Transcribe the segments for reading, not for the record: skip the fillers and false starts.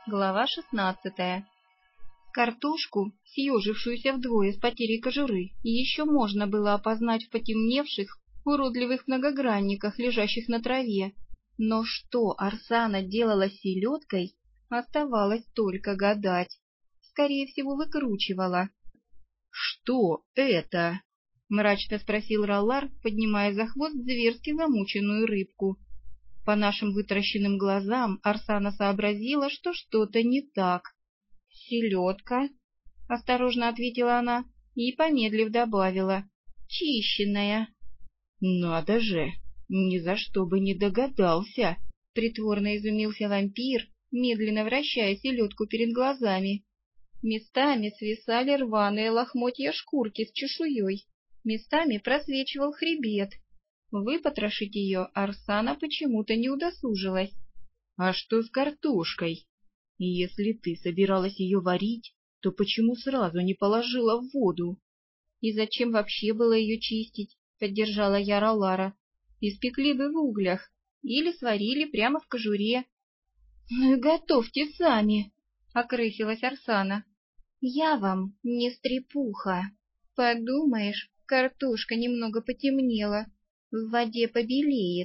Глава 16. Картошку, съежившуюся вдвое с потерей кожуры, еще можно было опознать в потемневших, уродливых многогранниках, лежащих на траве. Но что Арсана делала с селедкой, оставалось только гадать. Скорее всего, выкручивала. «Что это?» — мрачно спросил Роллар, поднимая за хвост зверски замученную рыбку. По нашим вытаращенным глазам Арсана сообразила, что что-то не так. «Селедка», — осторожно ответила она и, помедлив, добавила, «чищенная». «Надо же, ни за что бы не догадался», — притворно изумился вампир, медленно вращая селедку перед глазами. Местами свисали рваные лохмотья шкурки с чешуей, местами просвечивал хребет. Выпотрошить ее Арсана почему-то не удосужилась. «А что с картошкой? Если ты собиралась ее варить, то почему сразу не положила в воду?» «И зачем вообще было ее чистить?» — поддержала я Роллара. «Испекли бы в углях или сварили прямо в кожуре». «Ну и готовьте сами!» — окрысилась Арсана. «Я вам не стрепуха. Подумаешь, картошка немного потемнела. В воде побелеет».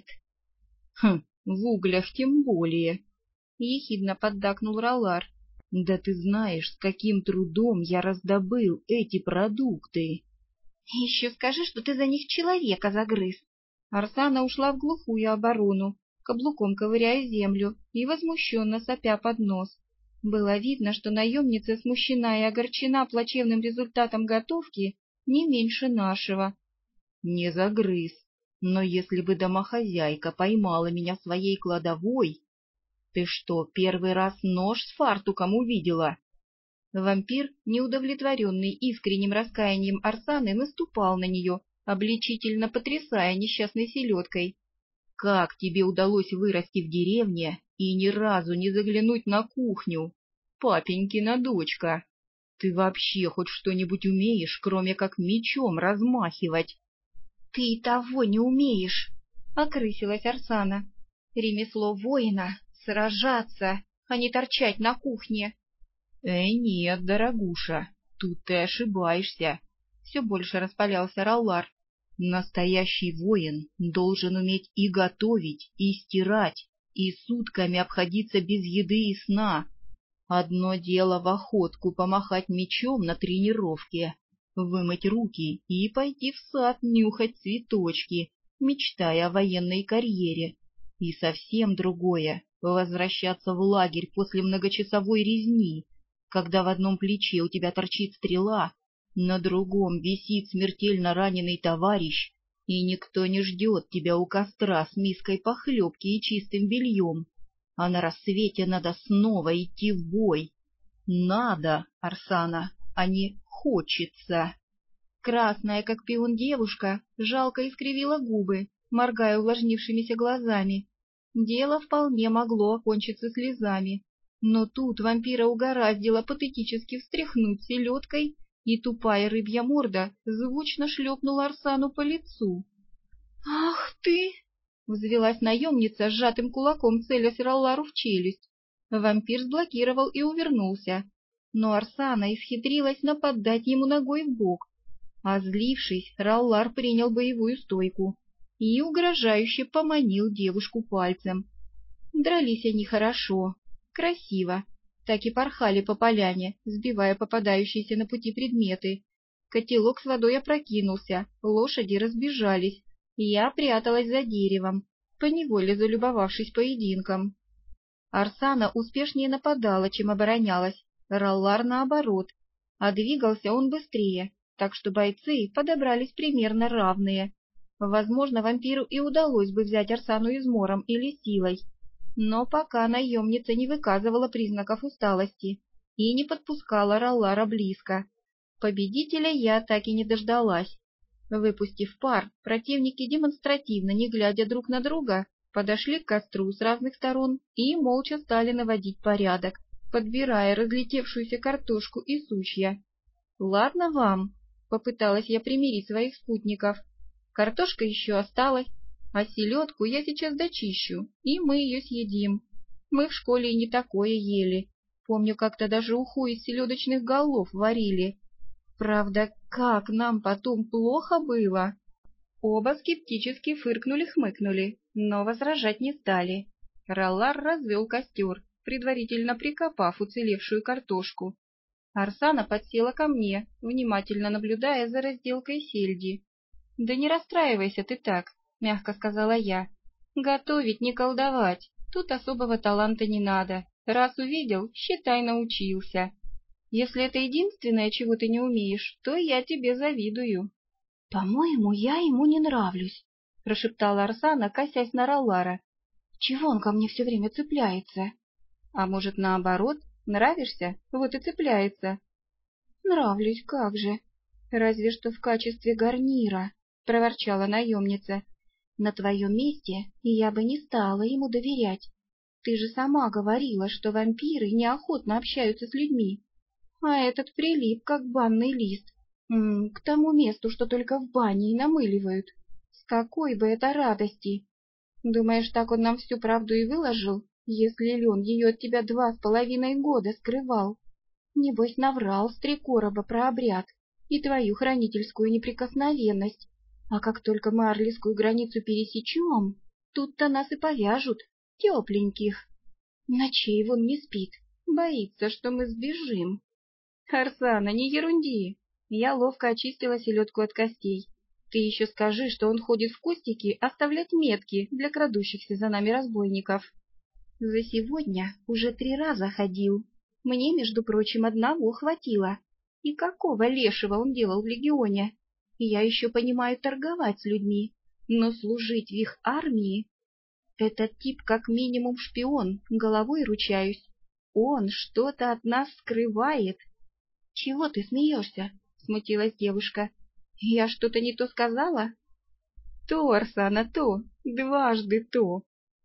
«Хм, в углях тем более», — ехидно поддакнул Роллар. «Да ты знаешь, с каким трудом я раздобыл эти продукты». «Еще скажи, что ты за них человека загрыз». Арсана ушла в глухую оборону, каблуком ковыряя землю и возмущенно сопя под нос. Было видно, что наемница смущена и огорчена плачевным результатом готовки не меньше нашего. «Не загрыз. Но если бы домохозяйка поймала меня своей кладовой...» «Ты что, первый раз нож с фартуком увидела?» Вампир, неудовлетворенный искренним раскаянием Арсаны, наступал на нее, обличительно потрясая несчастной селедкой. «Как тебе удалось вырасти в деревне и ни разу не заглянуть на кухню? Папенькина дочка! Ты вообще хоть что-нибудь умеешь, кроме как мечом размахивать?» «Ты и того не умеешь!» — окрысилась Арсана. «Ремесло воина — сражаться, а не торчать на кухне». Нет, дорогуша, тут ты ошибаешься», — все больше распалялся Роллар. «Настоящий воин должен уметь и готовить, и стирать, и сутками обходиться без еды и сна. Одно дело в охотку помахать мечом на тренировке, вымыть руки и пойти в сад нюхать цветочки, мечтая о военной карьере. И совсем другое — возвращаться в лагерь после многочасовой резни, когда в одном плече у тебя торчит стрела, на другом висит смертельно раненый товарищ, и никто не ждет тебя у костра с миской похлебки и чистым бельем, а на рассвете надо снова идти в бой. Надо, Арсана, а не хочется». Красная, как пион девушка, жалко искривила губы, моргая увлажнившимися глазами. Дело вполне могло окончиться слезами. Но тут вампира угораздило патетически встряхнуть селедкой, и тупая рыбья морда звучно шлепнула Арсану по лицу. «Ах ты!» — взвилась наемница, сжатым кулаком целясь Роллару в челюсть. Вампир сблокировал и увернулся, но Арсана исхитрилась нападать ему ногой в бок. Озлившись, Роллар принял боевую стойку и угрожающе поманил девушку пальцем. Дрались они хорошо, красиво, так и порхали по поляне, сбивая попадающиеся на пути предметы. Котелок с водой опрокинулся, лошади разбежались, я пряталась за деревом, поневоле залюбовавшись поединком. Арсана успешнее нападала, чем оборонялась, Роллар наоборот, а двигался он быстрее, так что бойцы подобрались примерно равные. Возможно, вампиру и удалось бы взять Арсану измором или силой, но пока наемница не выказывала признаков усталости и не подпускала Роллара близко. Победителя я так и не дождалась. Выпустив пар, противники демонстративно, не глядя друг на друга, подошли к костру с разных сторон и молча стали наводить порядок, подбирая разлетевшуюся картошку и сучья. «Ладно вам», — попыталась я примирить своих спутников. «Картошка еще осталась, а селедку я сейчас дочищу, и мы ее съедим. Мы в школе и не такое ели. Помню, как-то даже уху из селедочных голов варили. Правда, как нам потом плохо было!» Оба скептически фыркнули-хмыкнули, но возражать не стали. Раллар развел костер, предварительно прикопав уцелевшую картошку. Арсана подсела ко мне, внимательно наблюдая за разделкой сельди. «Да не расстраивайся ты так», — мягко сказала я. «Готовить, не колдовать, тут особого таланта не надо. Раз увидел, считай, научился. Если это единственное, чего ты не умеешь, то я тебе завидую». «По-моему, я ему не нравлюсь», — прошептала Арсана, косясь на Раллара. «Чего он ко мне все время цепляется?» «А может, наоборот, нравишься, вот и цепляется». «Нравлюсь, как же. Разве что в качестве гарнира», — проворчала наемница. «На твоем месте я бы не стала ему доверять. Ты же сама говорила, что вампиры неохотно общаются с людьми. А этот прилип, как банный лист. К тому месту, что только в бане и намыливают. С какой бы это радости! Думаешь, так он нам всю правду и выложил, если ли он ее от тебя 2,5 года скрывал? Небось, наврал с 3 короба про обряд и твою хранительскую неприкосновенность. А как только мы Арлийскую границу пересечем, тут-то нас и повяжут, тепленьких. Ночей вон не спит, боится, что мы сбежим». «Арсана, не ерунди!» Я ловко очистила селедку от костей. «Ты еще скажи, что он ходит в кустики оставлять метки для крадущихся за нами разбойников». «За сегодня уже 3 раза ходил. Мне, между прочим, одного хватило. И какого лешего он делал в легионе? Я еще понимаю торговать с людьми, но служить в их армии... Этот тип как минимум шпион, головой ручаюсь. Он что-то от нас скрывает». «Чего ты смеешься?» — смутилась девушка. «Я что-то не то сказала?» «То, Арсана, то, дважды то».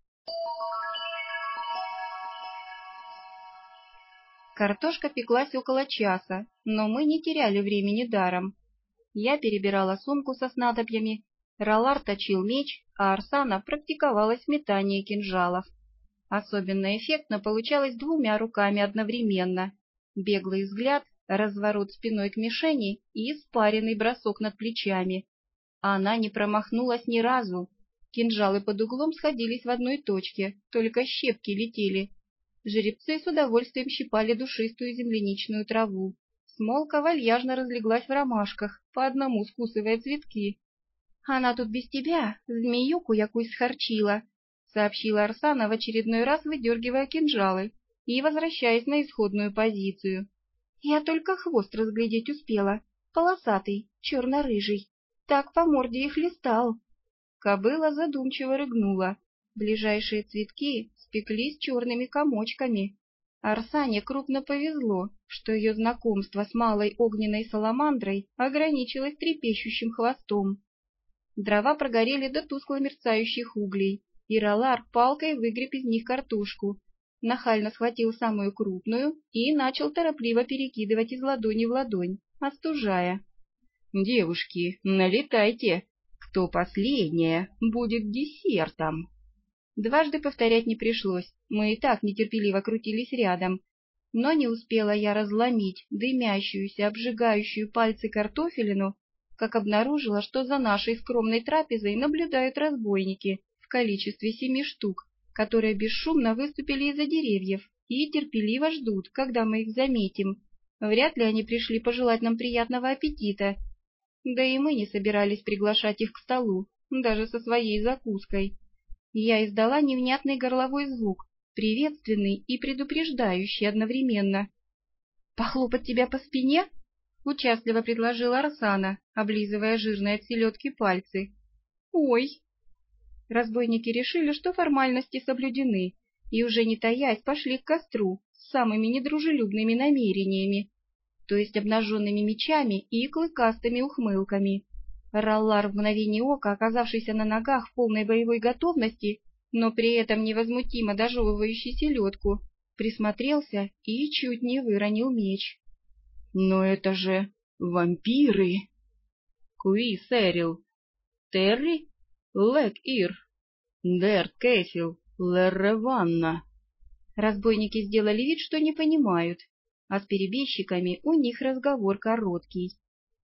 Картошка пеклась около часа, но мы не теряли времени даром. Я перебирала сумку со снадобьями, Раллар точил меч, а Арсана практиковалась в метании кинжалов. Особенно эффектно получалось 2 руками одновременно. Беглый взгляд, разворот спиной к мишени и испаренный бросок над плечами. Она не промахнулась ни разу. Кинжалы под углом сходились в одной точке, только щепки летели. Жеребцы с удовольствием щипали душистую земляничную траву. Смолка вальяжно разлеглась в ромашках, по одному скусывая цветки. «Она тут без тебя, змеюку якусь схорчила», — сообщила Арсана в очередной раз, выдергивая кинжалы и возвращаясь на исходную позицию. «Я только хвост разглядеть успела, полосатый, черно-рыжий. Так по морде и хлестал». Кобыла задумчиво рыгнула. Ближайшие цветки спеклись черными комочками. Арсане крупно повезло, что ее знакомство с малой огненной саламандрой ограничилось трепещущим хвостом. Дрова прогорели до тускло мерцающих углей, и Раллар палкой выгреб из них картошку, нахально схватил самую крупную и начал торопливо перекидывать из ладони в ладонь, остужая. «Девушки, налетайте! Кто последняя, будет десертом!» Дважды повторять не пришлось, мы и так нетерпеливо крутились рядом. Но не успела я разломить дымящуюся, обжигающую пальцы картофелину, как обнаружила, что за нашей скромной трапезой наблюдают разбойники в количестве 7 штук, которые бесшумно выступили из-за деревьев и терпеливо ждут, когда мы их заметим. Вряд ли они пришли пожелать нам приятного аппетита. Да и мы не собирались приглашать их к столу, даже со своей закуской. Я издала невнятный горловой звук, приветственный и предупреждающий одновременно. «Похлопать тебя по спине?» — участливо предложила Арсана, облизывая жирные от селедки пальцы. «Ой!» Разбойники решили, что формальности соблюдены, и уже не таясь пошли к костру с самыми недружелюбными намерениями, то есть обнаженными мечами и клыкастыми ухмылками. Раллар в мгновение ока, оказавшийся на ногах в полной боевой готовности, но при этом невозмутимо дожевывающий селедку, присмотрелся и чуть не выронил меч. «Но это же вампиры!» «Куис Эрил, Терри, Лек Ир, Дерт Кэсил, Лерреванна!» Разбойники сделали вид, что не понимают, а с перебежчиками у них разговор короткий.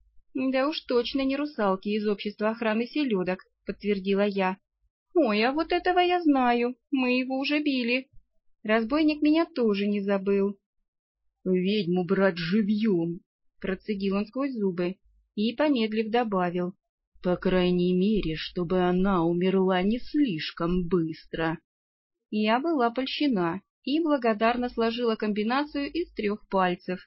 «Да уж точно не русалки из общества охраны селедок», — подтвердила я. «Ой, а вот этого я знаю, мы его уже били. Разбойник меня тоже не забыл». «Ведьму брать живьем!» — процедил он сквозь зубы и, помедлив, добавил. «По крайней мере, чтобы она умерла не слишком быстро». Я была польщена и благодарно сложила комбинацию из 3 пальцев.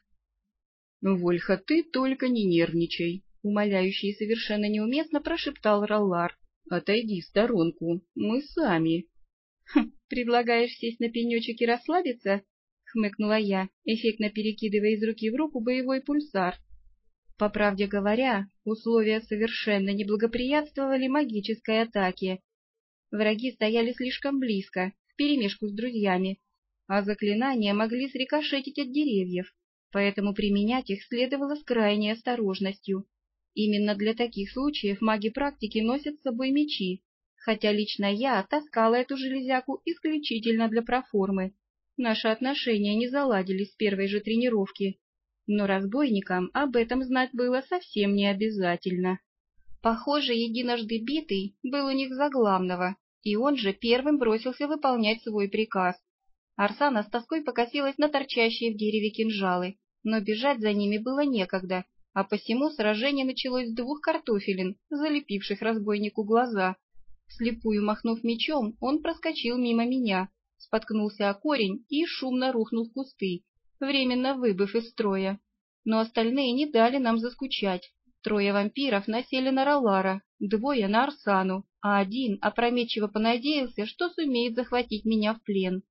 «Вольха, ты только не нервничай», — Умоляюще и совершенно неуместно прошептал Роллар. «Отойди в сторонку, мы сами». «Предлагаешь сесть на пенечек и расслабиться?» — хмыкнула я, эффектно перекидывая из руки в руку боевой пульсар. По правде говоря, условия совершенно не благоприятствовали магической атаке. Враги стояли слишком близко, вперемешку с друзьями, а заклинания могли срикошетить от деревьев, поэтому применять их следовало с крайней осторожностью. Именно для таких случаев маги практики носят с собой мечи, хотя лично я таскала эту железяку исключительно для проформы. Наши отношения не заладились с первой же тренировки, но разбойникам об этом знать было совсем не обязательно. Похоже, единожды битый был у них за главного, и он же первым бросился выполнять свой приказ. Арсана с тоской покосилась на торчащие в дереве кинжалы, но бежать за ними было некогда, а посему сражение началось с 2 картофелин, залепивших разбойнику глаза. Вслепую махнув мечом, он проскочил мимо меня, споткнулся о корень и шумно рухнул в кусты, временно выбыв из строя. Но остальные не дали нам заскучать. 3 вампиров насели на Роллара, 2 на Арсану, а 1 опрометчиво понадеялся, что сумеет захватить меня в плен.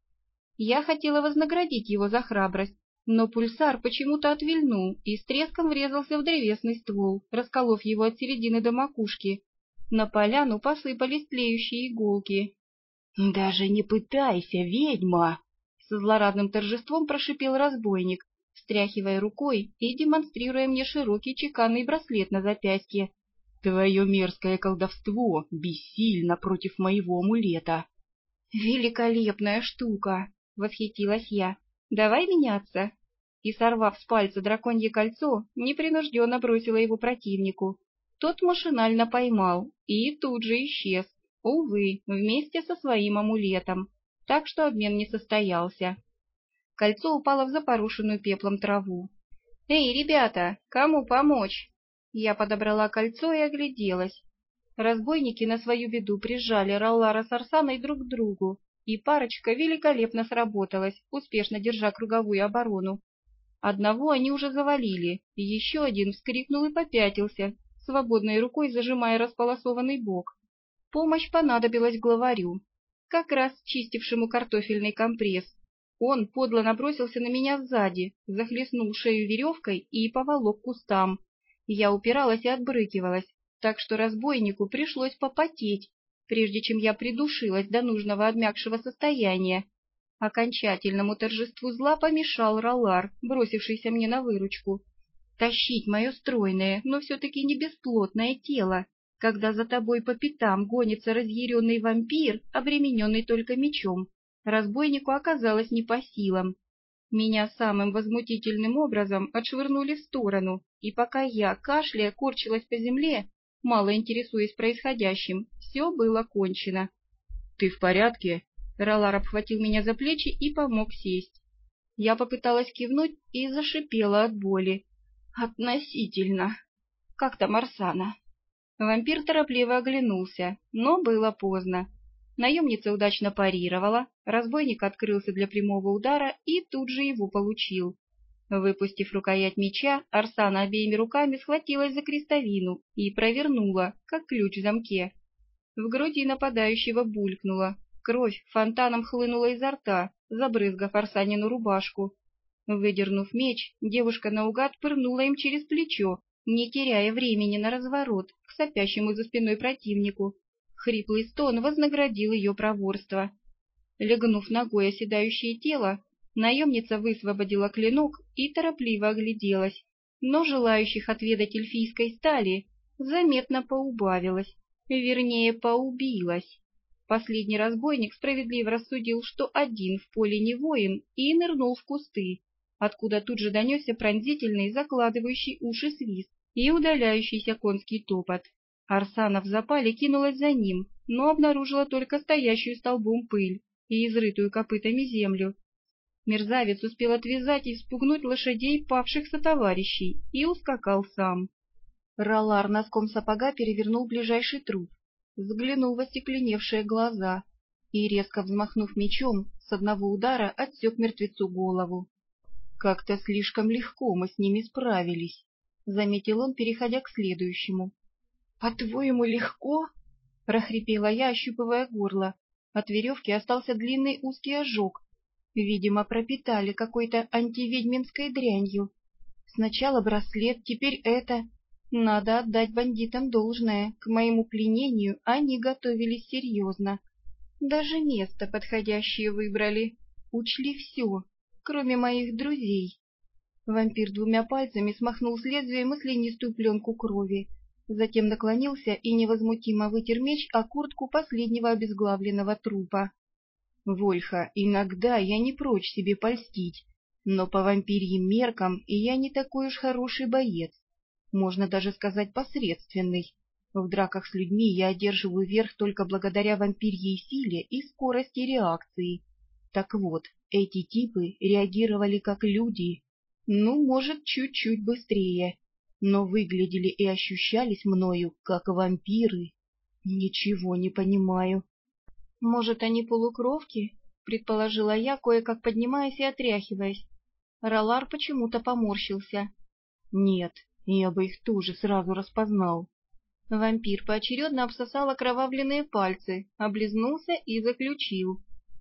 Я хотела вознаградить его за храбрость, но пульсар почему-то отвильнул и с треском врезался в древесный ствол, расколов его от середины до макушки. На поляну посыпались тлеющие иголки. «Даже не пытайся, ведьма!» — со злорадным торжеством прошипел разбойник, встряхивая рукой и демонстрируя мне широкий чеканный браслет на запястье. «Твое мерзкое колдовство бессильно против моего амулета». «Великолепная штука!» — восхитилась я. «Давай меняться!» И, сорвав с пальца драконье кольцо, непринужденно бросила его противнику. Тот машинально поймал и тут же исчез, увы, вместе со своим амулетом, так что обмен не состоялся. Кольцо упало в запорошенную пеплом траву. «Эй, ребята, кому помочь?» Я подобрала кольцо и огляделась. Разбойники на свою беду прижали Роллара с Арсаной друг к другу, и парочка великолепно сработалась, успешно держа круговую оборону. Одного они уже завалили, и еще один вскрикнул и попятился, свободной рукой зажимая располосованный бок. Помощь понадобилась главарю, как раз чистившему картофельный компресс. Он подло набросился на меня сзади, захлестнул шею веревкой и поволок к кустам. Я упиралась и отбрыкивалась, так что разбойнику пришлось попотеть, прежде чем я придушилась до нужного обмякшего состояния. Окончательному торжеству зла помешал Роллар, бросившийся мне на выручку. Тащить мое стройное, но все-таки не бесплотное тело, когда за тобой по пятам гонится разъяренный вампир, обремененный только мечом, разбойнику оказалось не по силам. Меня самым возмутительным образом отшвырнули в сторону, и пока я, кашляя, корчилась по земле, мало интересуясь происходящим, все было кончено. «Ты в порядке?» Роллар обхватил меня за плечи и помог сесть. Я попыталась кивнуть и зашипела от боли. «Относительно. Как там Арсана?» Вампир торопливо оглянулся, но было поздно. Наемница удачно парировала, разбойник открылся для прямого удара и тут же его получил. Выпустив рукоять меча, Арсана обеими руками схватилась за крестовину и провернула, как ключ в замке. В груди нападающего булькнуло, кровь фонтаном хлынула изо рта, забрызгав Арсанину рубашку. Выдернув меч, девушка наугад пырнула им через плечо, не теряя времени на разворот к сопящему за спиной противнику. Хриплый стон вознаградил ее проворство. Легнув ногой оседающее тело, наемница высвободила клинок и торопливо огляделась, но желающих отведать эльфийской стали заметно поубавилось, вернее, поубилось. Последний разбойник справедливо рассудил, что один в поле не воин, и нырнул в кусты, откуда тут же донесся пронзительный, закладывающий уши свист и удаляющийся конский топот. Арсана в запале кинулась за ним, но обнаружила только стоящую столбом пыль и изрытую копытами землю. Мерзавец успел отвязать и вспугнуть лошадей павших сотоварищей и ускакал сам. Ролар носком сапога перевернул ближайший труп, взглянул в остекленевшие глаза и, резко взмахнув мечом, с одного удара отсек мертвецу голову. «Как-то слишком легко мы с ними справились», — заметил он, переходя к следующему. «По-твоему, легко?» — прохрипела я, ощупывая горло. От веревки остался длинный узкий ожог. Видимо, пропитали какой-то антиведьминской дрянью. Сначала браслет, теперь это. Надо отдать бандитам должное. К моему пленению они готовились серьезно. Даже место подходящее выбрали. Учли все, кроме моих друзей. Вампир двумя пальцами смахнул с лезвия маслянистую пленку крови. Затем наклонился и невозмутимо вытер меч о куртку последнего обезглавленного трупа. «Вольха, иногда я не прочь себе польстить, но по вампирьим меркам я не такой уж хороший боец. Можно даже сказать посредственный. В драках с людьми я одерживаю верх только благодаря вампирьей силе и скорости реакции. Так вот, эти типы реагировали как люди, ну, может, чуть-чуть быстрее, но выглядели и ощущались мною как вампиры. Ничего не понимаю». «Может, они полукровки?» — предположила я, кое-как поднимаясь и отряхиваясь. Ролар почему-то поморщился. «Нет, я бы их тоже сразу распознал». Вампир поочередно обсосал окровавленные пальцы, облизнулся и заключил.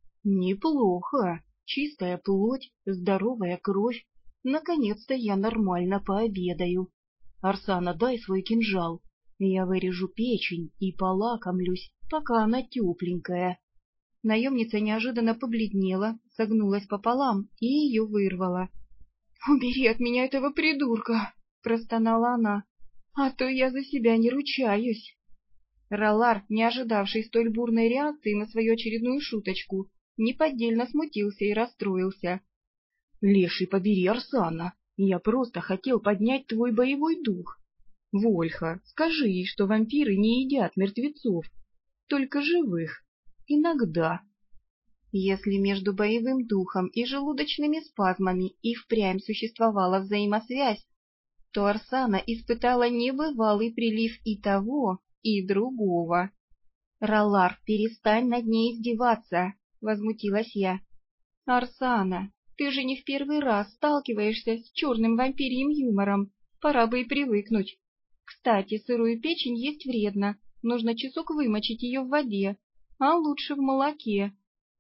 «Неплохо. Чистая плоть, здоровая кровь. Наконец-то я нормально пообедаю. Арсана, дай свой кинжал. Я вырежу печень и полакомлюсь, пока она тепленькая». Наемница неожиданно побледнела, согнулась пополам и ее вырвала. «Убери от меня этого придурка!» — простонала она. «А то я за себя не ручаюсь!» Ролар, не ожидавший столь бурной реакции на свою очередную шуточку, неподдельно смутился и расстроился. «Леший, побери Арсана! Я просто хотел поднять твой боевой дух. Вольха, скажи ей, что вампиры не едят мертвецов, только живых. Иногда». Если между боевым духом и желудочными спазмами и впрямь существовала взаимосвязь, то Арсана испытала небывалый прилив и того, и другого. «Ролар, перестань над ней издеваться!» — возмутилась я. «Арсана, ты же не в первый раз сталкиваешься с черным вампирьим юмором. Пора бы и привыкнуть. Кстати, сырую печень есть вредно. Нужно часок вымочить ее в воде, а лучше в молоке».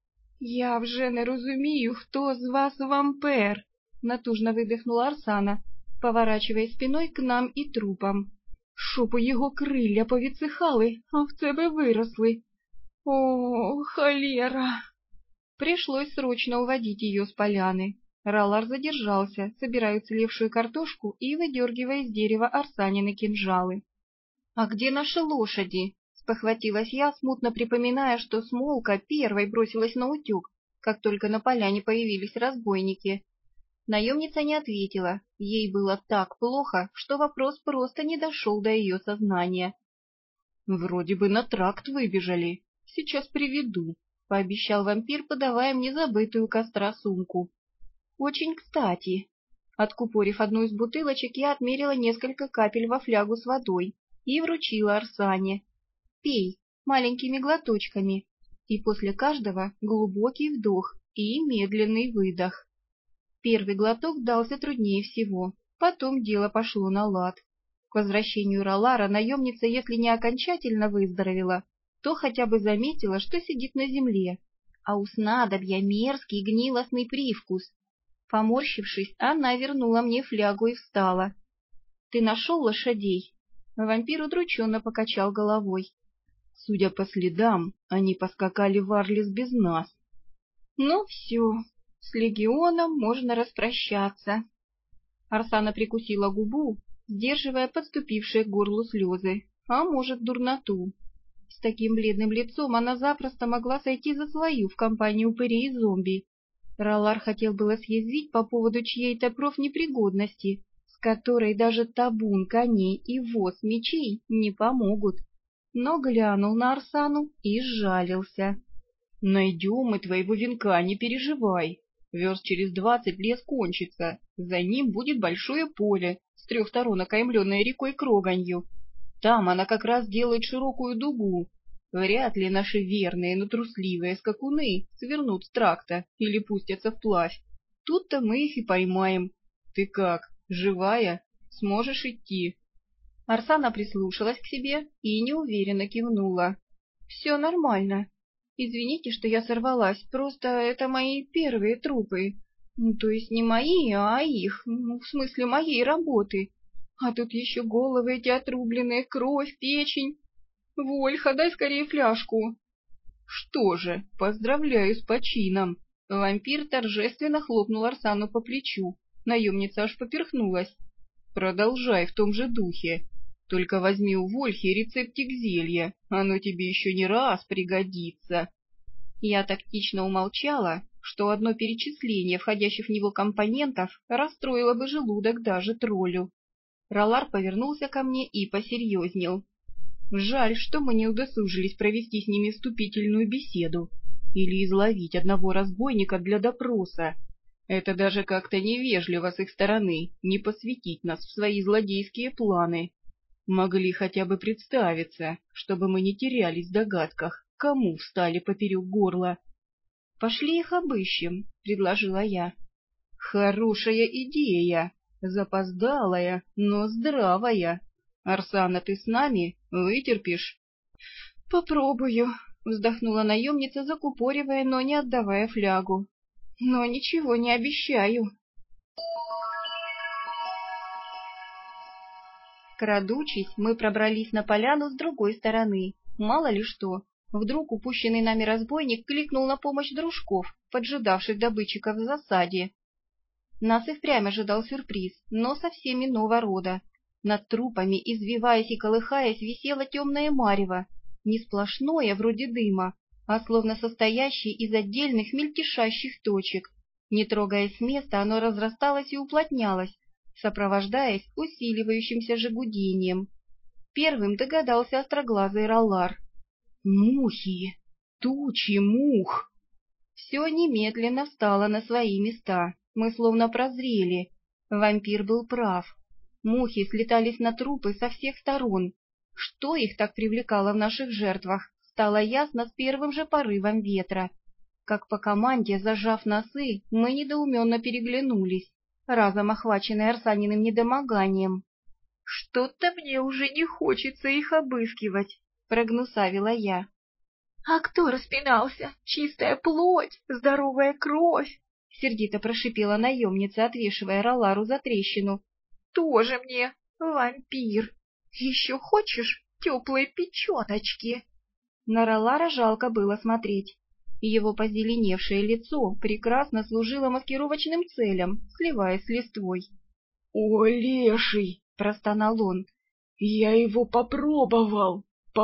«Я вже не розумію, хто з вас вампир!» — натужно выдохнула Арсана, поворачивая спиной к нам и трупам. «Щоб його крилля повідсихали, а в тебе виросли. О, холера!» Пришлось срочно уводить ее с поляны. Ролар задержался, собирая уцелевшую картошку и выдергивая из дерева Арсанины кинжалы. «А где наши лошади?» — спохватилась я, смутно припоминая, что Смолка первой бросилась на утек, как только на поляне появились разбойники. Наемница не ответила, ей было так плохо, что вопрос просто не дошел до ее сознания. «Вроде бы на тракт выбежали, сейчас приведу», — пообещал вампир, подавая мне забытую у костра сумку. «Очень кстати». Откупорив одну из бутылочек, я отмерила несколько капель во флягу с водой и вручила Арсане. «Пей, маленькими глоточками, и после каждого глубокий вдох и медленный выдох». Первый глоток дался труднее всего, потом дело пошло на лад. К возвращению Ролара наемница, если не окончательно выздоровела, то хотя бы заметила, что сидит на земле, а у снадобья мерзкий гнилостный привкус. Поморщившись, она вернула мне флягу и встала. «Ты нашел лошадей?» Вампир удрученно покачал головой. «Судя по следам, они поскакали в Арлис без нас». «Ну все, с легионом можно распрощаться». Арсана прикусила губу, сдерживая подступившие к горлу слезы, а может, дурноту. С таким бледным лицом она запросто могла сойти за свою в компании упырей и зомби. Ралар хотел было съязвить по поводу чьей-то профнепригодности, с которой даже табун коней и воз мечей не помогут, но глянул на Арсану и сжалился. «Найдем мы твоего венка, не переживай. Верст через 20 лес кончится, за ним будет большое поле, с 3 сторон окаймленное рекой Кроганью. Там она как раз делает широкую дугу. Вряд ли наши верные, но трусливые скакуны свернут с тракта или пустятся вплавь. Тут-то мы их и поймаем. Ты как, живая? Сможешь идти?» Арсана прислушалась к себе и неуверенно кивнула. «Все нормально. Извините, что я сорвалась, просто это мои первые трупы. То есть не мои, а их, в смысле моей работы. А тут еще головы эти отрубленные, кровь, печень. Вольха, дай скорее фляжку». «Что же, поздравляю с почином!» Вампир торжественно хлопнул Арсану по плечу. Наемница аж поперхнулась. «Продолжай в том же духе. Только возьми у Вольхи рецептик зелья, оно тебе еще не раз пригодится». Я тактично умолчала, что одно перечисление входящих в него компонентов расстроило бы желудок даже троллю. Ралар повернулся ко мне и посерьезнел. «Жаль, что мы не удосужились провести с ними вступительную беседу или изловить одного разбойника для допроса. Это даже как-то невежливо с их стороны не посвятить нас в свои злодейские планы. Могли хотя бы представиться, чтобы мы не терялись в догадках, кому встали поперек горла». «Пошли их обыщем», — предложила я. «Хорошая идея, запоздалая, но здравая. Арсана, ты с нами? Вытерпишь?» «Попробую», — вздохнула наемница, закупоривая, но не отдавая флягу. «Но ничего не обещаю». Крадучись, мы пробрались на поляну с другой стороны. Мало ли что. Вдруг упущенный нами разбойник кликнул на помощь дружков, поджидавших добытчиков в засаде. Нас и впрямь ожидал сюрприз, но совсем иного рода. Над трупами, извиваясь и колыхаясь, висело темное марево, не сплошное, вроде дыма, а словно состоящее из отдельных мельтешащих точек. Не трогаясь с места, оно разрасталось и уплотнялось, сопровождаясь усиливающимся же гудением. Первым догадался остроглазый Раллар. «Мухи! Тучи мух!» Все немедленно встало на свои места, мы словно прозрели. Вампир был прав. Мухи слетались на трупы со всех сторон. Что их так привлекало в наших жертвах, стало ясно с первым же порывом ветра. Как по команде, зажав носы, мы недоуменно переглянулись, разом охваченные Арсаниным недомоганием. «Что-то мне уже не хочется их обыскивать», — прогнусавила я. «А кто распинался? Чистая плоть, здоровая кровь!» — сердито прошипела наемница, отвешивая Ралару за трещину. «Тоже мне вампир! Еще хочешь теплые печеночки?» На Ралара жалко было смотреть. Его позеленевшее лицо прекрасно служило маскировочным целям, сливаясь с листвой. «О, леший!» — простонал он. «Я его попробовал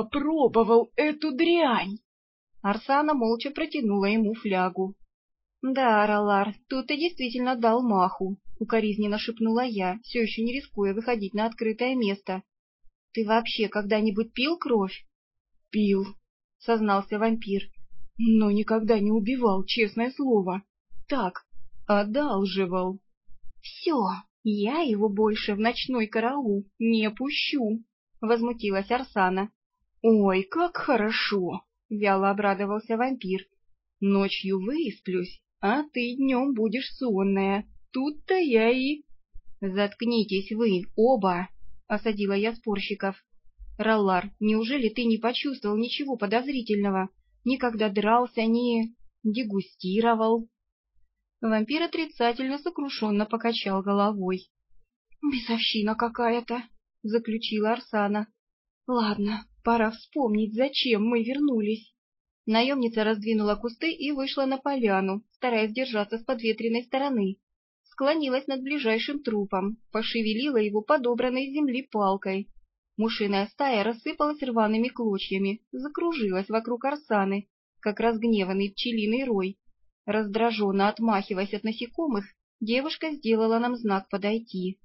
эту дрянь!» Арсана молча протянула ему флягу. «Да, Ралар, тут ты действительно дал маху», — укоризненно шепнула я, все еще не рискуя выходить на открытое место. «Ты вообще когда-нибудь пил кровь?» «Пил», — сознался вампир, — «но никогда не убивал, честное слово. Так, одалживал». «Все, я его больше в ночной караул не пущу», — возмутилась Арсана. «Ой, как хорошо!» — вяло обрадовался вампир. «Ночью высплюсь, а ты днем будешь сонная. Тут-то я и...» «Заткнитесь вы, оба!» — осадила я спорщиков. «Раллар, неужели ты не почувствовал ничего подозрительного? Никогда дрался, не дегустировал?» Вампир отрицательно сокрушенно покачал головой. «Бесовщина какая-то!» — заключила Арсана. «Ладно, пора вспомнить, зачем мы вернулись». Наемница раздвинула кусты и вышла на поляну, стараясь держаться с подветренной стороны. Склонилась над ближайшим трупом, пошевелила его подобранной с земли палкой. Мушиная стая рассыпалась рваными клочьями, закружилась вокруг Арсаны, как разгневанный пчелиный рой. Раздраженно отмахиваясь от насекомых, девушка сделала нам знак подойти.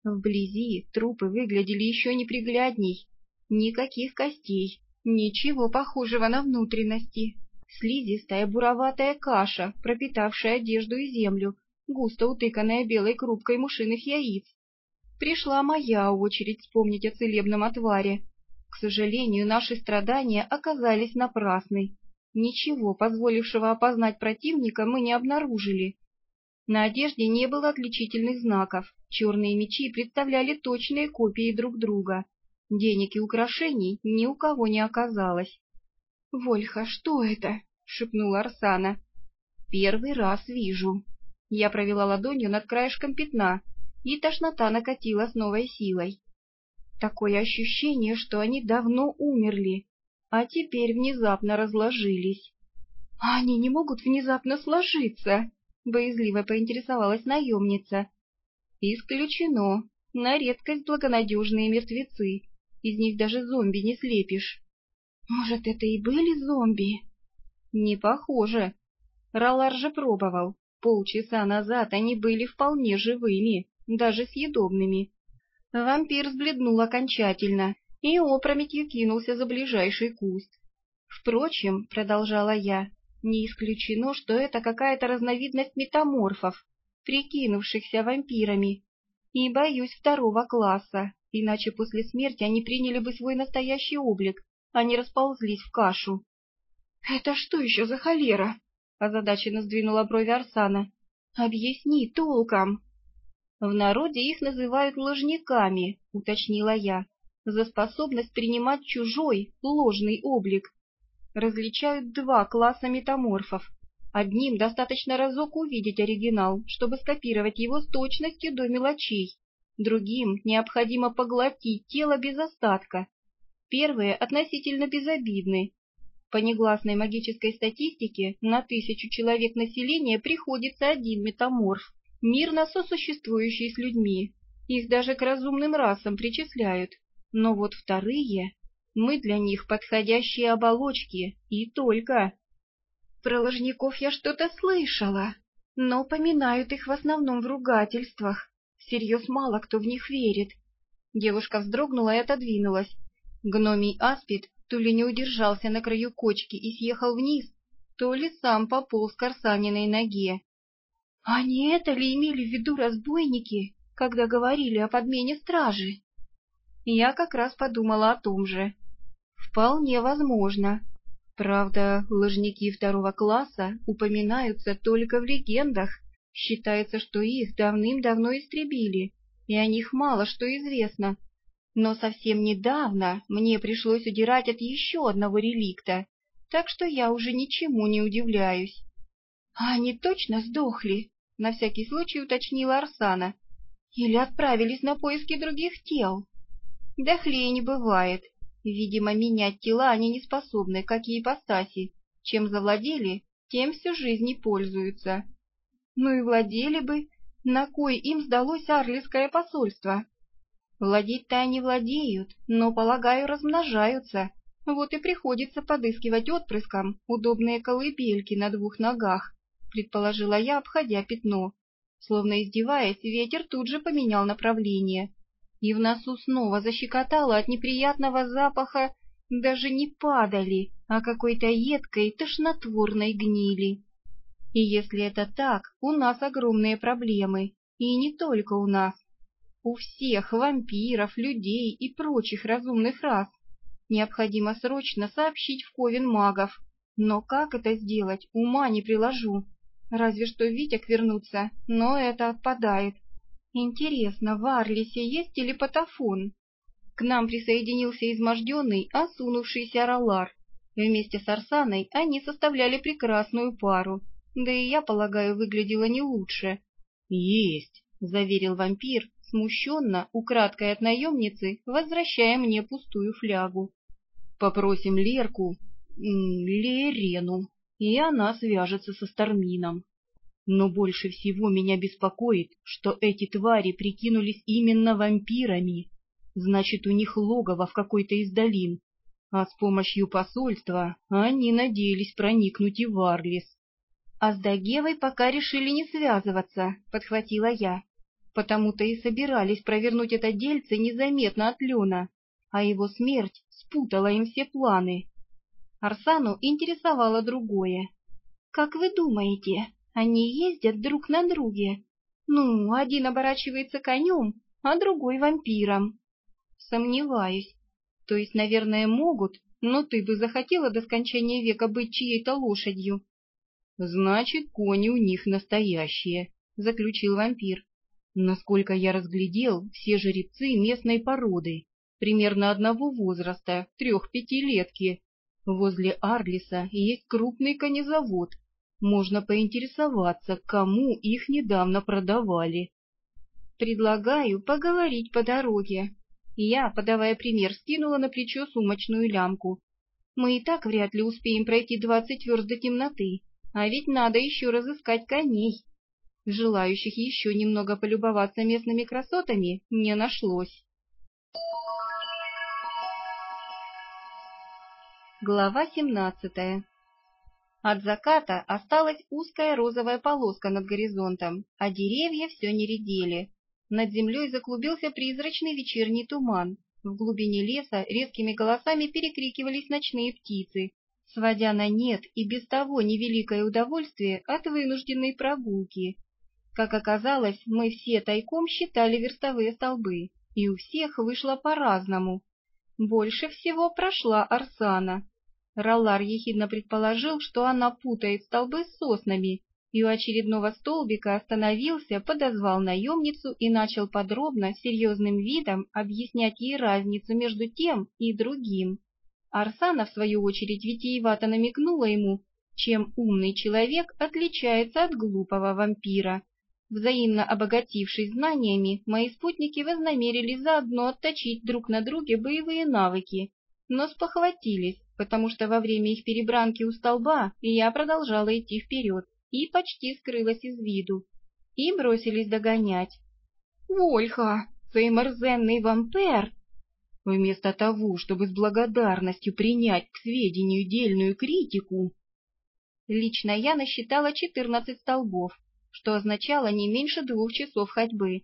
Вблизи трупы выглядели еще неприглядней. Никаких костей, ничего похожего на внутренности. Слизистая буроватая каша, пропитавшая одежду и землю, густо утыканная белой крупкой мушиных яиц. Пришла моя очередь вспомнить о целебном отваре. К сожалению, наши страдания оказались напрасны. Ничего, позволившего опознать противника, мы не обнаружили. На одежде не было отличительных знаков, черные мечи представляли точные копии друг друга. Денег и украшений ни у кого не оказалось. — Вольха, что это? — шепнула Арсана. — Первый раз вижу. Я провела ладонью над краешком пятна, и тошнота накатила с новой силой. Такое ощущение, что они давно умерли, а теперь внезапно разложились. — А они не могут внезапно сложиться? — боязливо поинтересовалась наемница. — Исключено. На редкость благонадежные мертвецы. Из них даже зомби не слепишь. — Может, это и были зомби? — Не похоже. Ралар же пробовал. Полчаса назад они были вполне живыми, даже съедобными. Вампир сбледнул окончательно и опрометью кинулся за ближайший куст. Впрочем, продолжала я, не исключено, что это какая-то разновидность метаморфов, прикинувшихся вампирами. И боюсь второго класса, иначе после смерти они приняли бы свой настоящий облик, а не расползлись в кашу. — Это что еще за холера? — озадаченно сдвинула брови Арсана. — Объясни толком. — В народе их называют ложниками, — уточнила я, — за способность принимать чужой, ложный облик. Различают два класса метаморфов. Одним достаточно разок увидеть оригинал, чтобы скопировать его с точностью до мелочей. Другим необходимо поглотить тело без остатка. Первые относительно безобидны. По негласной магической статистике на 1000 человек населения приходится один метаморф, мирно сосуществующий с людьми. Их даже к разумным расам причисляют. Но вот вторые, мы для них подходящие оболочки, и только. Про ложников я что-то слышала, но поминают их в основном в ругательствах. Всерьез мало кто в них верит. Девушка вздрогнула и отодвинулась. Гномий аспид то ли не удержался на краю кочки и съехал вниз, то ли сам пополз к Арсаниной ноге. А не это ли имели в виду разбойники, когда говорили о подмене стражи? Я как раз подумала о том же. Вполне возможно. Правда, ложники второго класса упоминаются только в легендах. Считается, что их давным-давно истребили, и о них мало что известно. Но совсем недавно мне пришлось удирать от еще одного реликта, так что я уже ничему не удивляюсь. — А они точно сдохли? — на всякий случай уточнила Арсана. — Или отправились на поиски других тел? — Дохлее не бывает. Видимо, менять тела они не способны, как и ипостаси. Чем завладели, тем всю жизнь и пользуются. Ну и владели бы. На кой им сдалось Арлисское посольство? Владеть-то они владеют, но, полагаю, размножаются. Вот и приходится подыскивать отпрыскам удобные колыбельки на 2 ногах, предположила я, обходя пятно. Словно издеваясь, ветер тут же поменял направление, и в носу снова защекотало от неприятного запаха даже не падали, а какой-то едкой тошнотворной гнили. И если это так, у нас огромные проблемы, и не только у нас. У всех вампиров, людей и прочих разумных рас. Необходимо срочно сообщить в Ковен магов. Но как это сделать, ума не приложу. Разве что Витек вернуться, но это отпадает. Интересно, в Арлисе есть телепатофон? К нам присоединился изможденный, осунувшийся Ралар. Вместе с Арсаной они составляли прекрасную пару, да и я, полагаю, выглядела не лучше. — Есть, — заверил вампир, смущенно, украдкой от наемницы, возвращая мне пустую флягу. — Попросим Лерку, Лерену, и она свяжется со Стармином. Но больше всего меня беспокоит, что эти твари прикинулись именно вампирами. Значит, у них логово в какой-то из долин, а с помощью посольства они надеялись проникнуть и в Арлис. А с Дагевой пока решили не связываться, подхватила я. Потому-то и собирались провернуть это дельце незаметно от Лена, а его смерть спутала им все планы. Арсану интересовало другое. Как вы думаете, они ездят друг на друге? Ну, один оборачивается конем, а другой вампиром. Сомневаюсь. То есть, наверное, могут, но ты бы захотела до скончания века быть чьей-то лошадью. Значит, кони у них настоящие, заключил вампир. Насколько я разглядел, все жеребцы местной породы, примерно одного возраста, 3-5-летки. Возле Арлиса есть крупный конезавод. Можно поинтересоваться, кому их недавно продавали. Предлагаю поговорить по дороге. Я, подавая пример, скинула на плечо сумочную лямку. Мы и так вряд ли успеем пройти 20 верст до темноты, а ведь надо еще разыскать коней. Желающих еще немного полюбоваться местными красотами не нашлось. Глава 17. От заката осталась узкая розовая полоска над горизонтом, а деревья все не редели. Над землей заклубился призрачный вечерний туман. В глубине леса резкими голосами перекрикивались ночные птицы, сводя на нет и без того невеликое удовольствие от вынужденной прогулки. Как оказалось, мы все тайком считали верстовые столбы, и у всех вышло по-разному. Больше всего прошла Арсана. Раллар ехидно предположил, что она путает столбы с соснами, и у очередного столбика остановился, подозвал наемницу и начал подробно, серьезным видом объяснять ей разницу между тем и другим. Арсана, в свою очередь, витиевато намекнула ему, чем умный человек отличается от глупого вампира. Взаимно обогатившись знаниями, мои спутники вознамерились заодно отточить друг на друге боевые навыки, но спохватились, потому что во время их перебранки у столба я продолжала идти вперед и почти скрылась из виду, и бросились догонять. «Вольха, цей мерзенний вампир!» Вместо того, чтобы с благодарностью принять к сведению дельную критику, лично я насчитала 14 столбов, что означало не меньше 2 часов ходьбы.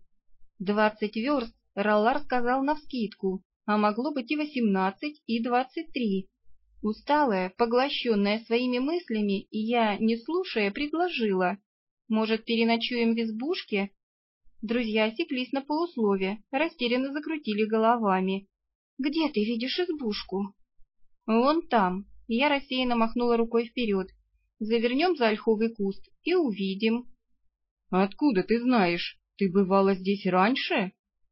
20 верст Раллар сказал навскидку, а могло быть и 18, и 23. Усталая, поглощенная своими мыслями, я, не слушая, предложила: «Может, переночуем в избушке?» Друзья осеклись на полуслове, растерянно закрутили головами. «Где ты видишь избушку?» «Вон там», — я рассеянно махнула рукой вперед. «Завернем за ольховый куст и увидим». «Откуда ты знаешь? Ты бывала здесь раньше?»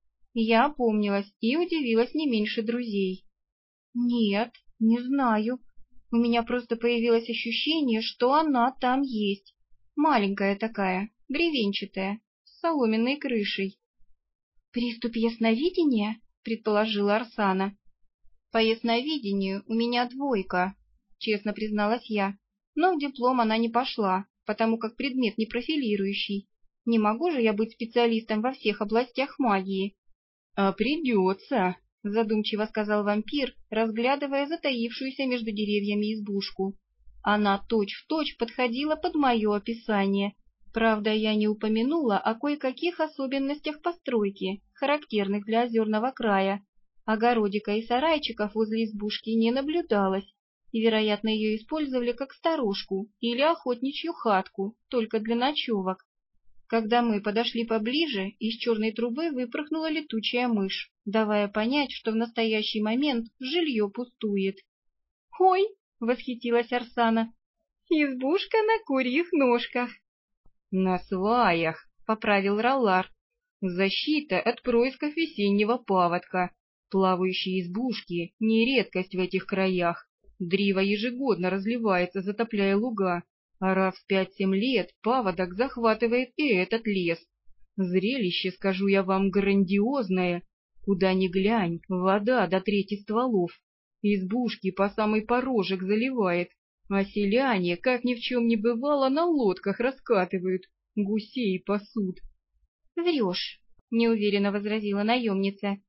Я опомнилась и удивилась не меньше друзей. «Нет, не знаю. У меня просто появилось ощущение, что она там есть. Маленькая такая, бревенчатая, с соломенной крышей». «Приступ ясновидения?» — предположила Арсана. «По ясновидению у меня 2, честно призналась я, но в диплом она не пошла, потому как предмет не профилирующий. Не могу же я быть специалистом во всех областях магии». «А придется», — задумчиво сказал вампир, разглядывая затаившуюся между деревьями избушку. Она точь-в-точь подходила под мое описание. Правда, я не упомянула о кое-каких особенностях постройки, характерных для озерного края. Огородика и сарайчиков возле избушки не наблюдалось, и, вероятно, ее использовали как сторожку или охотничью хатку, только для ночевок. Когда мы подошли поближе, из черной трубы выпорхнула летучая мышь, давая понять, что в настоящий момент жилье пустует. «Ой!» — восхитилась Арсана. «Избушка на курьих ножках!» «На сваях», — поправил Раллар. «Защита от происков весеннего паводка. Плавающие избушки — не редкость в этих краях. Дрива ежегодно разливается, затопляя луга, а раз в 5-7 лет паводок захватывает и этот лес. Зрелище, скажу я вам, грандиозное. Куда ни глянь, вода до 3 стволов. Избушки по самый порожек заливает, а селяне, как ни в чем не бывало, на лодках раскатывают, гусей пасут». «Врешь», — неуверенно возразила наемница.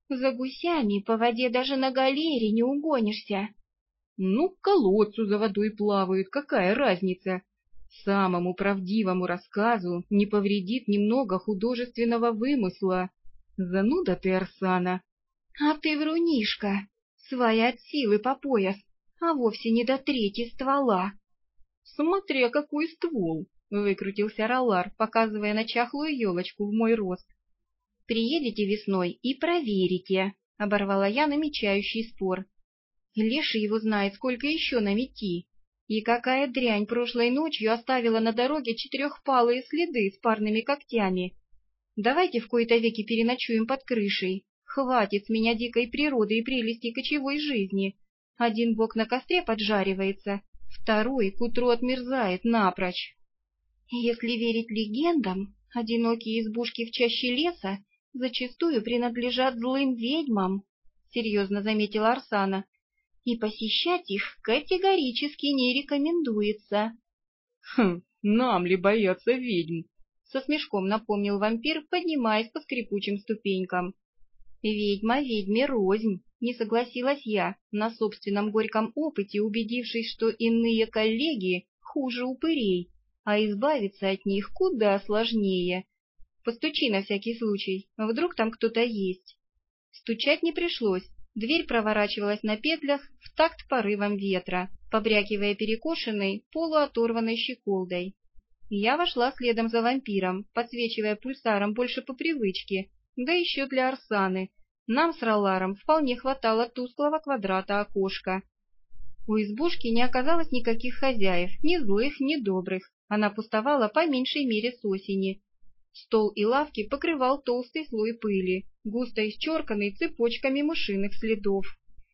За гусями по воде даже на галере не угонишься. Ну, к колодцу за водой плавают, какая разница? Самому правдивому рассказу не повредит немного художественного вымысла. Зануда ты, Арсана. А ты врунишка, свая от силы по пояс, а вовсе не до трети ствола. Смотря какой ствол, выкрутился Роллар, показывая на чахлую елочку в мой рост. Приедете весной и проверите, оборвала я намечающий спор. Леший его знает, сколько еще намети. И какая дрянь прошлой ночью оставила на дороге четырехпалые следы с парными когтями. Давайте в кои-то веки переночуем под крышей. Хватит с меня дикой природы и прелести кочевой жизни. Один бок на костре поджаривается, второй к утру отмерзает напрочь. Если верить легендам, одинокие избушки в чаще леса зачастую принадлежат злым ведьмам, серьезно заметила Арсана, и посещать их категорически не рекомендуется. Хм, нам ли бояться ведьм? Со смешком напомнил вампир, поднимаясь по скрипучим ступенькам. Ведьма ведьме рознь, не согласилась я, на собственном горьком опыте убедившись, что иные коллеги хуже упырей, а избавиться от них куда сложнее. Постучи на всякий случай, вдруг там кто-то есть. Стучать не пришлось, дверь проворачивалась на петлях в такт порывом ветра, побрякивая перекошенной, полуоторванной щеколдой. Я вошла следом за вампиром, подсвечивая пульсаром больше по привычке, да еще для Арсаны. Нам с Ролларом вполне хватало тусклого квадрата окошка. У избушки не оказалось никаких хозяев, ни злых, ни добрых. Она пустовала по меньшей мере с осени. Стол и лавки покрывал толстый слой пыли, густо исчерканный цепочками мышиных следов.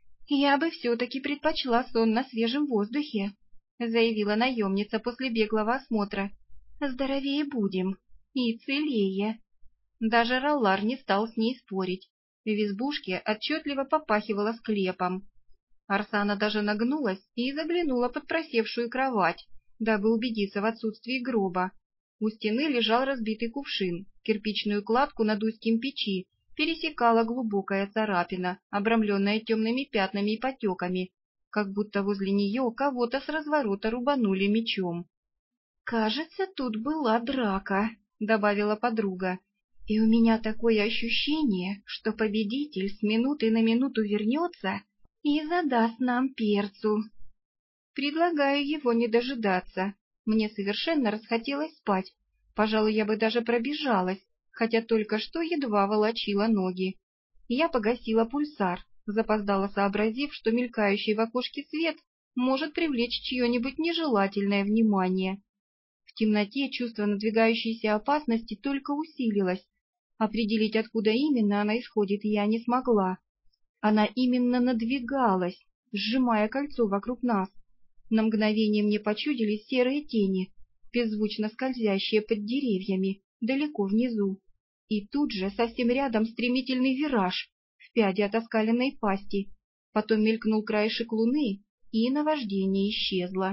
«Я бы все-таки предпочла сон на свежем воздухе», — заявила наемница после беглого осмотра. «Здоровее будем. И целее». Даже Роллар не стал с ней спорить. В избушке отчетливо попахивало склепом. Арсана даже нагнулась и заглянула под просевшую кровать, дабы убедиться в отсутствии гроба. У стены лежал разбитый кувшин, кирпичную кладку над устьем печи пересекала глубокая царапина, обрамленная темными пятнами и потеками, как будто возле нее кого-то с разворота рубанули мечом. «Кажется, тут была драка», — добавила подруга. «И у меня такое ощущение, что победитель с минуты на минуту вернется и задаст нам перцу». Предлагаю его не дожидаться. Мне совершенно расхотелось спать. Пожалуй, я бы даже пробежалась, хотя только что едва волочила ноги. Я погасила пульсар, запоздала сообразив, что мелькающий в окошке свет может привлечь чье-нибудь нежелательное внимание. В темноте чувство надвигающейся опасности только усилилось. Определить, откуда именно она исходит, я не смогла. Она именно надвигалась, сжимая кольцо вокруг нас. На мгновение мне почудились серые тени, беззвучно скользящие под деревьями, далеко внизу. И тут же совсем рядом стремительный вираж, в пяде от оскаленной пасти. Потом мелькнул краешек луны, и наваждение исчезло.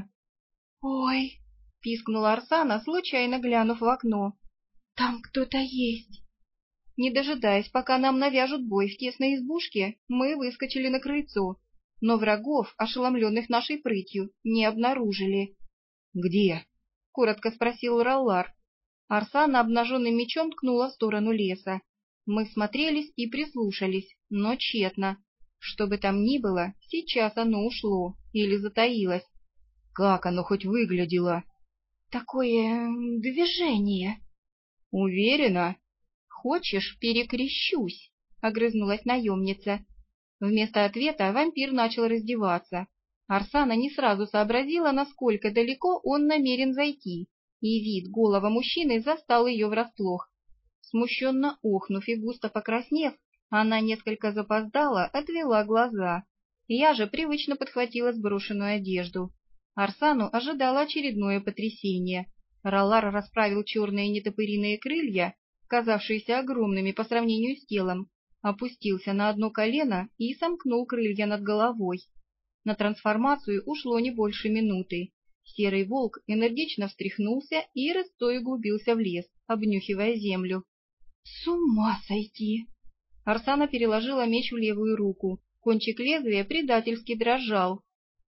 «Ой!» — пискнула Арсана, случайно глянув в окно. «Там кто-то есть!» Не дожидаясь, пока нам навяжут бой в тесной избушке, мы выскочили на крыльцо, но врагов, ошеломленных нашей прытью, не обнаружили. «Где?» — коротко спросил Роллар. Арсана обнаженным мечом ткнула в сторону леса. Мы смотрелись и прислушались, но тщетно. Что бы там ни было, сейчас оно ушло или затаилось. «Как оно хоть выглядело?» «Такое движение». «Уверена?» «Хочешь, перекрещусь?» — огрызнулась наемница. Вместо ответа вампир начал раздеваться. Арсана не сразу сообразила, насколько далеко он намерен зайти, и вид голого мужчины застал ее врасплох. Смущенно охнув и густо покраснев, она несколько запоздала, отвела глаза. Я же привычно подхватила сброшенную одежду. Арсану ожидало очередное потрясение. Роллар расправил черные нетопыриные крылья, казавшиеся огромными по сравнению с телом, опустился на одно колено и сомкнул крылья над головой. На трансформацию ушло не больше минуты. Серый волк энергично встряхнулся и рысцой углубился в лес, обнюхивая землю. «С ума сойти!» Арсана переложила меч в левую руку. Кончик лезвия предательски дрожал.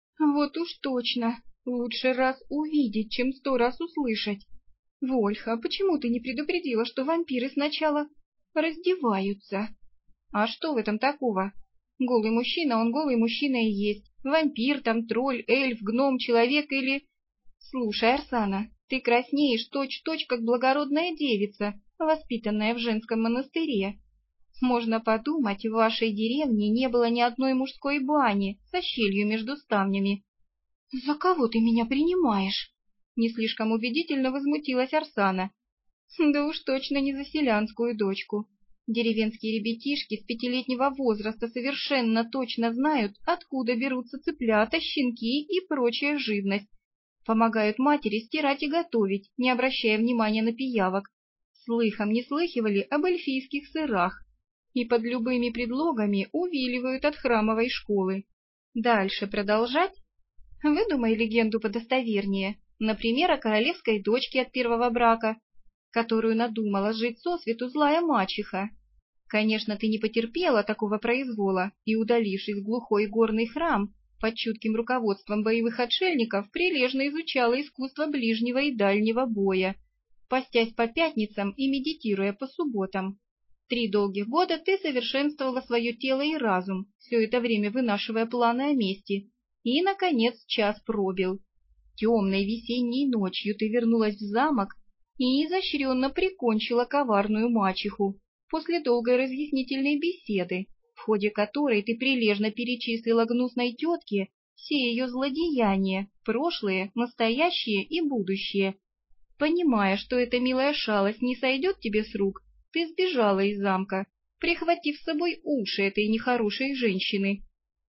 Вот уж точно. Лучше раз увидеть, чем 100 раз услышать. Вольха, почему ты не предупредила, что вампиры сначала раздеваются? А что в этом такого? Голый мужчина, он голый мужчина и есть. Вампир там, тролль, эльф, гном, человек или... Слушай, Арсана, ты краснеешь точь-в-точь, как благородная девица, воспитанная в женском монастыре. Можно подумать, в вашей деревне не было ни одной мужской бани со щелью между ставнями. «За кого ты меня принимаешь?» Не слишком убедительно возмутилась Арсана. Да уж точно не за селянскую дочку. Деревенские ребятишки с 5-летнего возраста совершенно точно знают, откуда берутся цыплята, щенки и прочая живность. Помогают матери стирать и готовить, не обращая внимания на пиявок. Слыхом не слыхивали об эльфийских сырах. И под любыми предлогами увиливают от храмовой школы. Дальше продолжать? Выдумай легенду подостовернее, например, о королевской дочке от первого брака, которую надумала жить сосвету злая мачеха. Конечно, ты не потерпела такого произвола и, удалившись в глухой горный храм, под чутким руководством боевых отшельников, прилежно изучала искусство ближнего и дальнего боя, постясь по пятницам и медитируя по субботам. 3 долгих года ты совершенствовала свое тело и разум, все это время вынашивая планы о мести. И, наконец, час пробил. Темной весенней ночью ты вернулась в замок и изощренно прикончила коварную мачеху после долгой разъяснительной беседы, в ходе которой ты прилежно перечислила гнусной тетке все ее злодеяния, прошлые, настоящие и будущее. Понимая, что эта милая шалость не сойдет тебе с рук, ты сбежала из замка, прихватив с собой уши этой нехорошей женщины.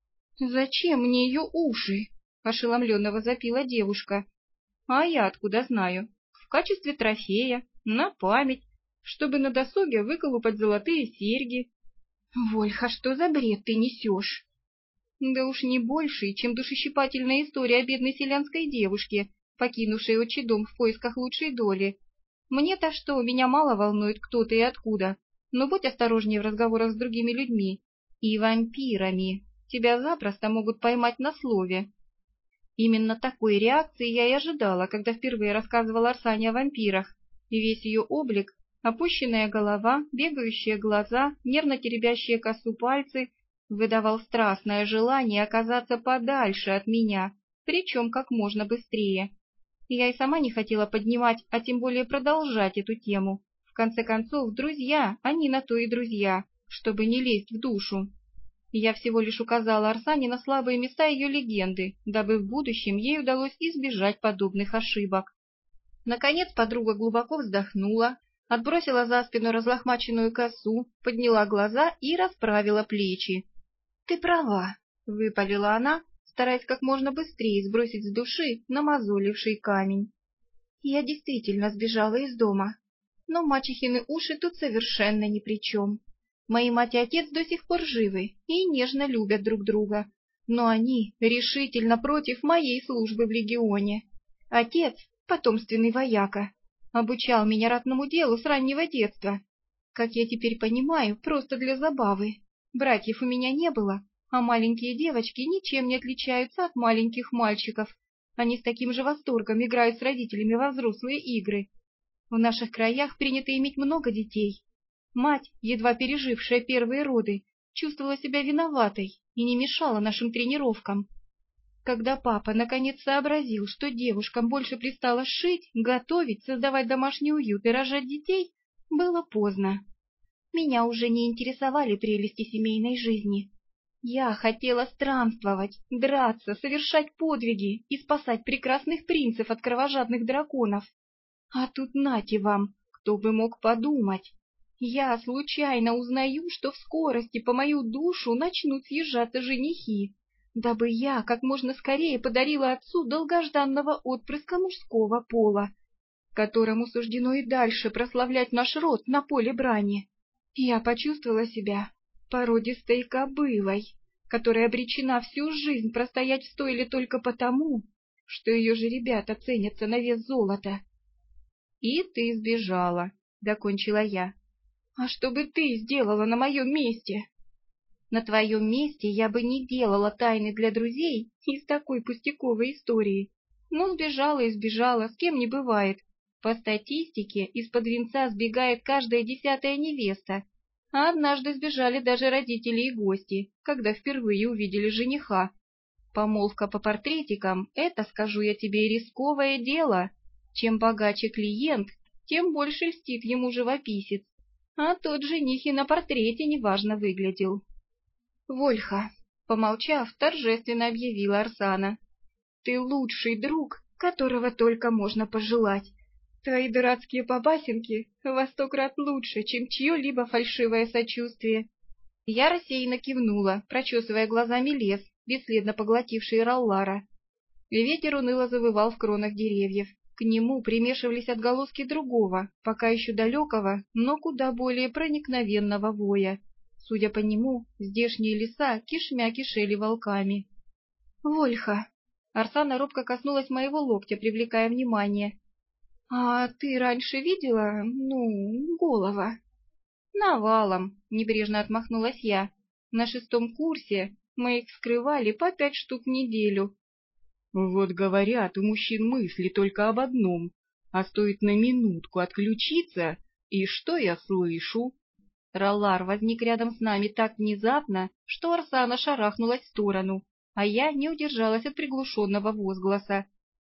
«Зачем мне ее уши?» — ошеломленно возопила девушка. «А я откуда знаю? В качестве трофея, на память, чтобы на досуге выколупать золотые серьги». «Вольха, что за бред ты несешь?» «Да уж не больше, чем душещипательная история о бедной селянской девушке, покинувшей отчий дом в поисках лучшей доли. Мне-то что, меня мало волнует, кто ты и откуда, но будь осторожнее в разговорах с другими людьми и вампирами. Тебя запросто могут поймать на слове». Именно такой реакции я и ожидала, когда впервые рассказывала Арсане о вампирах, и весь ее облик, опущенная голова, бегающие глаза, нервно теребящие косу пальцы, выдавал страстное желание оказаться подальше от меня, причем как можно быстрее. Я и сама не хотела поднимать, а тем более продолжать эту тему. В конце концов, друзья, они на то и друзья, чтобы не лезть в душу. Я всего лишь указала Арсане на слабые места ее легенды, дабы в будущем ей удалось избежать подобных ошибок. Наконец подруга глубоко вздохнула, отбросила за спину разлохмаченную косу, подняла глаза и расправила плечи. «Ты права», — выпалила она, стараясь как можно быстрее сбросить с души намазоливший камень. «Я действительно сбежала из дома, но мачехины уши тут совершенно ни при чем. Мои мать и отец до сих пор живы и нежно любят друг друга, но они решительно против моей службы в легионе. Отец, потомственный вояка, обучал меня ратному делу с раннего детства. Как я теперь понимаю, просто для забавы. Братьев у меня не было, а маленькие девочки ничем не отличаются от маленьких мальчиков. Они с таким же восторгом играют с родителями во взрослые игры. В наших краях принято иметь много детей. Мать, едва пережившая первые роды, чувствовала себя виноватой и не мешала нашим тренировкам. Когда папа наконец сообразил, что девушкам больше пристало шить, готовить, создавать домашний уют и рожать детей, было поздно. Меня уже не интересовали прелести семейной жизни. Я хотела странствовать, драться, совершать подвиги и спасать прекрасных принцев от кровожадных драконов. А тут нате вам, кто бы мог подумать. Я случайно узнаю, что в скорости по мою душу начнут съезжаться женихи, дабы я как можно скорее подарила отцу долгожданного отпрыска мужского пола, которому суждено и дальше прославлять наш род на поле брани. Я почувствовала себя породистой кобылой, которая обречена всю жизнь простоять в стойле только потому, что ее же ребята ценятся на вес золота. — И ты сбежала, — докончила я. А что бы ты сделала на моем месте? На твоем месте я бы не делала тайны для друзей из такой пустяковой истории. Ну, сбежала и сбежала, с кем не бывает. По статистике, из-под венца сбегает каждая 10-я невеста. А однажды сбежали даже родители и гости, когда впервые увидели жениха. Помолвка по портретикам — это, скажу я тебе, рисковое дело. Чем богаче клиент, тем больше льстит ему живописец. А тот жених и на портрете неважно выглядел. «Вольха», — помолчав, торжественно объявила Арсана, — «ты лучший друг, которого только можно пожелать. Твои дурацкие побасенки во 100 крат лучше, чем чье-либо фальшивое сочувствие». Я рассеянно кивнула, прочесывая глазами лес, бесследно поглотивший Раллара. Ветер уныло завывал в кронах деревьев. К нему примешивались отголоски другого, пока еще далекого, но куда более проникновенного воя. Судя по нему, здешние леса кишмя кишели волками. «Вольха!» Арсана робко коснулась моего локтя, привлекая внимание. «А ты раньше видела, голова?» «Навалом», — небрежно отмахнулась я. «На 6-м курсе мы их вскрывали по 5 штук в неделю». Вот говорят, у мужчин мысли только об одном, а стоит на минутку отключиться, и что я слышу? Раллар возник рядом с нами так внезапно, что Арсана шарахнулась в сторону, а я не удержалась от приглушенного возгласа.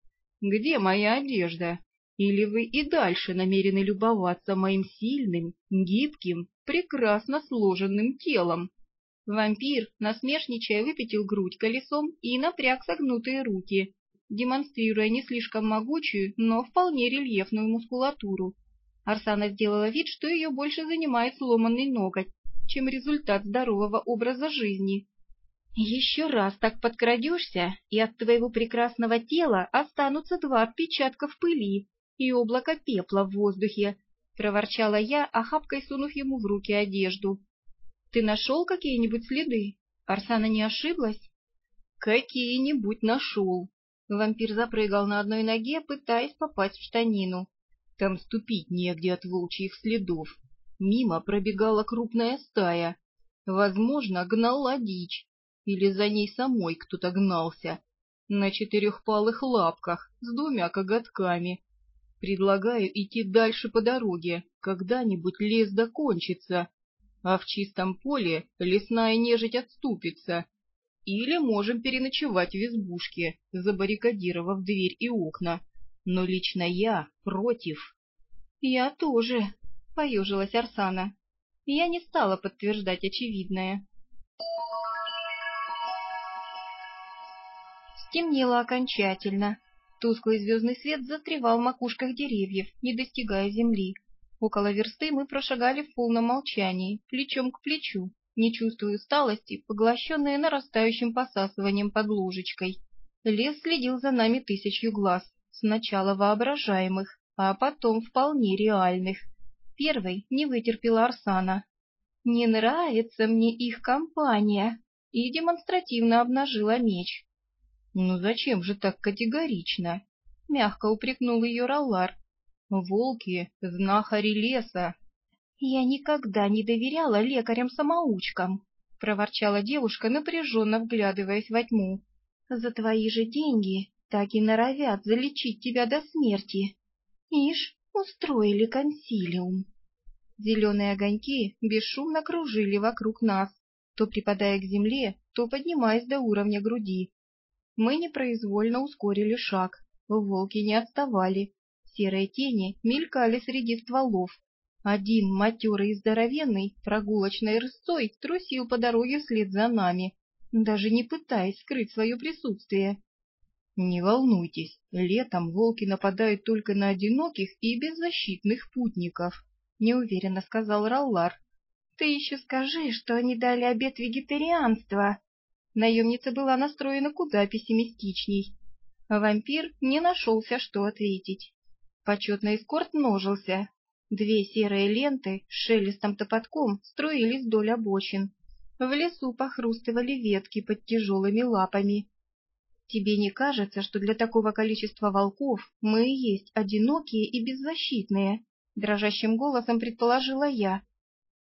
«Где моя одежда? Или вы и дальше намерены любоваться моим сильным, гибким, прекрасно сложенным телом?» Вампир, насмешничая, выпятил грудь колесом и напряг согнутые руки, демонстрируя не слишком могучую, но вполне рельефную мускулатуру. Арсана сделала вид, что ее больше занимает сломанный ноготь, чем результат здорового образа жизни. «Еще раз так подкрадешься, и от твоего прекрасного тела останутся 2 отпечатка в пыли и облако пепла в воздухе», — проворчала я, охапкой сунув ему в руки одежду. «Ты нашел какие-нибудь следы? Арсана не ошиблась?» «Какие-нибудь нашел». Вампир запрыгал на одной ноге, пытаясь попасть в штанину. Там ступить негде от волчьих следов. Мимо пробегала крупная стая. Возможно, гнала дичь. Или за ней самой кто-то гнался. На 4 лапках, с 2 коготками. Предлагаю идти дальше по дороге. Когда-нибудь лес докончится. А в чистом поле лесная нежить отступится. Или можем переночевать в избушке, забаррикадировав дверь и окна. Но лично я против. «Я тоже», — поежилась Арсана. Я не стала подтверждать очевидное. Стемнело окончательно. Тусклый звездный свет застревал в макушках деревьев, не достигая земли. Около версты мы прошагали в полном молчании, плечом к плечу, не чувствуя усталости, поглощенные нарастающим посасыванием под ложечкой. Лес следил за нами 1000 глаз, сначала воображаемых, а потом вполне реальных. Первой не вытерпела Арсана. «Не нравится мне их компания», и демонстративно обнажила меч. «Ну зачем же так категорично?» — мягко упрекнул ее Раллар. «Волки — знахари леса». «Я никогда не доверяла лекарям-самоучкам», — проворчала девушка, напряженно вглядываясь во тьму. «За твои же деньги так и норовят залечить тебя до смерти. Ишь, устроили консилиум». Зеленые огоньки бесшумно кружили вокруг нас, то припадая к земле, то поднимаясь до уровня груди. Мы непроизвольно ускорили шаг, волки не отставали, серые тени мелькали среди стволов. Один, матерый и здоровенный, прогулочной рысцой трусил по дороге вслед за нами, даже не пытаясь скрыть свое присутствие. «Не волнуйтесь, летом волки нападают только на одиноких и беззащитных путников», — неуверенно сказал Раллар. «Ты еще скажи, что они дали обет вегетарианства». Наемница была настроена куда пессимистичней. Вампир не нашелся, что ответить. Почетный эскорт множился. 2 серые ленты с шелестом топотком струились вдоль обочин. В лесу похрустывали ветки под тяжелыми лапами. «Тебе не кажется, что для такого количества волков мы и есть одинокие и беззащитные?» — дрожащим голосом предположила я.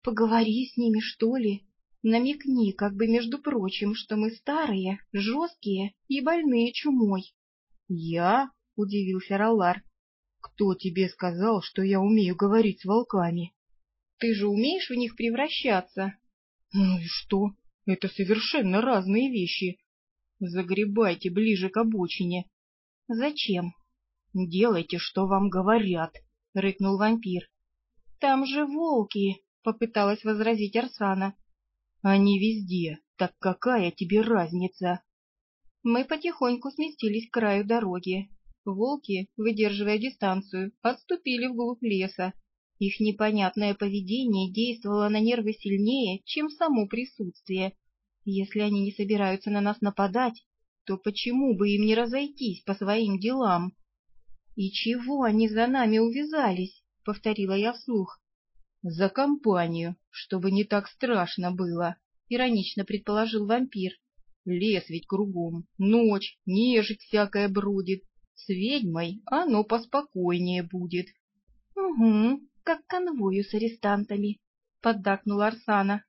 Поговори с ними, что ли. Намекни, как бы между прочим, что мы старые, жесткие и больные чумой. Я? — удивился Роллар. Кто тебе сказал, что я умею говорить с волками? Ты же умеешь в них превращаться? Ну и что? Это совершенно разные вещи. Загребайте ближе к обочине. Зачем? Делайте, что вам говорят, — рыкнул вампир. Там же волки, — попыталась возразить Арсана. Они везде, так какая тебе разница? Мы потихоньку сместились к краю дороги. Волки, выдерживая дистанцию, отступили вглубь леса. Их непонятное поведение действовало на нервы сильнее, чем само присутствие. Если они не собираются на нас нападать, то почему бы им не разойтись по своим делам? — И чего они за нами увязались? — повторила я вслух. — За компанию, чтобы не так страшно было, — иронично предположил вампир. — Лес ведь кругом, ночь, нежить всякая бродит. С ведьмой оно поспокойнее будет. — Угу, как конвою с арестантами, — поддакнула Арсана.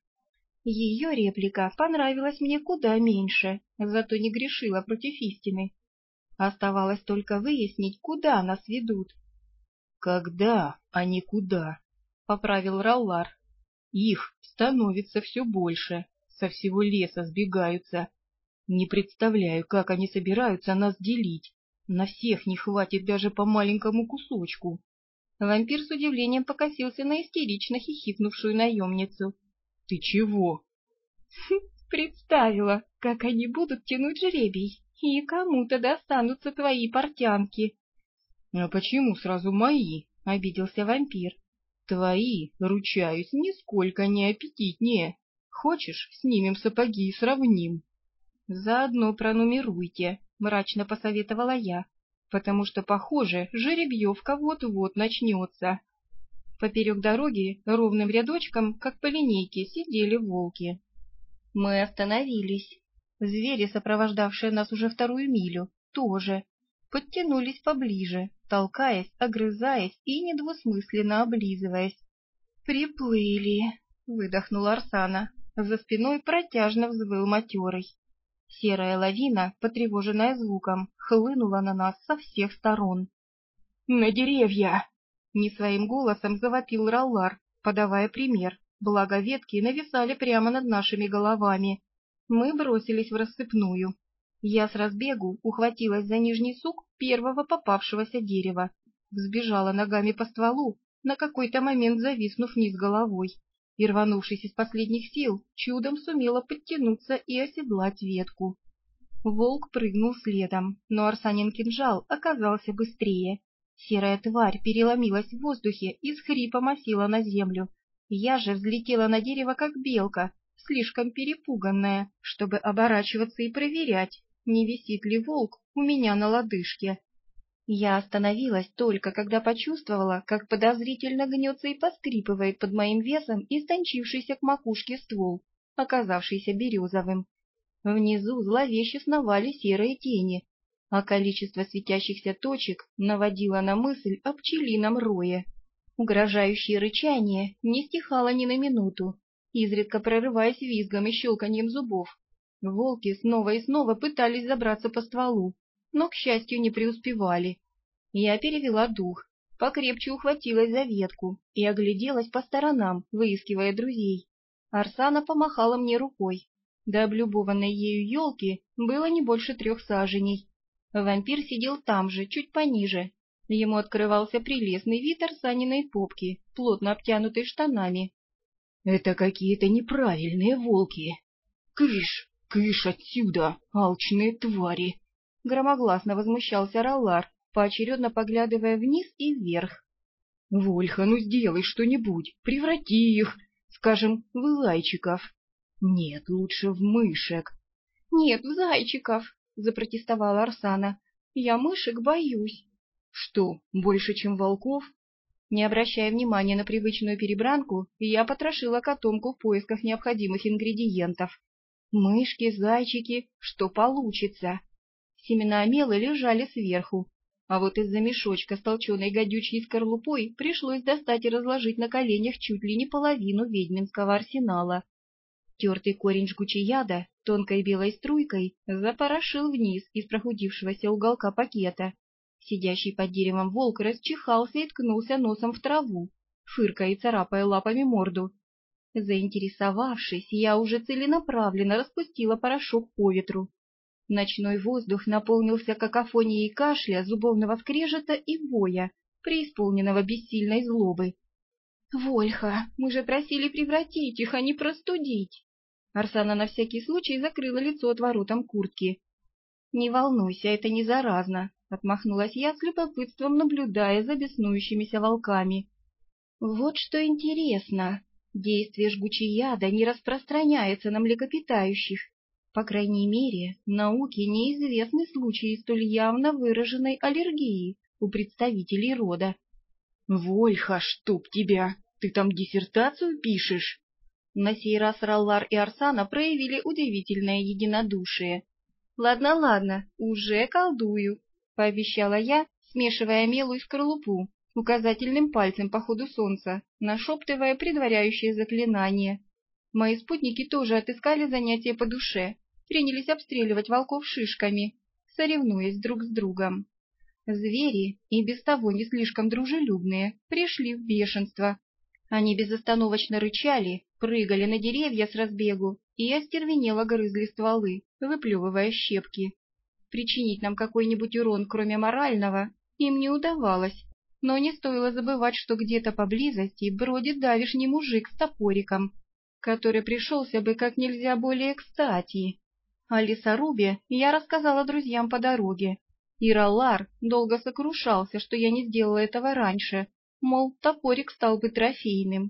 Ее реплика понравилась мне куда меньше, зато не грешила против истины. Оставалось только выяснить, куда нас ведут. — Когда, а не куда, — поправил Роллар. — Их становится все больше, со всего леса сбегаются. Не представляю, как они собираются нас делить. На всех не хватит даже по маленькому кусочку. Вампир с удивлением покосился на истерично хихикнувшую наемницу. — Ты чего? — Представила, как они будут тянуть жребий, и кому-то достанутся твои портянки. — А почему сразу мои? — обиделся вампир. — Твои, ручаюсь, нисколько не аппетитнее. Хочешь, снимем сапоги и сравним? — Заодно пронумеруйте, — мрачно посоветовала я, потому что, похоже, жеребьевка вот-вот начнется. Поперек дороги ровным рядочком, как по линейке, сидели волки. Мы остановились. Звери, сопровождавшие нас уже вторую милю, тоже подтянулись поближе, толкаясь, огрызаясь и недвусмысленно облизываясь. «Приплыли!» — выдохнула Арсана. За спиной протяжно взвыл матерый. Серая лавина, потревоженная звуком, хлынула на нас со всех сторон. «На деревья!» — не своим голосом завопил Роллар, подавая пример, благо ветки нависали прямо над нашими головами. Мы бросились в рассыпную. Я с разбегу ухватилась за нижний сук первого попавшегося дерева, взбежала ногами по стволу, на какой-то момент зависнув вниз головой, и, рванувшись из последних сил, чудом сумела подтянуться и оседлать ветку. Волк прыгнул следом, но Арсанин кинжал оказался быстрее. Серая тварь переломилась в воздухе и с хрипом осела на землю. Я же взлетела на дерево, как белка, слишком перепуганная, чтобы оборачиваться и проверять, не висит ли волк у меня на лодыжке. Я остановилась только, когда почувствовала, как подозрительно гнется и поскрипывает под моим весом истончившийся к макушке ствол, оказавшийся березовым. Внизу зловеще сновали серые тени, а количество светящихся точек наводило на мысль о пчелином рое. Угрожающее рычание не стихало ни на минуту, изредка прорываясь визгом и щелканьем зубов. Волки снова и снова пытались забраться по стволу, но, к счастью, не преуспевали. Я перевела дух, покрепче ухватилась за ветку и огляделась по сторонам, выискивая друзей. Арсана помахала мне рукой. До облюбованной ею елки было не больше 3 саженей. Вампир сидел там же, чуть пониже. Ему открывался прелестный вид Арсаниной попки, плотно обтянутой штанами. — Это какие-то неправильные волки. Кыш, кыш отсюда, алчные твари! — громогласно возмущался Роллар, поочередно поглядывая вниз и вверх. — Вольха, ну сделай что-нибудь, преврати их, скажем, в зайчиков. Нет, лучше в мышек. — Нет, в зайчиков, — запротестовала Арсана. — Я мышек боюсь. — Что, больше, чем волков? Не обращая внимания на привычную перебранку, я потрошила котомку в поисках необходимых ингредиентов. Мышки, зайчики, что получится. Семена омела лежали сверху. А вот из-за мешочка с толченой гадючей скорлупой пришлось достать и разложить на коленях чуть ли не половину ведьминского арсенала. Тертый корень жгучей яда тонкой белой струйкой запорошил вниз из прохудившегося уголка пакета. Сидящий под деревом волк расчихался и ткнулся носом в траву, фыркая и царапая лапами морду. Заинтересовавшись, я уже целенаправленно распустила порошок по ветру. Ночной воздух наполнился какофонией кашля, зубовного скрежета и воя, преисполненного бессильной злобы. «Вольха, мы же просили превратить их, а не простудить!» Арсана на всякий случай закрыла лицо отворотом куртки. «Не волнуйся, это не заразно», — отмахнулась я с любопытством, наблюдая за беснующимися волками. «Вот что интересно, действие жгучей яда не распространяется на млекопитающих. По крайней мере, науке неизвестны случаи столь явно выраженной аллергии у представителей рода». «Вольха, чтоб тебя! Ты там диссертацию пишешь?» На сей раз Раллар и Арсана проявили удивительное единодушие. «Ладно, ладно, уже колдую», — пообещала я, смешивая мелу и скорлупу, указательным пальцем по ходу солнца, нашептывая предваряющее заклинание. Мои спутники тоже отыскали занятие по душе, принялись обстреливать волков шишками, соревнуясь друг с другом. Звери, и без того не слишком дружелюбные, пришли в бешенство. Они безостановочно рычали, прыгали на деревья с разбегу и остервенело грызли стволы, выплевывая щепки. Причинить нам какой-нибудь урон, кроме морального, им не удавалось, но не стоило забывать, что где-то поблизости бродит давишний мужик с топориком, который пришелся бы как нельзя более кстати. О лесорубе я рассказала друзьям по дороге, и Раллар долго сокрушался, что я не сделала этого раньше, мол, топорик стал бы трофейным.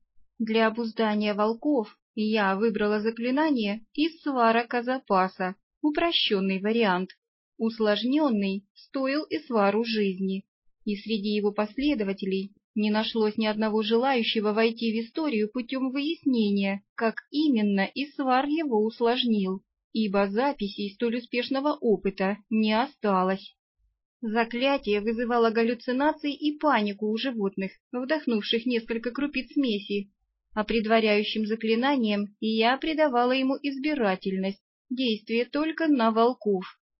Для обуздания волков я выбрала заклинание из сварака запаса, упрощенный вариант. Усложненный стоил и свару жизни, и среди его последователей не нашлось ни одного желающего войти в историю путем выяснения, как именно Исвар его усложнил, ибо записей столь успешного опыта не осталось. Заклятие вызывало галлюцинации и панику у животных, вдохнувших несколько крупиц смеси, а предваряющим заклинанием я придавала ему избирательность, действие только на волков.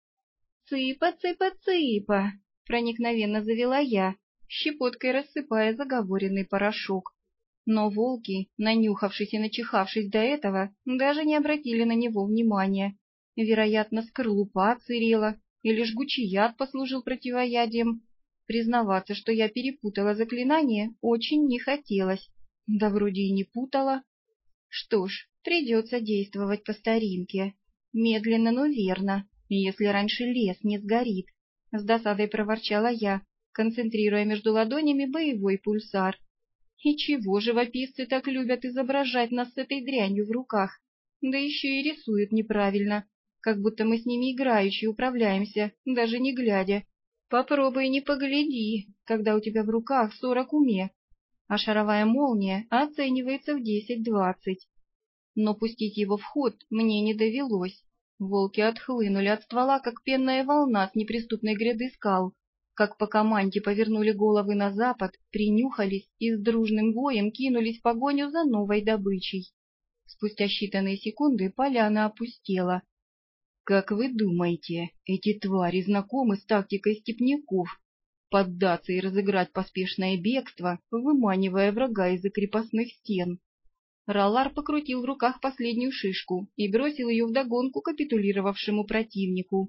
«Цыпа, цыпа, цыпа!» — проникновенно завела я, щепоткой рассыпая заговоренный порошок. Но волки, нанюхавшись и начихавшись до этого, даже не обратили на него внимания. Вероятно, скорлупа отсырела, или жгучий яд послужил противоядием. Признаваться, что я перепутала заклинание, очень не хотелось. Да вроде и не путала. Что ж, придется действовать по старинке. Медленно, но верно, если раньше лес не сгорит. С досадой проворчала я, концентрируя между ладонями боевой пульсар. И чего живописцы так любят изображать нас с этой дрянью в руках? Да еще и рисуют неправильно, как будто мы с ними играючи управляемся, даже не глядя. Попробуй не погляди, когда у тебя в руках 40 уме, а шаровая молния оценивается в 10-20. Но пустить его в ход мне не довелось. Волки отхлынули от ствола, как пенная волна с неприступной гряды скал, как по команде повернули головы на запад, принюхались и с дружным воем кинулись в погоню за новой добычей. Спустя считанные секунды поляна опустела. «Как вы думаете, эти твари знакомы с тактикой степняков? Поддаться и разыграть поспешное бегство, выманивая врага из-за крепостных стен?» Раллар покрутил в руках последнюю шишку и бросил ее вдогонку капитулировавшему противнику.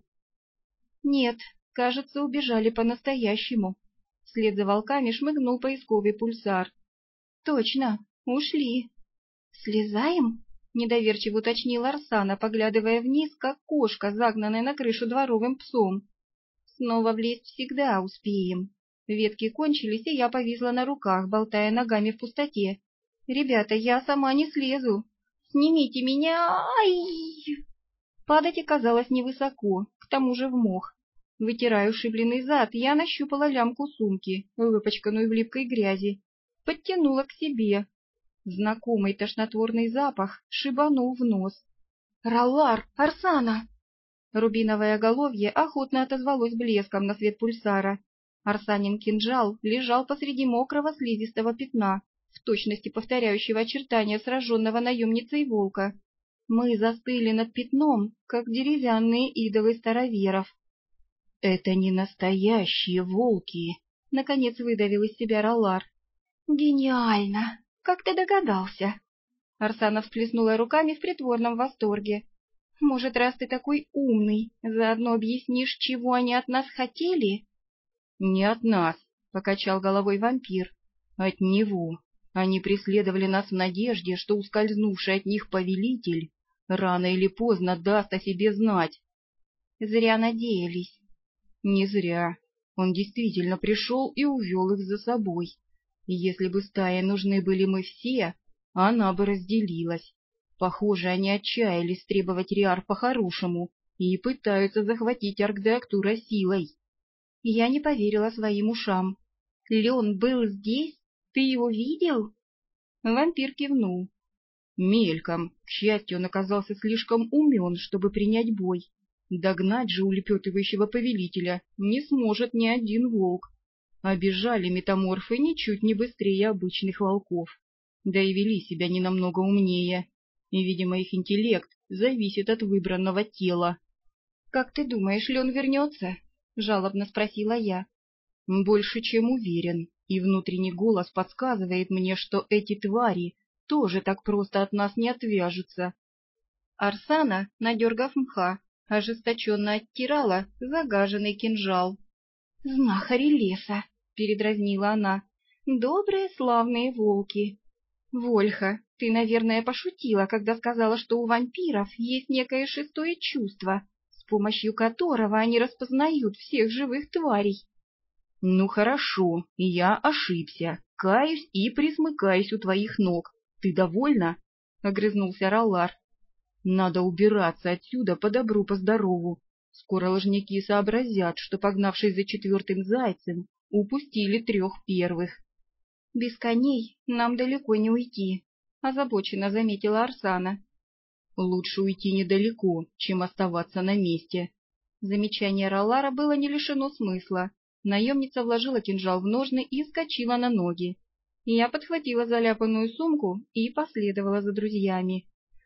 «Нет, кажется, убежали по-настоящему». Вслед за волками шмыгнул поисковый пульсар. «Точно, ушли». «Слезаем?» — недоверчиво уточнил Арсана, поглядывая вниз, как кошка, загнанная на крышу дворовым псом. «Снова влезть всегда успеем». Ветки кончились, и я повисла на руках, болтая ногами в пустоте. «Ребята, я сама не слезу. Снимите меня! Ай!» Падать оказалось невысоко, к тому же в мох. Вытирая ушибленный зад, я нащупала лямку сумки, выпачканную в липкой грязи. Подтянула к себе. Знакомый тошнотворный запах шибанул в нос. «Раллар! Арсана!» Рубиновое оголовье охотно отозвалось блеском на свет пульсара. Арсанин кинжал лежал посреди мокрого слизистого пятна, в точности повторяющего очертания сраженного наемницей волка. Мы застыли над пятном, как деревянные идолы староверов. — Это не настоящие волки! — наконец выдавил из себя Роллар. — Гениально! Как ты догадался? Арсана всплеснула руками в притворном восторге. — Может, раз ты такой умный, заодно объяснишь, чего они от нас хотели? — Не от нас, — покачал головой вампир. — От него. Они преследовали нас в надежде, что ускользнувший от них повелитель рано или поздно даст о себе знать. Зря надеялись. Не зря. Он действительно пришел и увел их за собой. Если бы стае нужны были мы все, она бы разделилась. Похоже, они отчаялись требовать Риар по-хорошему и пытаются захватить Аркдеактура силой. Я не поверила своим ушам. Лен был здесь? Ты его видел? Вампир кивнул. Мельком. К счастью, он оказался слишком умен, чтобы принять бой. Догнать же улепетывающего повелителя не сможет ни один волк. А бежали метаморфы ничуть не быстрее обычных волков. Да и вели себя не намного умнее. И, видимо, их интеллект зависит от выбранного тела. — Как ты думаешь, Лен вернется? — жалобно спросила я. — Больше чем уверен, и внутренний голос подсказывает мне, что эти твари тоже так просто от нас не отвяжутся. Арсана, надергав мха, ожесточенно оттирала загаженный кинжал. — Знахари леса! — передразнила она. — Добрые славные волки! — Вольха, ты, наверное, пошутила, когда сказала, что у вампиров есть некое шестое чувство, с помощью которого они распознают всех живых тварей. — Ну хорошо, я ошибся, каюсь и присмыкаюсь у твоих ног. Ты довольна? — огрызнулся Роллар. — Надо убираться отсюда по добру, по здорову. Скоро ложники сообразят, что, погнавшись за четвертым зайцем, упустили 3 первых. — Без коней нам далеко не уйти, — озабоченно заметила Арсана. — Лучше уйти недалеко, чем оставаться на месте. Замечание Роллара было не лишено смысла. Наемница вложила кинжал в ножны и вскочила на ноги. Я подхватила заляпанную сумку и последовала за друзьями.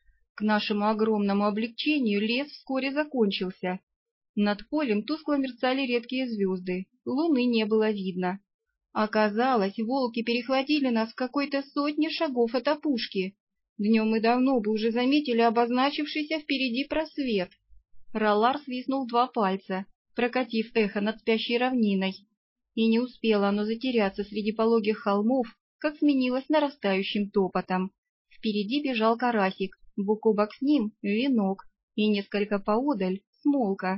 К нашему огромному облегчению лес вскоре закончился. Над полем тускло мерцали редкие звезды, луны не было видно. Оказалось, волки перехватили нас в какой-то 100 шагов от опушки. Днем мы давно бы уже заметили обозначившийся впереди просвет. Роллар свистнул 2 пальца, прокатив эхо над спящей равниной. И не успело оно затеряться среди пологих холмов, как сменилось нарастающим топотом. Впереди бежал карасик, бок о бок с ним — венок, и несколько поодаль — смолка.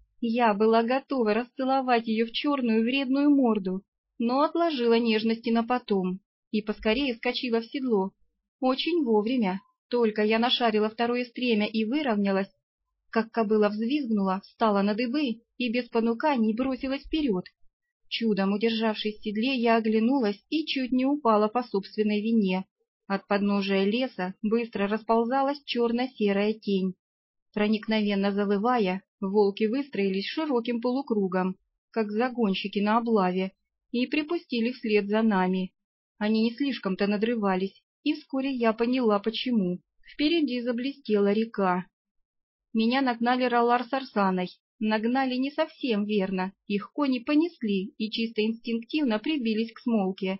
Я была готова расцеловать ее в черную вредную морду, но отложила нежности на потом и поскорее вскочила в седло. Очень вовремя, только я нашарила второе стремя и выровнялась, как кобыла взвизгнула, встала на дыбы и без понуканий бросилась вперед. Чудом удержавшись в седле, я оглянулась и чуть не упала по собственной вине. От подножия леса быстро расползалась черно-серая тень. Проникновенно завывая, волки выстроились широким полукругом, как загонщики на облаве, и припустили вслед за нами. Они не слишком-то надрывались, и вскоре я поняла, почему. Впереди заблестела река. Меня нагнали Роллар с Арсаной. Нагнали не совсем верно, их кони понесли и чисто инстинктивно прибились к смолке.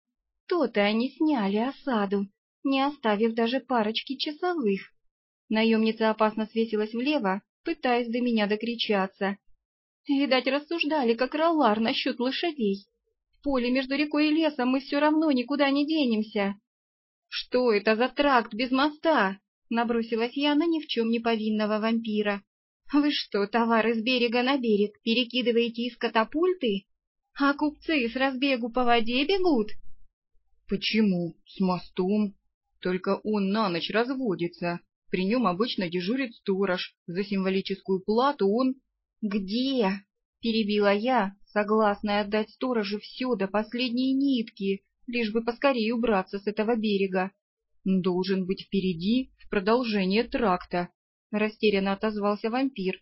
То-то они сняли осаду, не оставив даже парочки часовых. Наемница опасно свесилась влево, пытаясь до меня докричаться. Видать, рассуждали, как Роллар, насчет лошадей. В поле между рекой и лесом мы все равно никуда не денемся. — Что это за тракт без моста? — набросилась я на ни в чем не повинного вампира. — Вы что, товары с берега на берег перекидываете из катапульты? А купцы с разбегу по воде бегут? — Почему? С мостом. Только он на ночь разводится. При нем обычно дежурит сторож. За символическую плату он... — Где? — перебила я, согласная отдать сторожу все до последней нитки, лишь бы поскорее убраться с этого берега. — Должен быть впереди, в продолжение тракта, — растерянно отозвался вампир.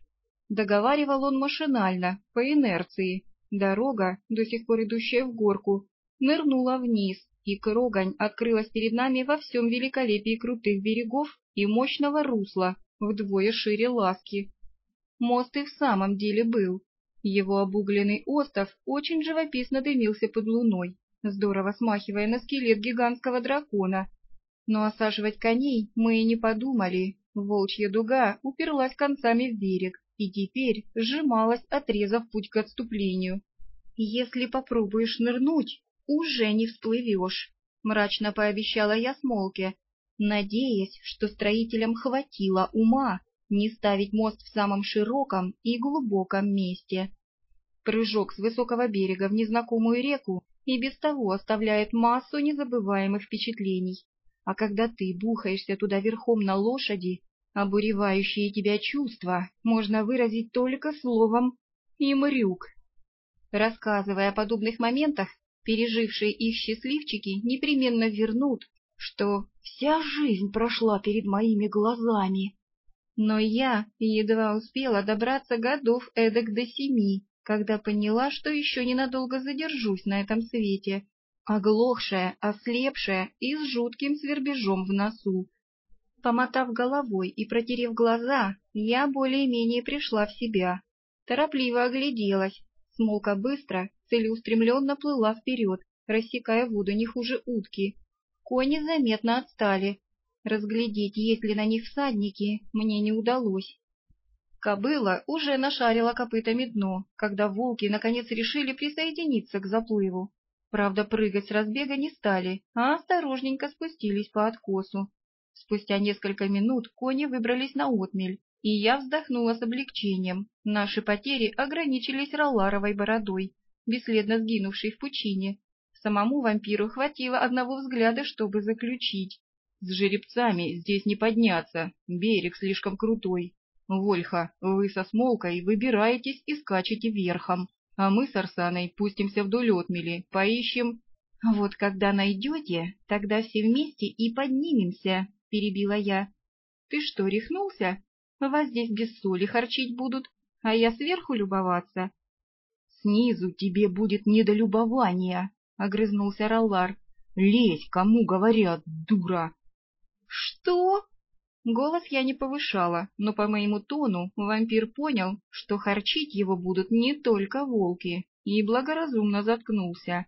Договаривал он машинально, по инерции. Дорога, до сих пор идущая в горку, нырнула вниз, и Крогань открылась перед нами во всем великолепии крутых берегов и мощного русла, вдвое шире Ласки. Мост и в самом деле был. Его обугленный остов очень живописно дымился под луной, здорово смахивая на скелет гигантского дракона. Но осаживать коней мы и не подумали. Волчья дуга уперлась концами в берег и теперь сжималась, отрезав путь к отступлению. «Если попробуешь нырнуть, уже не всплывешь», — мрачно пообещала я Смолке, надеясь, что строителям хватило ума не ставить мост в самом широком и глубоком месте. Прыжок с высокого берега в незнакомую реку и без того оставляет массу незабываемых впечатлений. А когда ты бухаешься туда верхом на лошади, обуревающие тебя чувства можно выразить только словом «имрюк». Рассказывая о подобных моментах, пережившие их счастливчики непременно вернут, что вся жизнь прошла перед моими глазами. Но я едва успела добраться годов эдак до 7, когда поняла, что еще ненадолго задержусь на этом свете, оглохшая, ослепшая и с жутким свербежом в носу. Помотав головой и протерев глаза, я более-менее пришла в себя. Торопливо огляделась. Смолка быстро, целеустремленно плыла вперед, рассекая воду не хуже утки. Кони заметно отстали. Разглядеть, есть ли на них всадники, мне не удалось. Кобыла уже нашарила копытами дно, когда волки наконец решили присоединиться к заплыву. Правда, прыгать с разбега не стали, а осторожненько спустились по откосу. Спустя несколько минут кони выбрались на отмель, и я вздохнула с облегчением. Наши потери ограничились Ролларовой бородой, бесследно сгинувшей в пучине. Самому вампиру хватило одного взгляда, чтобы заключить: с жеребцами здесь не подняться, берег слишком крутой. Вольха, вы со Смолкой выбираетесь и скачете верхом, а мы с Арсаной пустимся вдоль отмели, поищем... — Вот когда найдете, тогда все вместе и поднимемся, — перебила я. — Ты что, рехнулся? Вас здесь без соли харчить будут, а я сверху любоваться. — Снизу тебе будет недолюбование, — огрызнулся Роллар. — Лезь, кому говорят, дура! — Что? Голос я не повышала, но по моему тону вампир понял, что харчить его будут не только волки, и благоразумно заткнулся.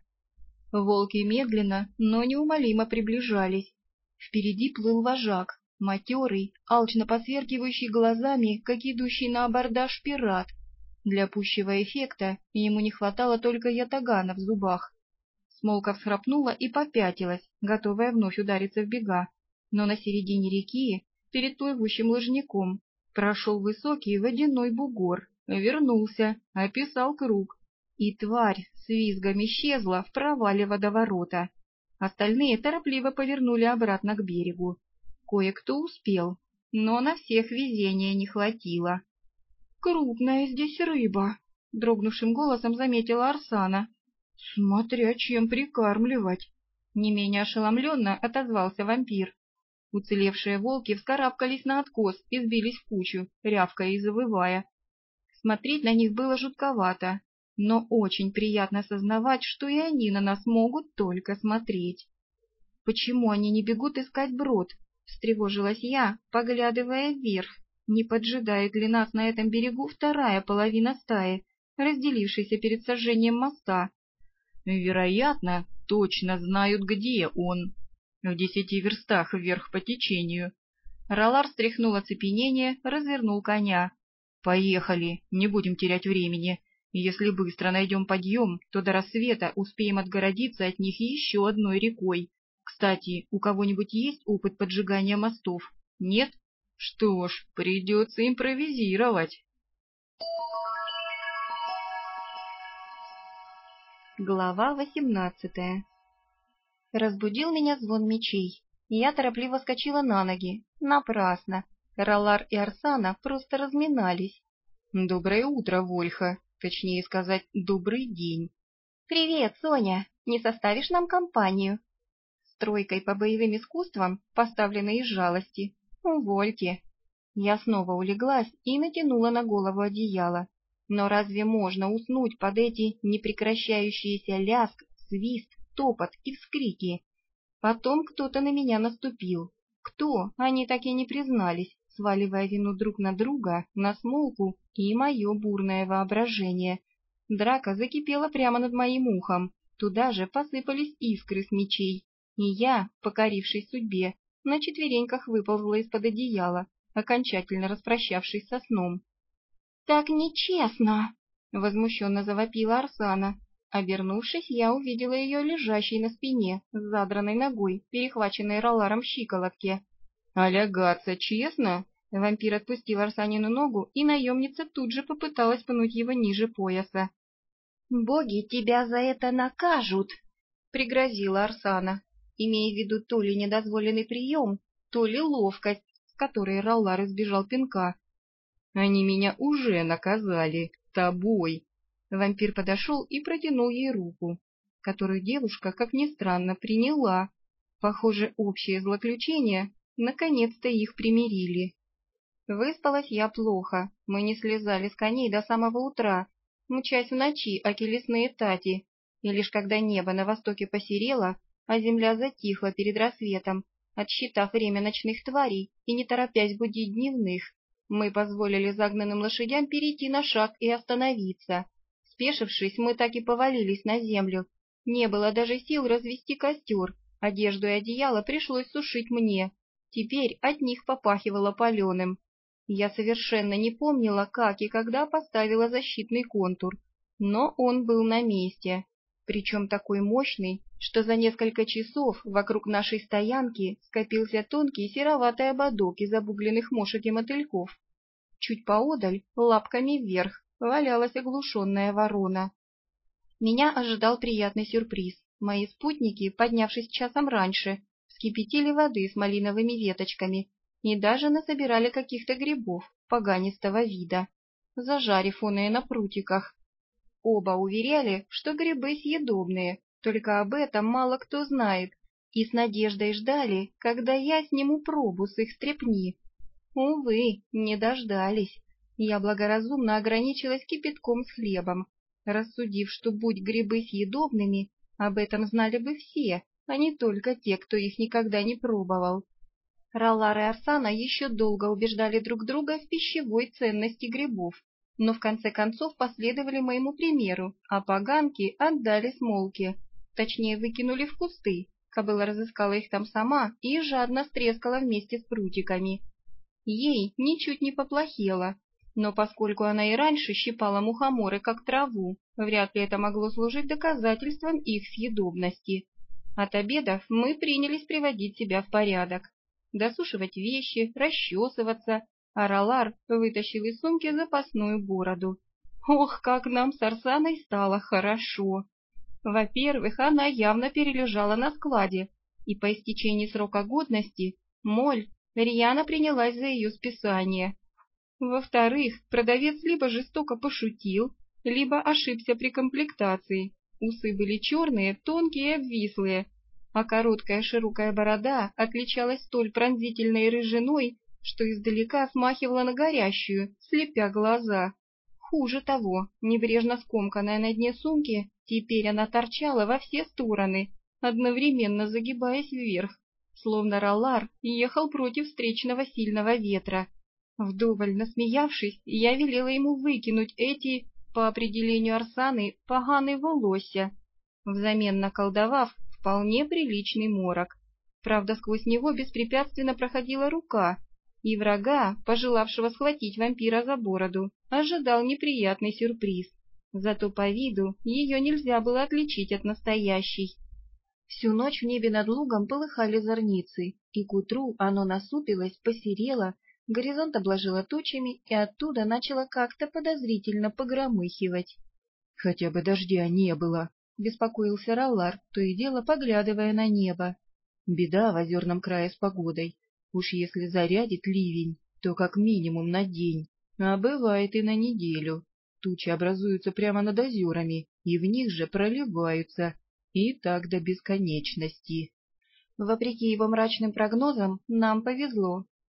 Волки медленно, но неумолимо приближались. Впереди плыл вожак, матерый, алчно посверкивающий глазами, как идущий на абордаж пират. Для пущего эффекта ему не хватало только ятагана в зубах. Смолка всхрапнула и попятилась, готовая вновь удариться в бега, но на середине реки, перед плывущим лыжняком, прошел высокий водяной бугор, вернулся, описал круг, и тварь с визгом исчезла в провале водоворота. Остальные торопливо повернули обратно к берегу. Кое-кто успел, но на всех везения не хватило. — Крупная здесь рыба, — дрогнувшим голосом заметила Арсана. — Смотря чем прикармливать. Не менее ошеломленно отозвался вампир. Уцелевшие волки вскарабкались на откос и сбились в кучу, рявкая и завывая. Смотреть на них было жутковато, но очень приятно сознавать, что и они на нас могут только смотреть. — Почему они не бегут искать брод? — встревожилась я, поглядывая вверх. Не поджидает ли нас на этом берегу вторая половина стаи, разделившейся перед сожжением моста? — Вероятно, точно знают, где он. В 10 верстах вверх по течению. Роллар стряхнул оцепенение, развернул коня. — Поехали, не будем терять времени. Если быстро найдем подъем, то до рассвета успеем отгородиться от них еще одной рекой. Кстати, у кого-нибудь есть опыт поджигания мостов? Нет? Что ж, придется импровизировать. Глава 18. Разбудил меня звон мечей. Я торопливо скочила на ноги. Напрасно. Роллар и Арсана просто разминались. «Доброе утро, Вольха. Точнее сказать, добрый день». «Привет, Соня. Не составишь нам компанию?» С тройкой по боевым искусствам, поставленной из жалости. Увольте. Я снова улеглась и натянула на голову одеяло. Но разве можно уснуть под эти непрекращающиеся лязг, свист, топот и вскрики? Потом кто-то на меня наступил. Кто? Они так и не признались, сваливая вину друг на друга, на Смолку и мое бурное воображение. Драка закипела прямо над моим ухом. Туда же посыпались искры с мечей. И я, покорившись судьбе, на четвереньках выползла из-под одеяла, окончательно распрощавшись со сном. «Так нечестно!» — возмущенно завопила Арсана. Обернувшись, я увидела ее лежащей на спине, с задранной ногой, перехваченной Роларом щиколотке. «А лягаться честно?» Вампир отпустил Арсанину ногу, и наемница тут же попыталась пнуть его ниже пояса. «Боги тебя за это накажут!» — пригрозила Арсана, имея в виду то ли недозволенный прием, то ли ловкость, с которой Роллар избежал пинка. «Они меня уже наказали. Тобой!» Вампир подошел и протянул ей руку, которую девушка, как ни странно, приняла. Похоже, общее злоключение, наконец-то их примирили. Выспалась я плохо, мы не слезали с коней до самого утра, мчась в ночи аки лесные тати, и лишь когда небо на востоке посерело, а земля затихла перед рассветом, отсчитав время ночных тварей и не торопясь будить дневных, мы позволили загнанным лошадям перейти на шаг и остановиться. Спешившись, мы так и повалились на землю. Не было даже сил развести костер, одежду и одеяло пришлось сушить мне. Теперь от них попахивало паленым. Я совершенно не помнила, как и когда поставила защитный контур, но он был на месте, причем такой мощный, что за несколько часов вокруг нашей стоянки скопился тонкий сероватый ободок из обугленных мошек и мотыльков. Чуть поодаль, лапками вверх, валялась оглушенная ворона. Меня ожидал приятный сюрприз. Мои спутники, поднявшись часом раньше, вскипятили воды с малиновыми веточками и даже насобирали каких-то грибов поганистого вида, зажарив оные на прутиках. Оба уверяли, что грибы съедобные, только об этом мало кто знает, и с надеждой ждали, когда я сниму пробу с их стряпни. Увы, не дождались. Я благоразумно ограничилась кипятком с хлебом, рассудив, что будь грибы съедобными, об этом знали бы все, а не только те, кто их никогда не пробовал. Роллар и Арсана еще долго убеждали друг друга в пищевой ценности грибов, но в конце концов последовали моему примеру, а поганки отдали Смолке, точнее выкинули в кусты. Кобыла разыскала их там сама и жадно стрескала вместе с прутиками. Ей ничуть не поплохело, но поскольку она и раньше щипала мухоморы как траву, вряд ли это могло служить доказательством их съедобности. От обедов мы принялись приводить себя в порядок, досушивать вещи, расчесываться, а Роллар вытащил из сумки запасную бороду. Ох, как нам с Арсаной стало хорошо! Во-первых, она явно перележала на складе, и по истечении срока годности моль рьяно принялась за ее списание. Во-вторых, продавец либо жестоко пошутил, либо ошибся при комплектации. Усы были черные, тонкие и обвислые, а короткая широкая борода отличалась столь пронзительной рыжиной, что издалека смахивала на горящую, слепя глаза. Хуже того, небрежно скомканная на дне сумки, теперь она торчала во все стороны, одновременно загибаясь вверх, словно Роллар ехал против встречного сильного ветра. Вдоволь насмеявшись, я велела ему выкинуть эти, по определению Арсаны, поганые волосья, взамен наколдовав вполне приличный морок. Правда, сквозь него беспрепятственно проходила рука, и врага, пожелавшего схватить вампира за бороду, ожидал неприятный сюрприз. Зато по виду ее нельзя было отличить от настоящей. Всю ночь в небе над лугом полыхали зорницы, и к утру оно насупилось, посерело, горизонт обложило тучами, и оттуда начало как-то подозрительно погромыхивать. — Хотя бы дождя не было, — беспокоился Роллар, то и дело поглядывая на небо. Беда в озерном крае с погодой. Уж если зарядит ливень, то как минимум на день, а бывает и на неделю. Тучи образуются прямо над озерами, и в них же проливаются, и так до бесконечности. Вопреки его мрачным прогнозам, нам повезло.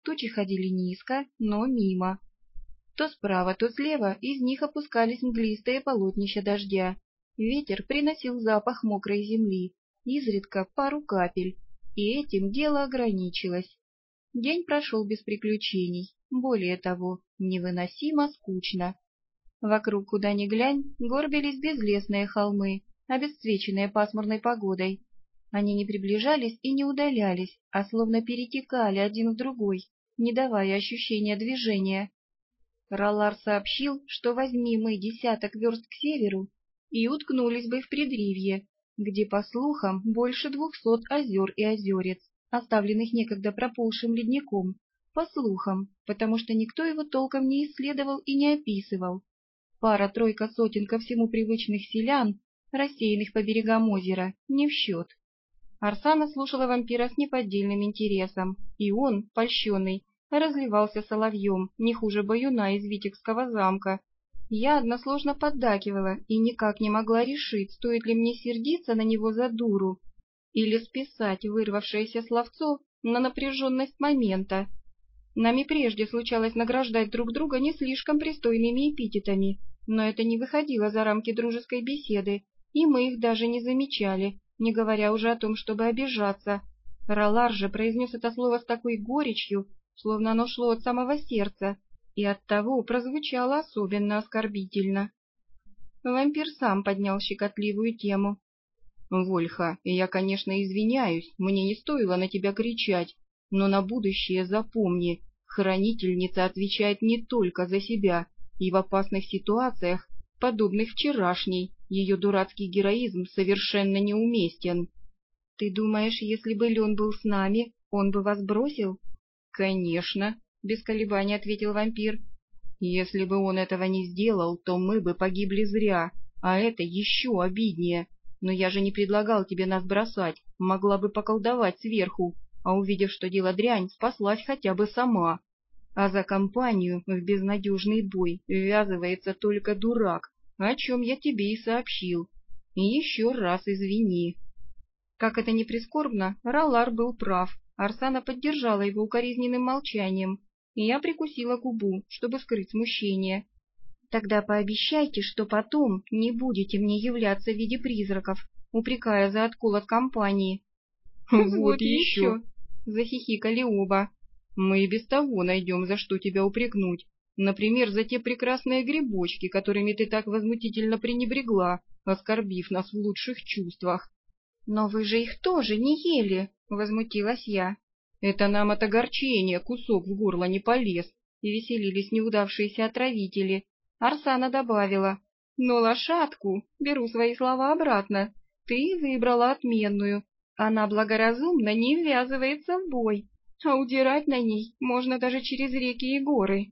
Тучи ходили низко, но мимо. То справа, то слева из них опускались мглистые полотнища дождя. Ветер приносил запах мокрой земли, изредка пару капель, и этим дело ограничилось. День прошел без приключений, более того, невыносимо скучно. Вокруг, куда ни глянь, горбились безлесные холмы, обесцвеченные пасмурной погодой. Они не приближались и не удалялись, а словно перетекали один в другой, не давая ощущения движения. Раллар сообщил, что возьми мы 10 верст к северу, и уткнулись бы в предривье, где, по слухам, больше 200 озер и озерец, оставленных некогда проползшим ледником. По слухам, потому что никто его толком не исследовал и не описывал. Пара-тройка сотен ко всему привычных селян, рассеянных по берегам озера, не в счет. Арсана слушала вампира с неподдельным интересом, и он, польщенный, разливался соловьем, не хуже баюна из Витебского замка. Я односложно поддакивала и никак не могла решить, стоит ли мне сердиться на него за дуру или списать вырвавшееся словцо на напряженность момента. Нам и прежде случалось награждать друг друга не слишком пристойными эпитетами, но это не выходило за рамки дружеской беседы, и мы их даже не замечали, не говоря уже о том, чтобы обижаться. Раллар же произнес это слово с такой горечью, словно оно шло от самого сердца, и оттого прозвучало особенно оскорбительно. Вампир сам поднял щекотливую тему. «Вольха, я, конечно, извиняюсь, мне не стоило на тебя кричать, но на будущее запомни, хранительница отвечает не только за себя, и в опасных ситуациях, подобных вчерашней, ее дурацкий героизм совершенно неуместен». «Ты думаешь, если бы Лен был с нами, он бы вас бросил?» «Конечно», — без колебаний ответил вампир. «Если бы он этого не сделал, то мы бы погибли зря, а это еще обиднее. Но я же не предлагал тебе нас бросать, могла бы поколдовать сверху, а увидев, что дело дрянь, спаслась хотя бы сама. А за компанию в безнадежный бой ввязывается только дурак, о чем я тебе и сообщил. И еще раз извини». Как это ни прискорбно, Раллар был прав. Арсана поддержала его укоризненным молчанием, и я прикусила губу, чтобы скрыть смущение. «Тогда пообещайте, что потом не будете мне являться в виде призраков, упрекая за откол от компании». «Вот еще!» — захихикали оба. «Мы и без того найдем, за что тебя упрекнуть. Например, за те прекрасные грибочки, которыми ты так возмутительно пренебрегла, оскорбив нас в лучших чувствах». «Но вы же их тоже не ели!» — возмутилась я. «Это нам от огорчения кусок в горло не полез», — и веселились неудавшиеся отравители. Арсана добавила: «Но лошадку, беру свои слова обратно, ты выбрала отменную. Она благоразумно не ввязывается в бой, а удирать на ней можно даже через реки и горы».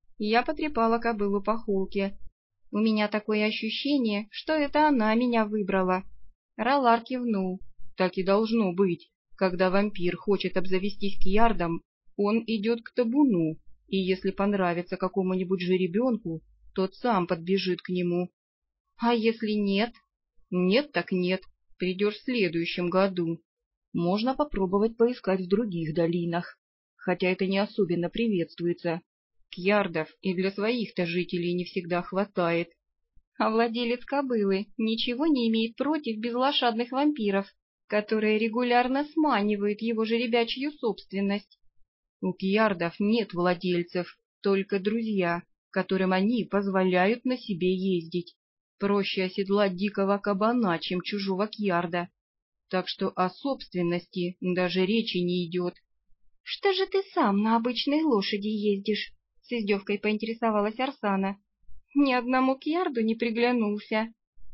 Я потрепала кобылу по холке. «У меня такое ощущение, что это она меня выбрала». Раллар кивнул. «Так и должно быть. Когда вампир хочет обзавестись кьярдом, он идет к табуну, и если понравится какому-нибудь жеребенку, тот сам подбежит к нему». «А если нет?» «Нет так нет. Придешь в следующем году. Можно попробовать поискать в других долинах, хотя это не особенно приветствуется. Кьярдов и для своих-то жителей не всегда хватает». А владелец кобылы ничего не имеет против безлошадных вампиров, которые регулярно сманивают его жеребячью собственность. У кьярдов нет владельцев, только друзья, которым они позволяют на себе ездить. Проще оседлать дикого кабана, чем чужого кьярда. Так что о собственности даже речи не идет. — Что же ты сам на обычной лошади ездишь? — с издевкой поинтересовалась Арсана. Ни одному кьярду не приглянулся.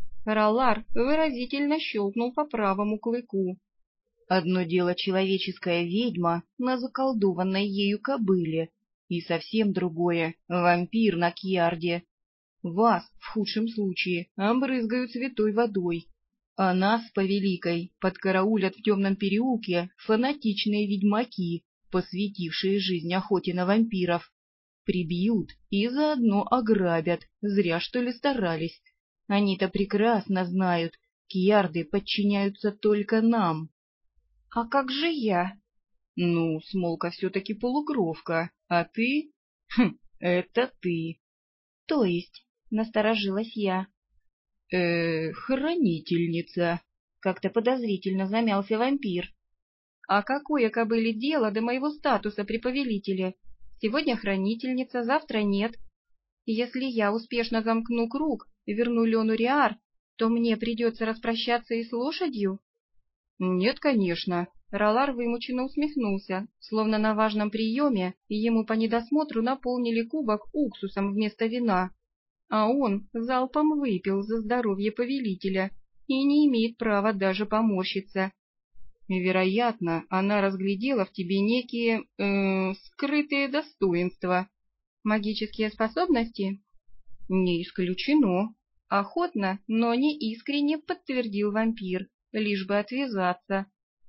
Раллар выразительно щелкнул по правому клыку. «Одно дело человеческая ведьма на заколдованной ею кобыле, и совсем другое — вампир на кьярде. Вас, в худшем случае, обрызгают святой водой, а нас, по великой, подкараулят в темном переулке фанатичные ведьмаки, посвятившие жизнь охоте на вампиров. Прибьют и заодно ограбят, зря что ли старались. Они-то прекрасно знают, кьярды подчиняются только нам». «А как же я?» Ну, Смолка все-таки полукровка, а ты... Хм, это ты. То есть, насторожилась я. Хранительница. Как-то подозрительно замялся вампир. А какое кобыле дело до моего статуса при повелителе? Сегодня хранительница, завтра нет. Если я успешно замкну круг и верну Лену Риар, то мне придется распрощаться и с лошадью? Нет, конечно. Ролар вымученно усмехнулся, словно на важном приеме ему по недосмотру наполнили кубок уксусом вместо вина, а он залпом выпил за здоровье повелителя и не имеет права даже поморщиться. Вероятно, она разглядела в тебе некие, скрытые достоинства. Магические способности? Не исключено. Охотно, но не искренне подтвердил вампир, лишь бы отвязаться.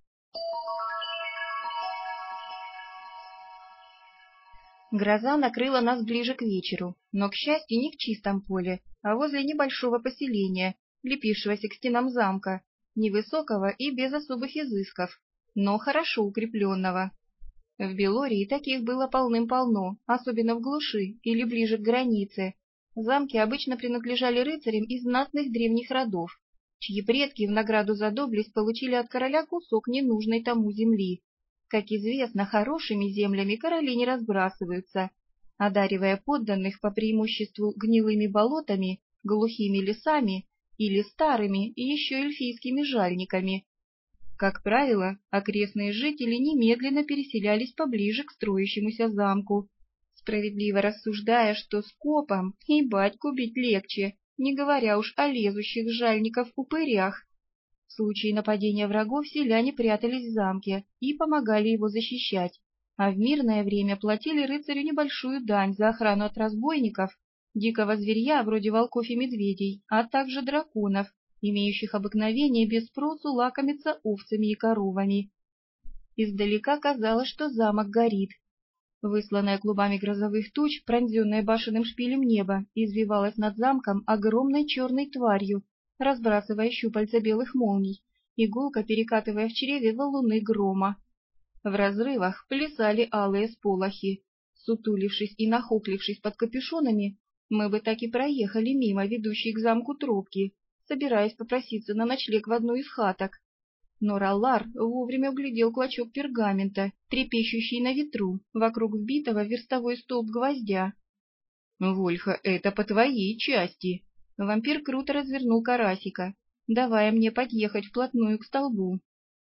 Гроза накрыла нас ближе к вечеру, но, к счастью, не в чистом поле, а возле небольшого поселения, лепившегося к стенам замка, невысокого и без особых изысков, но хорошо укрепленного. В Белории таких было полным-полно, особенно в глуши или ближе к границе. Замки обычно принадлежали рыцарям из знатных древних родов, чьи предки в награду за доблесть получили от короля кусок ненужной тому земли. Как известно, хорошими землями короли не разбрасываются, одаривая подданных по преимуществу гнилыми болотами, глухими лесами или старыми и еще эльфийскими жальниками. Как правило, окрестные жители немедленно переселялись поближе к строящемуся замку, справедливо рассуждая, что скопом и батьку бить легче, не говоря уж о лезущих жальников-упырях. В случае нападения врагов селяне прятались в замке и помогали его защищать, а в мирное время платили рыцарю небольшую дань за охрану от разбойников, дикого зверья вроде волков и медведей, а также драконов, имеющих обыкновение без спросу лакомиться овцами и коровами. Издалека казалось, что замок горит. Высланное клубами грозовых туч, пронзенное башенным шпилем небо, извивалось над замком огромной черной тварью, разбрасывая щупальца белых молний, игулка перекатывая в чреве валуны грома. В разрывах плясали алые сполохи. Сутулившись и нахохлившись под капюшонами, мы бы так и проехали мимо ведущей к замку тропки, собираясь попроситься на ночлег в одну из хаток. Но Роллар вовремя углядел клочок пергамента, трепещущий на ветру, вокруг вбитого в верстовой столб гвоздя. «Вольха, это по твоей части!» Вампир круто развернул карасика, давая мне подъехать вплотную к столбу.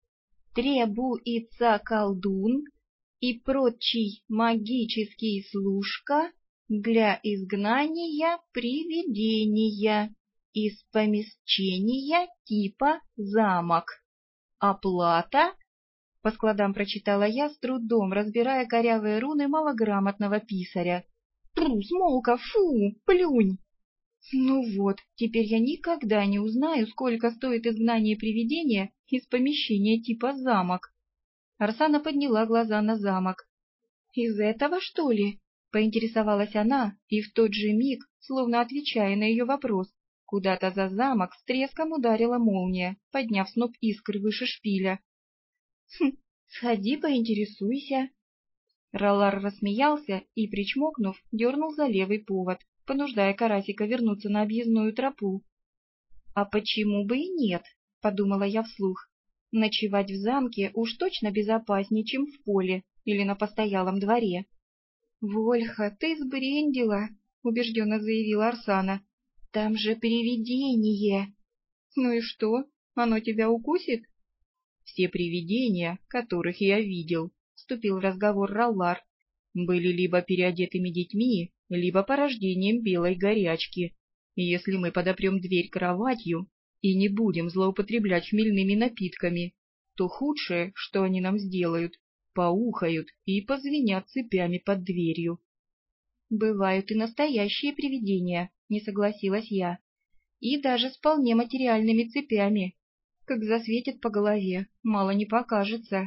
«Требуется колдун и прочий магический служка для изгнания привидения из помещения типа замок. Оплата?» По складам прочитала я, с трудом разбирая корявые руны малограмотного писаря. «Трус, Смолка, фу, плюнь!» Ну вот, теперь я никогда не узнаю, сколько стоит изгнание привидения из помещения типа замок. Арсана подняла глаза на замок. «Из этого, что ли?» — поинтересовалась она, и в тот же миг, словно отвечая на ее вопрос, куда-то за замок с треском ударила молния, подняв сноп искр выше шпиля. «Хм, сходи поинтересуйся». Ролар рассмеялся и, причмокнув, дернул за левый повод, понуждая карасика вернуться на объездную тропу. «А почему бы и нет?» — подумала я вслух. «Ночевать в замке уж точно безопаснее, чем в поле или на постоялом дворе». «Вольха, ты сбрендила», — убежденно заявила Арсана. «Там же привидение». «Ну и что, оно тебя укусит?» «Все привидения, которых я видел», — вступил в разговор Роллар, «были либо переодетыми детьми, либо порождением белой горячки. И если мы подопрем дверь кроватью и не будем злоупотреблять хмельными напитками, то худшее, что они нам сделают, поухают и позвенят цепями под дверью». «Бывают и настоящие привидения», — не согласилась я, «и даже с вполне материальными цепями. Как засветит по голове, мало не покажется».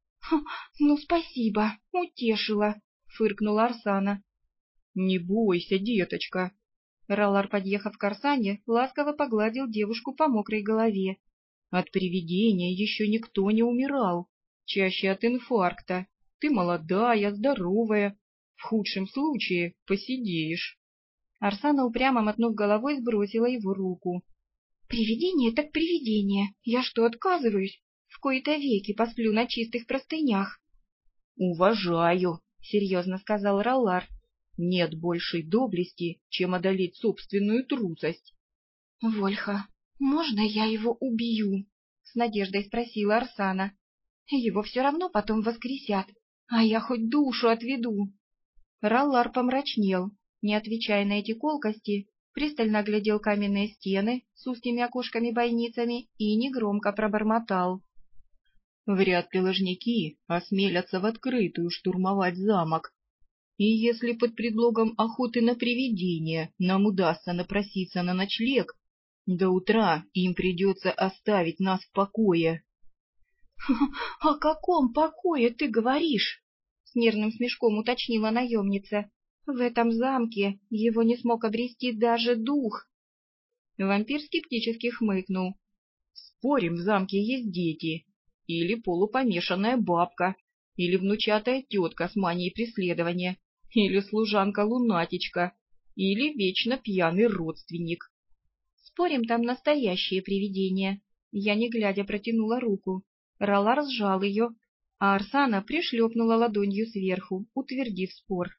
«Ну спасибо, утешила», — фыркнула Арсана. «Не бойся, деточка». Роллар, подъехав к Арсане, ласково погладил девушку по мокрой голове. «От привидения еще никто не умирал. чаще от инфаркта. Ты молодая, здоровая. В худшем случае посидеешь. Арсана, упрямо мотнув головой, сбросила его руку. «Привидение так привидение. Я что, отказываюсь? В кои-то веки посплю на чистых простынях». «Уважаю», — серьезно сказал Роллар. «Нет большей доблести, чем одолеть собственную трусость». «Вольха, можно я его убью?» — с надеждой спросила Арсана. «Его все равно потом воскресят, а я хоть душу отведу». Роллар помрачнел, не отвечая на эти колкости, пристально глядел каменные стены с узкими окошками-бойницами и негромко пробормотал. «Вряд ли ложники осмелятся в открытую штурмовать замок. И если под предлогом охоты на привидения нам удастся напроситься на ночлег, до утра им придется оставить нас в покое». «О каком покое ты говоришь?» — с нервным смешком уточнила наемница. «В этом замке его не смог обрести даже дух». Вампир скептически хмыкнул. «Спорим, в замке есть дети, или полупомешанная бабка, или внучатая тетка с манией преследования, или служанка-лунатичка, или вечно пьяный родственник». «Спорим, там настоящее привидение». Я, не глядя, протянула руку. Роллар сжал ее, а Арсана пришлепнула ладонью сверху, утвердив спор.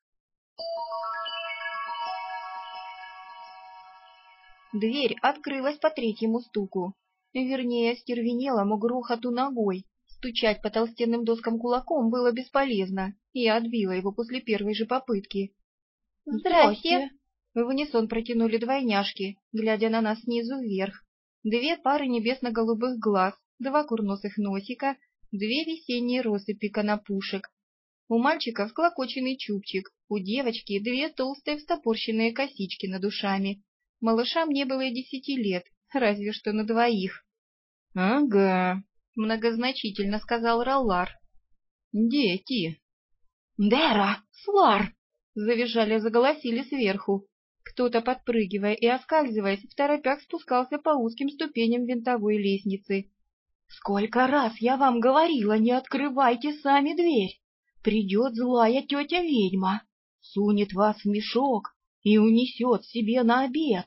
Дверь открылась по третьему стуку. Вернее, стервенелому грохоту ногой. Стучать по толстенным доскам кулаком было бесполезно. Я отбила его после первой же попытки. «Здрасте!» В унисон протянули двойняшки, глядя на нас снизу вверх. Две пары небесно-голубых глаз, два курносых носика, две весенние россыпи конопушек. У мальчика всклокоченный чубчик, у девочки две толстые встопорщенные косички над ушами. Малышам не было и 10 лет, разве что на двоих. — Ага, — многозначительно сказал Роллар. — Дети. — Дера, Слар! — заголосили сверху. Кто-то, подпрыгивая и оскальзываясь, второпях спускался по узким ступеням винтовой лестницы. «Сколько раз я вам говорила, не открывайте сами дверь! Придет злая тетя-ведьма, сунет вас в мешок и унесет себе на обед!»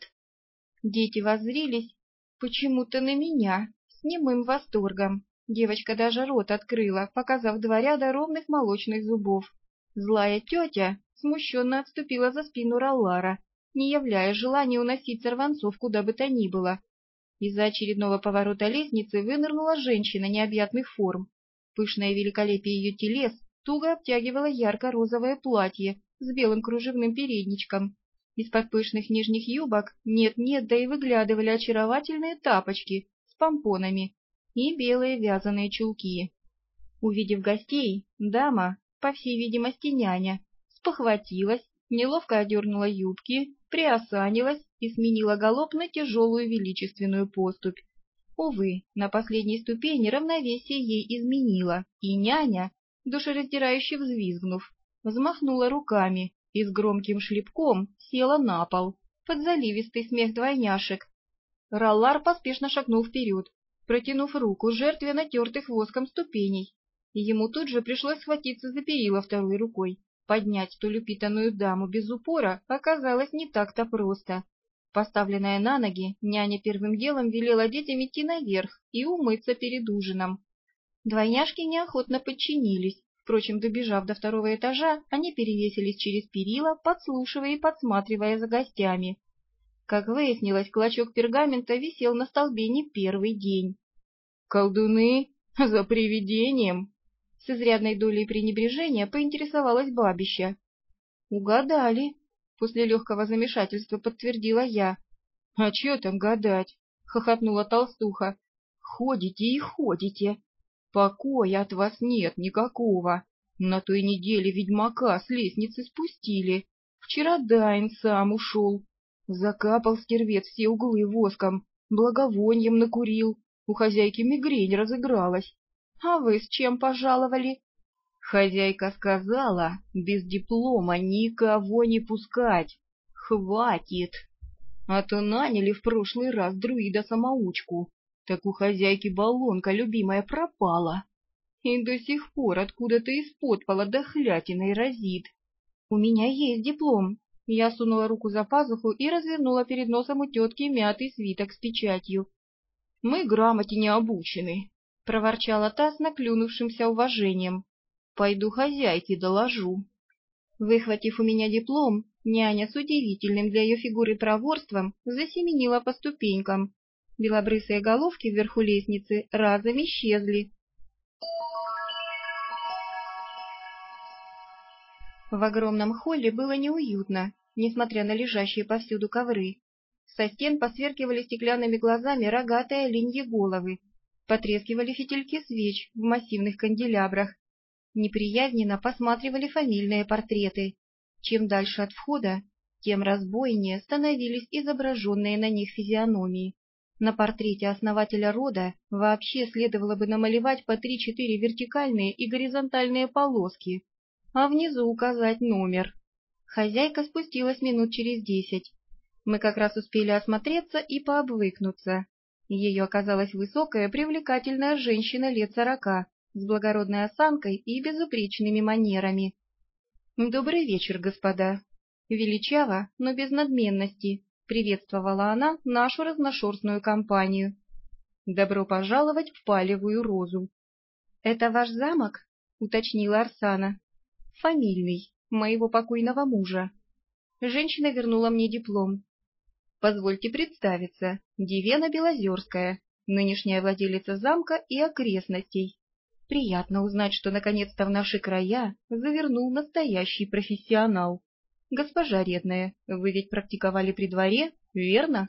Дети воззрились почему-то на меня с немым восторгом. Девочка даже рот открыла, показав 2 ряда ровных молочных зубов. Злая тетя смущенно отступила за спину Роллара, не являя желания уносить сорванцов куда бы то ни было. Из-за очередного поворота лестницы вынырнула женщина необъятных форм. Пышное великолепие ее телес туго обтягивало ярко-розовое платье с белым кружевным передничком. Из-под пышных нижних юбок нет-нет, да и выглядывали очаровательные тапочки с помпонами и белые вязаные чулки. Увидев гостей, дама, по всей видимости няня, спохватилась, неловко одернула юбки, приосанилась и сменила галоп на тяжелую величественную поступь. Увы, на последней ступени равновесие ей изменило, и няня, душераздирающе взвизгнув, взмахнула руками и с громким шлепком села на пол, под заливистый смех двойняшек. Роллар поспешно шагнул вперед, протянув руку жертве натертых воском ступеней. Ему тут же пришлось схватиться за перила второй рукой. Поднять столь упитанную даму без упора оказалось не так-то просто. Поставленная на ноги, няня первым делом велела детям идти наверх и умыться перед ужином. Двойняшки неохотно подчинились. Впрочем, добежав до 2-го этажа, они перевесились через перила, подслушивая и подсматривая за гостями. Как выяснилось, клочок пергамента висел на столбе не первый день. «Колдуны? За привидением!» С изрядной долей пренебрежения поинтересовалась бабища. «Угадали!» — после легкого замешательства подтвердила я. «А че там гадать?» — хохотнула толстуха. «Ходите и ходите. Покоя от вас нет никакого. На той неделе ведьмака с лестницы спустили. Вчера Дайн сам ушел. Закапал стервец все углы воском, благовоньем накурил. У хозяйки мигрень разыгралась. А вы с чем пожаловали?» Хозяйка сказала, без диплома никого не пускать. Хватит. А то наняли в прошлый раз друида-самоучку. Так у хозяйки баллонка любимая пропала. и до сих пор откуда-то из-под пола дохлятиной разит. «У меня есть диплом». Я сунула руку за пазуху и развернула перед носом у тетки мятый свиток с печатью. «Мы грамоте не обучены», — проворчала та с наклюнувшимся уважением. «Пойду хозяйке доложу». Выхватив у меня диплом, няня с удивительным для ее фигуры проворством засеменила по ступенькам. Белобрысые головки вверху лестницы разом исчезли. В огромном холле было неуютно, несмотря на лежащие повсюду ковры. Со стен посверкивали стеклянными глазами рогатые оленьи головы, потрескивали фитильки свеч в массивных канделябрах. Неприязненно посматривали фамильные портреты. Чем дальше от входа, тем разбойнее становились изображенные на них физиономии. На портрете основателя рода вообще следовало бы намалевать по 3-4 вертикальные и горизонтальные полоски, а внизу указать номер. Хозяйка спустилась минут через 10. Мы как раз успели осмотреться и пообвыкнуться. Ее оказалась высокая, привлекательная женщина лет 40, с благородной осанкой и безупречными манерами. «Добрый вечер, господа!» Величаво, но без надменности, приветствовала она нашу разношерстную компанию. «Добро пожаловать в Палевую Розу!» «Это ваш замок?» — уточнила Арсана. «Фамильный, моего покойного мужа». Женщина вернула мне диплом. «Позвольте представиться, Дивена Белозерская, нынешняя владелица замка и окрестностей. Приятно узнать, что наконец-то в наши края завернул настоящий профессионал. Госпожа Редная, вы ведь практиковали при дворе, верно?»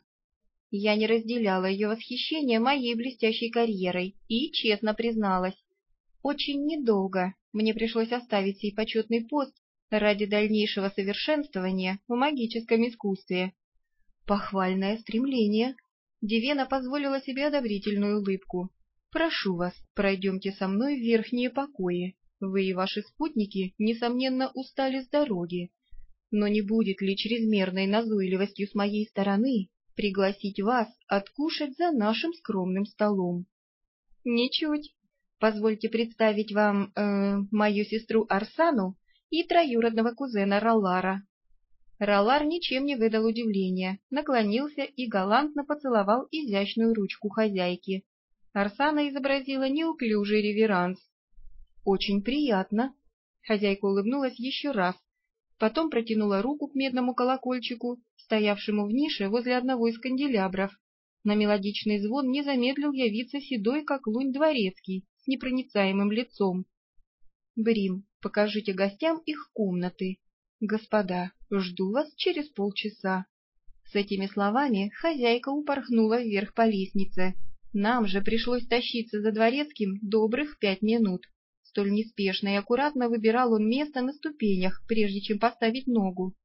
Я не разделяла ее восхищение моей блестящей карьерой и честно призналась. Очень недолго мне пришлось оставить сей почетный пост ради дальнейшего совершенствования в магическом искусстве. Похвальное стремление. Дивена позволила себе одобрительную улыбку. «Прошу вас, пройдемте со мной в верхние покои. Вы и ваши спутники, несомненно, устали с дороги. Но не будет ли чрезмерной назойливостью с моей стороны пригласить вас откушать за нашим скромным столом?» «Ничуть. Позвольте представить вам, мою сестру Арсану и троюродного кузена Роллара». Роллар ничем не выдал удивления, наклонился и галантно поцеловал изящную ручку хозяйки. Арсана изобразила неуклюжий реверанс. «Очень приятно». Хозяйка улыбнулась еще раз, потом протянула руку к медному колокольчику, стоявшему в нише возле одного из канделябров. На мелодичный звон не замедлил явиться седой, как лунь, дворецкий, с непроницаемым лицом. «Брим, покажите гостям их комнаты. Господа, жду вас через полчаса». С этими словами хозяйка упорхнула вверх по лестнице. Нам же пришлось тащиться за дворецким добрых 5 минут. Столь неспешно и аккуратно выбирал он место на ступенях, прежде чем поставить ногу.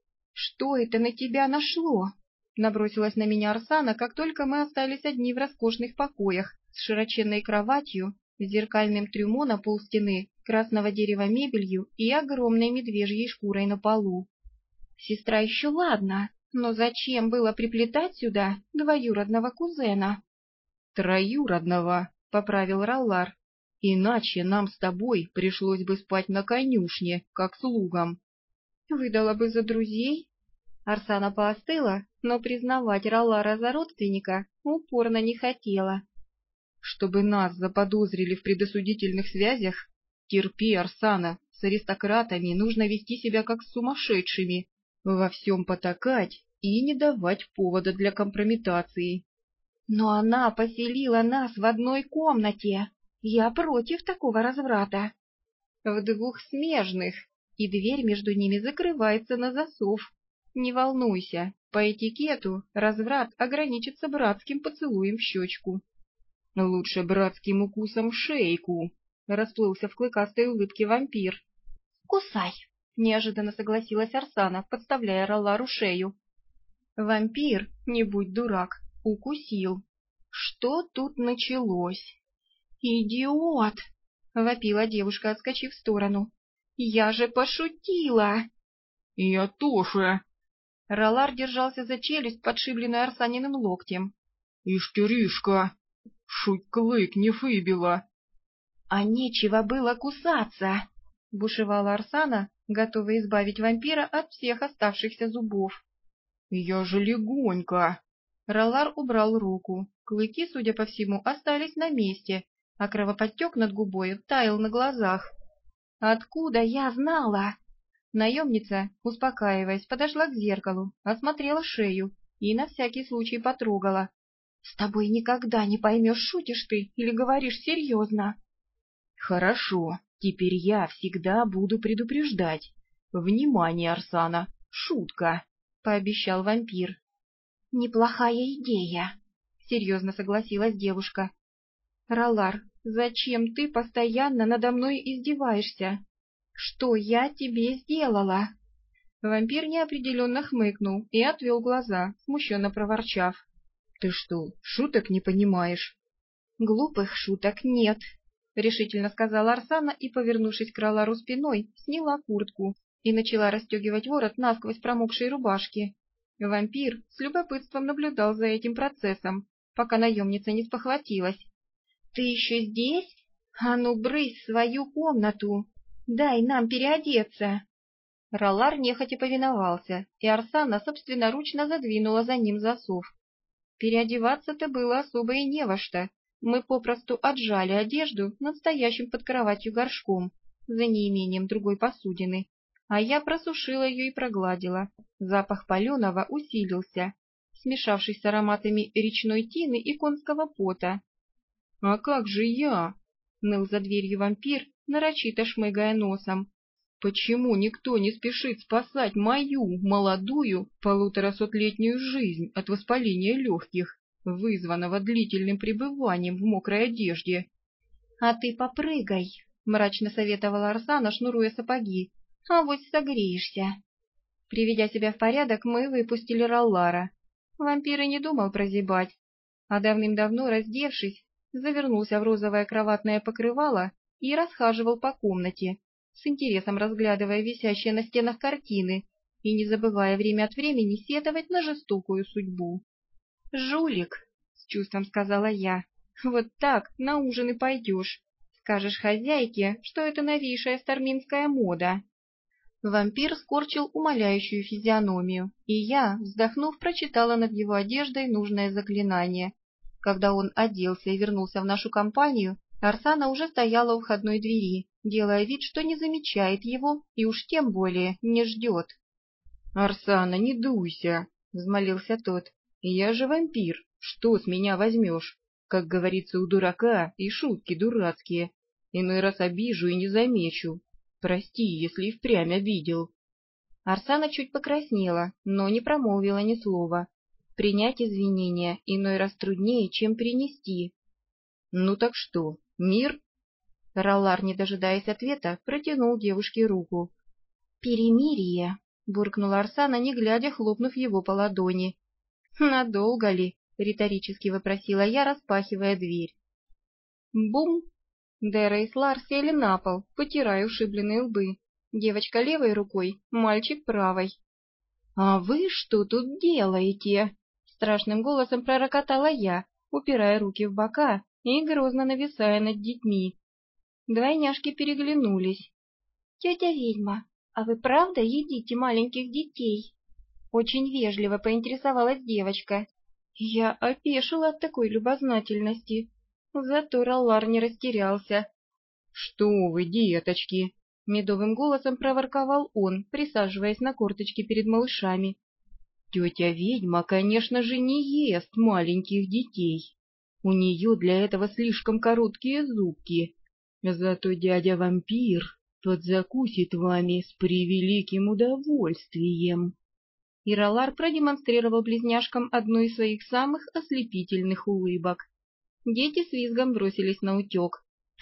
«Что это на тебя нашло?» Набросилась на меня Арсана, как только мы остались одни в роскошных покоях, с широченной кроватью, зеркальным трюмо на полстены, красного дерева мебелью и огромной медвежьей шкурой на полу. «Сестра еще ладно, но зачем было приплетать сюда двоюродного кузена?» «Троюродного», — поправил Роллар. «Иначе нам с тобой пришлось бы спать на конюшне, как слугам». «Выдала бы за друзей?» Арсана поостыла, но признавать Роллара за родственника упорно не хотела. «Чтобы нас заподозрили в предосудительных связях? Терпи, Арсана, с аристократами нужно вести себя как с сумасшедшими, во всем потакать и не давать повода для компрометации». «Но она поселила нас в одной комнате. Я против такого разврата». «В 2 смежных, и дверь между ними закрывается на засов. Не волнуйся, по этикету разврат ограничится братским поцелуем в щечку». «Лучше братским укусом в шейку», — расплылся в клыкастой улыбке вампир. «Кусай», — неожиданно согласилась Арсана, подставляя Роллару шею. Вампир, не будь дурак, укусил. Что тут началось? «Идиот!» — вопила девушка, отскочив в сторону. «Я же пошутила!» «Я тоже!» Роллар держался за челюсть, подшибленную Арсаниным локтем. «Истеришка! Шуть клык не выбила!» А нечего было кусаться, — бушевала Арсана, готовая избавить вампира от всех оставшихся зубов. Я же легонько. Ролар убрал руку. Клыки, судя по всему, остались на месте, а кровоподтек над губой таял на глазах. Откуда я знала? Наемница, успокаиваясь, подошла к зеркалу, осмотрела шею и на всякий случай потрогала. — С тобой никогда не поймешь, шутишь ты или говоришь серьезно. — Хорошо, теперь я всегда буду предупреждать. Внимание, Арсана, шутка, — пообещал вампир. — Неплохая идея, — серьезно согласилась девушка. — Ролар, зачем ты постоянно надо мной издеваешься? Что я тебе сделала? Вампир неопределенно хмыкнул и отвел глаза, смущенно проворчав. — Ты что, шуток не понимаешь? — Глупых шуток нет, — решительно сказала Арсана и, повернувшись к Ролару спиной, сняла куртку и начала расстегивать ворот насквозь промокшей рубашки. Вампир с любопытством наблюдал за этим процессом, пока наемница не спохватилась. — Ты еще здесь? А ну, брысь в свою комнату! Дай нам переодеться! Ролар нехотя повиновался, и Арсана собственноручно задвинула за ним засов. Переодеваться-то было особо и не во что. Мы попросту отжали одежду над стоящим под кроватью горшком, за неимением другой посудины, а я просушила ее и прогладила. Запах паленого усилился, смешавшись с ароматами речной тины и конского пота. — А как же я? — ныл за дверью вампир, нарочито шмыгая носом. — Почему никто не спешит спасать мою, молодую, 150-летнюю жизнь от воспаления легких, вызванного длительным пребыванием в мокрой одежде? — А ты попрыгай, — мрачно советовала Арсана, шнуруя сапоги, — авось согреешься. Приведя себя в порядок, мы выпустили Роллара. Вампир и не думал прозябать, а давным-давно раздевшись, завернулся в розовое кроватное покрывало и расхаживал по комнате, с интересом разглядывая висящие на стенах картины и не забывая время от времени сетовать на жестокую судьбу. «Жулик», — с чувством сказала я, — «вот так на ужин и пойдешь. Скажешь хозяйке, что это новейшая старминская мода». Вампир скорчил умоляющую физиономию, и я, вздохнув, прочитала над его одеждой нужное заклинание. Когда он оделся и вернулся в нашу компанию, Арсана уже стояла у входной двери, делая вид, что не замечает его и уж тем более не ждет. — Арсана, не дуйся, — взмолился тот. — Я же вампир, что с меня возьмешь? Как говорится у дурака, и шутки дурацкие. Иной раз обижу и не замечу. Прости, если и впрямь обидел. Арсана чуть покраснела, но не промолвила ни слова. Принять извинения иной раз труднее, чем принести. — Ну так что, мир? Роллар, не дожидаясь ответа, протянул девушке руку. — Перемирие, — буркнула Арсана, не глядя, хлопнув его по ладони. — Надолго ли? — риторически вопросила я, распахивая дверь. Бум! Дэра и Слар сели на пол, потирая ушибленные лбы. Девочка левой рукой, мальчик правой. — А вы что тут делаете? — страшным голосом пророкотала я, упирая руки в бока и грозно нависая над детьми. Двойняшки переглянулись. — Тетя ведьма, а вы правда едите маленьких детей? Очень вежливо поинтересовалась девочка. Я опешила от такой любознательности. Зато Роллар не растерялся. — Что вы, деточки! — медовым голосом проворковал он, присаживаясь на корточки перед малышами. — Тетя ведьма, конечно же, не ест маленьких детей. У нее для этого слишком короткие зубки. Зато дядя вампир подзакусит вами с превеликим удовольствием. И Роллар продемонстрировал близняшкам одну из своих самых ослепительных улыбок. Дети с визгом бросились наутек.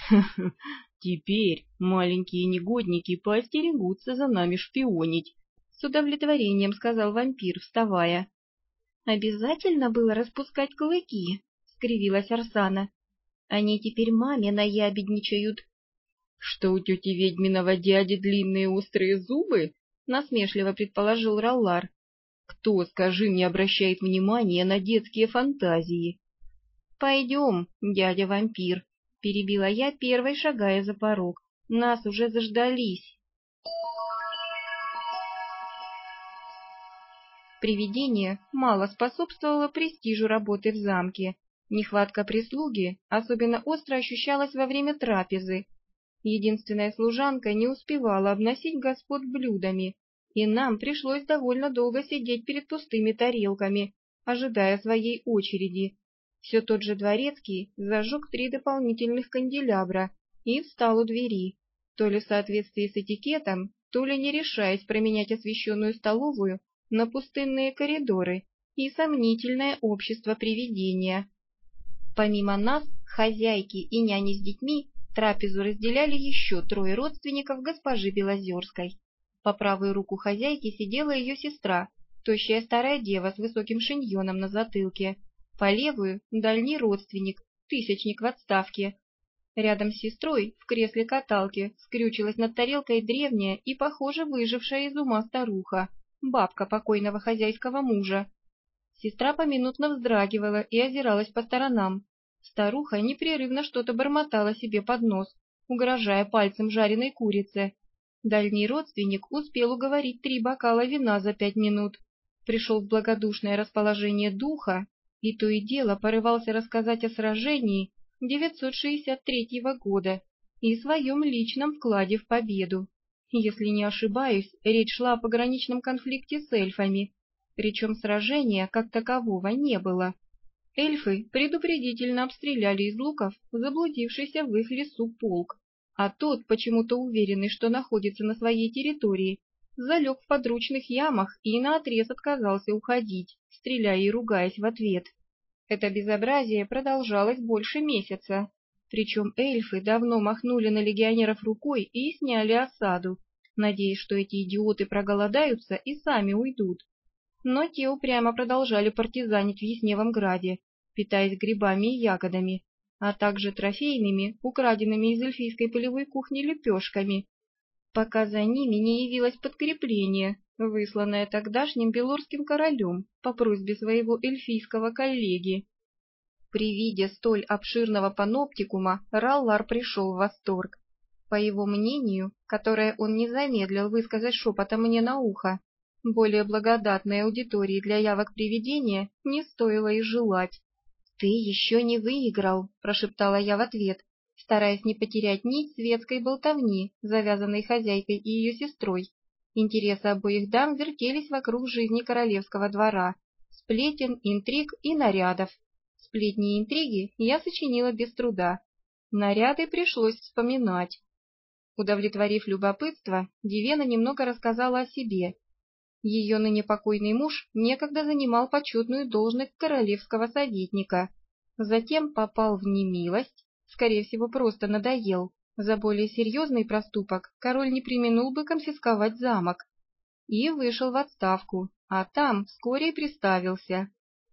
— Теперь маленькие негодники поостерегутся за нами шпионить, — с удовлетворением сказал вампир, вставая. — Обязательно было распускать клыки, — скривилась Арсана. — Они теперь маме наябедничают. — Что у тети ведьминого дяди длинные острые зубы? — насмешливо предположил Роллар. — Кто, скажи, не обращает внимания на детские фантазии? — Пойдем, дядя вампир, перебила я, первой шагая за порог. «Нас уже заждались». Привидение мало способствовало престижу работы в замке. Нехватка прислуги особенно остро ощущалась во время трапезы. Единственная служанка не успевала обносить господ блюдами, и нам пришлось довольно долго сидеть перед пустыми тарелками, ожидая своей очереди. Все тот же дворецкий зажег 3 дополнительных канделябра и встал у двери, то ли в соответствии с этикетом, то ли не решаясь променять освещенную столовую на пустынные коридоры и сомнительное общество привидения. Помимо нас, хозяйки и няни с детьми, трапезу разделяли еще 3 родственников госпожи Белозерской. По правую руку хозяйки сидела ее сестра, тощая старая дева с высоким шиньоном на затылке. По левую — дальний родственник, тысячник в отставке. Рядом с сестрой, в кресле каталки, скрючилась над тарелкой древняя и, похоже, выжившая из ума старуха, бабка покойного хозяйского мужа. Сестра поминутно вздрагивала и озиралась по сторонам. Старуха непрерывно что-то бормотала себе под нос, угрожая пальцем жареной курице. Дальний родственник успел уговорить 3 бокала вина за 5 минут, пришел в благодушное расположение духа и то и дело порывался рассказать о сражении 963 года и своем личном вкладе в победу. Если не ошибаюсь, речь шла о пограничном конфликте с эльфами, причем сражения как такового не было. Эльфы предупредительно обстреляли из луков заблудившийся в их лесу полк, а тот, почему-то уверенный, что находится на своей территории, залег в подручных ямах и наотрез отказался уходить, стреляя и ругаясь в ответ. Это безобразие продолжалось больше месяца, причем эльфы давно махнули на легионеров рукой и сняли осаду, надеясь, что эти идиоты проголодаются и сами уйдут. Но те упрямо продолжали партизанить в Ясневом Граде, питаясь грибами и ягодами, а также трофейными, украденными из эльфийской полевой кухни лепешками, пока за ними не явилось подкрепление, высланное тогдашним белорским королем по просьбе своего эльфийского коллеги. При виде столь обширного паноптикума Раллар пришел в восторг. По его мнению, которое он не замедлил высказать шепотом мне на ухо, более благодатной аудитории для явок привидения не стоило и желать. «Ты еще не выиграл», — прошептала я в ответ, стараясь не потерять нить светской болтовни, завязанной хозяйкой и ее сестрой. Интересы обоих дам вертелись вокруг жизни королевского двора, сплетен, интриг и нарядов. Сплетни и интриги я сочинила без труда. Наряды пришлось вспоминать. Удовлетворив любопытство, Дивена немного рассказала о себе. Ее ныне покойный муж некогда занимал почетную должность королевского советника, затем попал в немилость, скорее всего, просто надоел. За более серьезный проступок король не преминул бы конфисковать замок. И вышел в отставку, а там вскоре и приставился.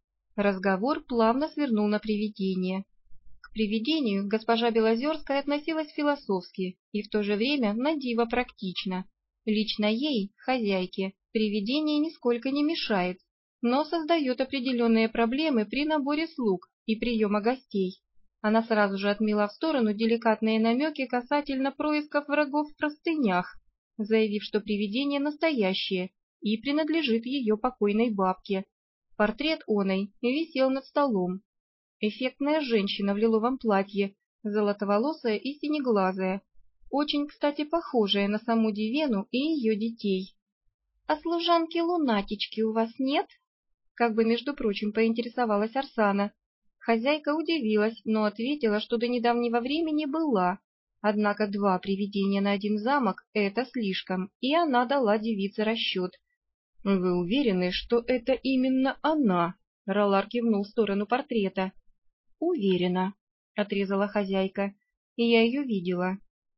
Разговор плавно свернул на привидение. К привидению госпожа Белозерская относилась философски и в то же время на диво практично. Лично ей, хозяйке, привидение нисколько не мешает, но создает определенные проблемы при наборе слуг и приема гостей. Она сразу же отмела в сторону деликатные намеки касательно происков врагов в простынях, заявив, что привидение настоящее и принадлежит ее покойной бабке. Портрет оной висел над столом. Эффектная женщина в лиловом платье, золотоволосая и синеглазая, очень, кстати, похожая на саму Дивену и ее детей. «А служанки-лунатички у вас нет?» Как бы, между прочим, поинтересовалась Арсана. Хозяйка удивилась, но ответила, что до недавнего времени была. Однако 2 привидения на 1 замок — это слишком, и она дала девице расчет. «Вы уверены, что это именно она?» — Раллар кивнул в сторону портрета. «Уверена», — отрезала хозяйка, — «и я ее видела».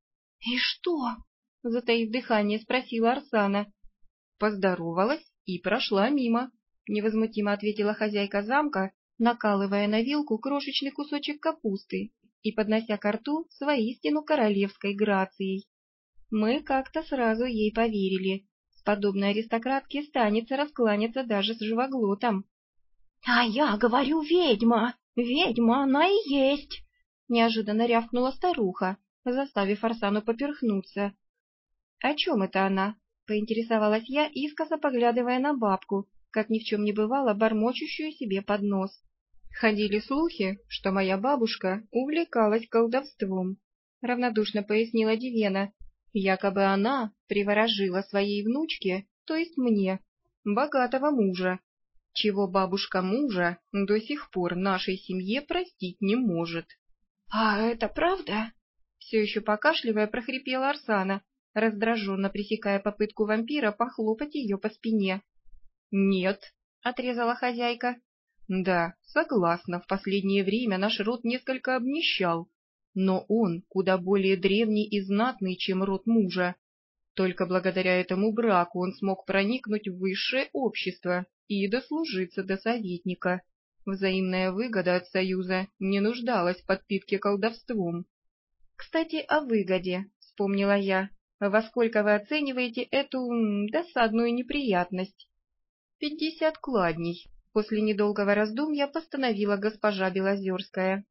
«И что?» — затаив дыхание, спросила Арсана. «Поздоровалась и прошла мимо», — невозмутимо ответила хозяйка замка, накалывая на вилку крошечный кусочек капусты и поднося ко рту с воистину королевской грацией. Мы как-то сразу ей поверили. С подобной аристократки станется раскланяться даже с живоглотом. — А я говорю, ведьма! Ведьма она и есть! — неожиданно рявкнула старуха, заставив Арсану поперхнуться. «О чем это она?» — поинтересовалась я, искоса поглядывая на бабку, как ни в чем не бывало, бормочущую себе под нос. «Ходили слухи, что моя бабушка увлекалась колдовством», — равнодушно пояснила Дивена. «Якобы она приворожила своей внучке, то есть мне, богатого мужа, чего бабушка мужа до сих пор нашей семье простить не может». «А это правда?» — все еще покашливая прохрипела Арсана, раздраженно пресекая попытку вампира похлопать ее по спине. «Нет», — отрезала хозяйка. «Да, согласна, в последнее время наш род несколько обнищал, но он куда более древний и знатный, чем род мужа. Только благодаря этому браку он смог проникнуть в высшее общество и дослужиться до советника. Взаимная выгода от союза не нуждалась в подпитке колдовством». «Кстати, о выгоде», — вспомнила я. «Во сколько вы оцениваете эту досадную неприятность?» 50 кладней. После недолгого раздумья постановила госпожа Белозерская.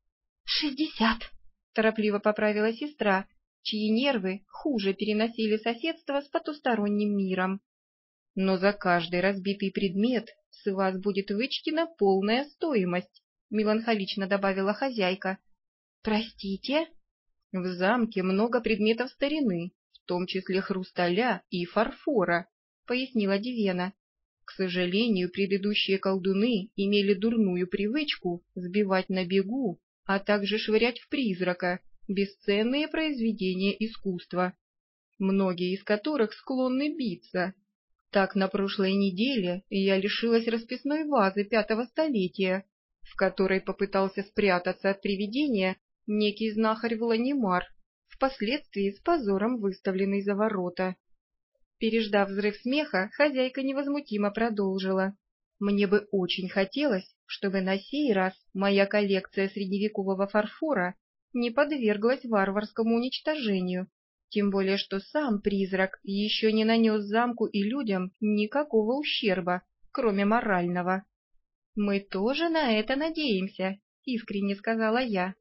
60, торопливо поправила сестра, чьи нервы хуже переносили соседство с потусторонним миром. Но за каждый разбитый предмет с вас будет вычтена полная стоимость, меланхолично добавила хозяйка. Простите? В замке много предметов старины, в том числе хрусталя и фарфора, пояснила Дивена. К сожалению, предыдущие колдуны имели дурную привычку сбивать на бегу, а также швырять в призрака бесценные произведения искусства, многие из которых склонны биться. Так, на прошлой неделе я лишилась расписной вазы 5-го столетия, в которой попытался спрятаться от привидения некий знахарь Вланимар, впоследствии с позором выставленный за ворота. Переждав взрыв смеха, хозяйка невозмутимо продолжила. «Мне бы очень хотелось, чтобы на сей раз моя коллекция средневекового фарфора не подверглась варварскому уничтожению, тем более что сам призрак еще не нанес замку и людям никакого ущерба, кроме морального». «Мы тоже на это надеемся», — искренне сказала я.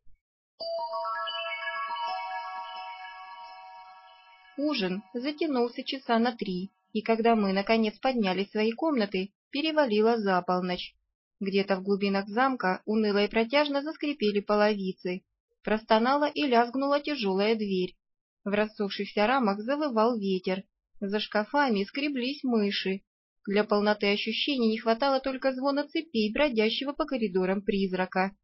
Ужин затянулся часа на 3, и когда мы, наконец, поднялись в свои комнаты, перевалило за полночь. Где-то в глубинах замка уныло и протяжно заскрипели половицы, простонала и лязгнула тяжелая дверь. В рассохшихся рамах завывал ветер, за шкафами скреблись мыши. Для полноты ощущений не хватало только звона цепей, бродящего по коридорам призрака.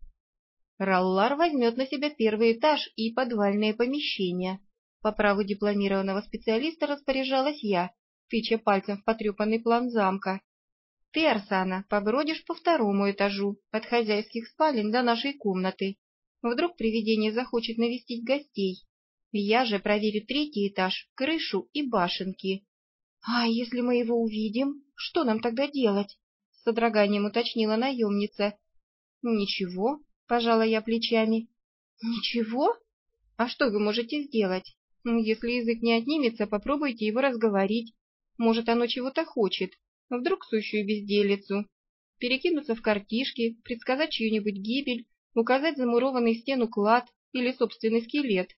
Раллар возьмет на себя первый этаж и подвальные помещения. По праву дипломированного специалиста распоряжалась я, тыча пальцем в потрепанный план замка. Ты, Арсана, побродишь по 2-му этажу, от хозяйских спален до нашей комнаты. Вдруг привидение захочет навестить гостей. Я же проверю 3-й этаж, крышу и башенки. — А если мы его увидим, что нам тогда делать? — с содроганием уточнила наемница. — Ничего, — пожала я плечами. — Ничего? А что вы можете сделать? Если язык не отнимется, попробуйте его разговорить. Может, оно чего-то хочет. Вдруг сущую безделицу. Перекинуться в картишки, предсказать чью-нибудь гибель, указать замурованный в стену клад или собственный скелет.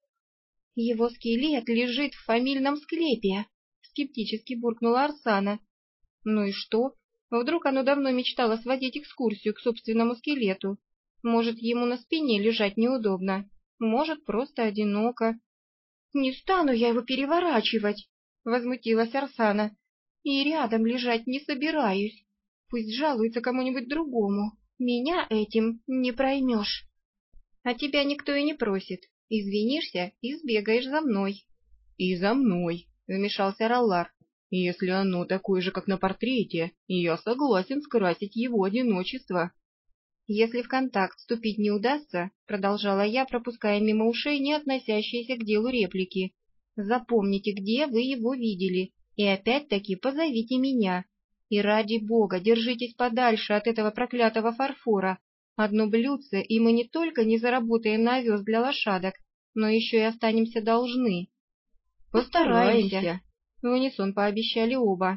Его скелет лежит в фамильном склепе, скептически буркнула Арсана. Ну и что? Вдруг оно давно мечтало сводить экскурсию к собственному скелету. Может, ему на спине лежать неудобно. Может, просто одиноко. «Не стану я его переворачивать», — возмутилась Арсана. «И рядом лежать не собираюсь. Пусть жалуется кому-нибудь другому. Меня этим не проймешь». «А тебя никто и не просит. Извинишься и сбегаешь за мной». «И за мной», — вмешался Раллар. «Если оно такое же, как на портрете, я согласен скрасить его одиночество». «Если в контакт вступить не удастся, — продолжала я, пропуская мимо ушей не относящиеся к делу реплики, — запомните, где вы его видели, и опять-таки позовите меня. И ради бога, держитесь подальше от этого проклятого фарфора. Одно блюдце, и мы не только не заработаем на овес для лошадок, но еще и останемся должны». «Постараемся», — в унисон пообещали оба.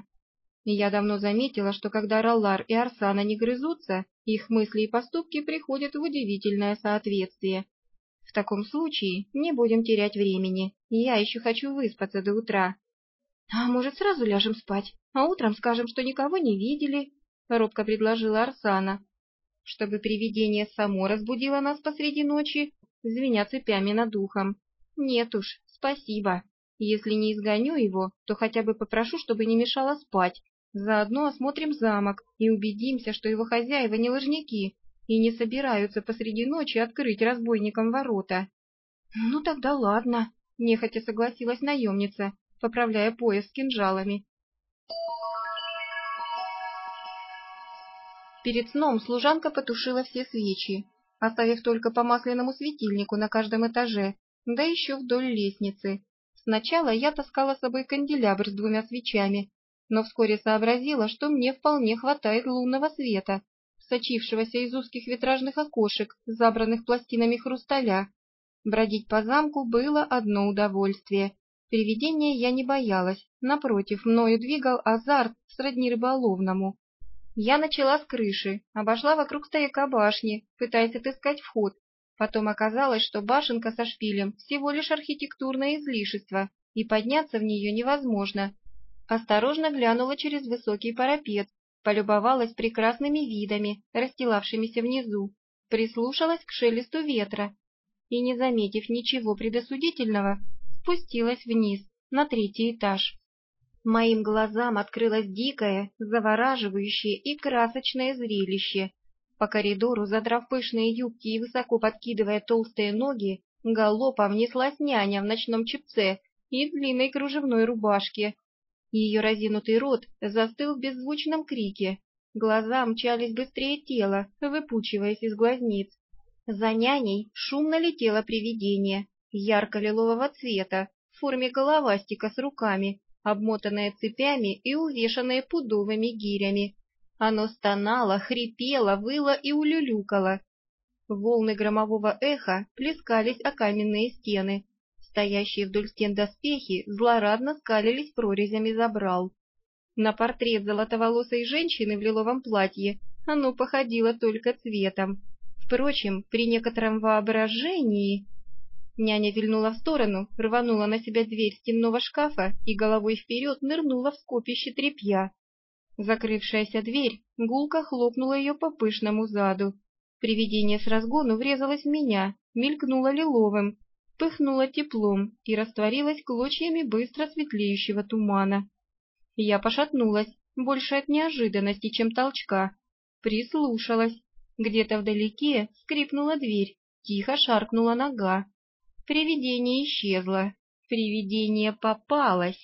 Я давно заметила, что когда Раллар и Арсана не грызутся, их мысли и поступки приходят в удивительное соответствие. В таком случае не будем терять времени, я еще хочу выспаться до утра. А может, сразу ляжем спать, а утром скажем, что никого не видели? Робко предложила Арсана. Чтобы привидение само разбудило нас посреди ночи, звеня цепями над ухом. Нет уж, спасибо. Если не изгоню его, то хотя бы попрошу, чтобы не мешало спать. Заодно осмотрим замок и убедимся, что его хозяева не лжняки и не собираются посреди ночи открыть разбойникам ворота. Ну тогда ладно, нехотя согласилась наемница, поправляя пояс с кинжалами. Перед сном служанка потушила все свечи, оставив только по масляному светильнику на каждом этаже, да еще вдоль лестницы. Сначала я таскала с собой канделябр с 2 свечами, но вскоре сообразила, что мне вполне хватает лунного света, сочившегося из узких витражных окошек, забранных пластинами хрусталя. Бродить по замку было одно удовольствие. Привидения я не боялась, напротив, мною двигал азарт сродни рыболовному. Я начала с крыши, обошла вокруг стояка башни, пытаясь отыскать вход. Потом оказалось, что башенка со шпилем всего лишь архитектурное излишество, и подняться в нее невозможно. Осторожно глянула через высокий парапет, полюбовалась прекрасными видами, расстилавшимися внизу, прислушалась к шелесту ветра и, не заметив ничего предосудительного, спустилась вниз, на 3-й этаж. Моим глазам открылось дикое, завораживающее и красочное зрелище. По коридору, задрав пышные юбки и высоко подкидывая толстые ноги, галопом неслась няня в ночном чепце и длинной кружевной рубашке. Ее разинутый рот застыл в беззвучном крике. Глаза мчались быстрее тела, выпучиваясь из глазниц. За няней шумно летело привидение, ярко-лилового цвета, в форме головастика с руками, обмотанное цепями и увешанное пудовыми гирями. Оно стонало, хрипело, выло и улюлюкало. Волны громового эха плескались о каменные стены. Стоящие вдоль стен доспехи злорадно скалились прорезями забрал. На портрет золотоволосой женщины в лиловом платье оно походило только цветом. Впрочем, при некотором воображении... Няня вильнула в сторону, рванула на себя дверь стенного шкафа и головой вперед нырнула в скопище тряпья. Закрывшаяся дверь гулко хлопнула ее по пышному заду. Привидение с разгону врезалось в меня, мелькнуло лиловым, пыхнуло теплом и растворилось клочьями быстро светлеющего тумана. Я пошатнулась, больше от неожиданности, чем толчка. Прислушалась. Где-то вдалеке скрипнула дверь, тихо шаркнула нога. Привидение исчезло. Привидение попалось.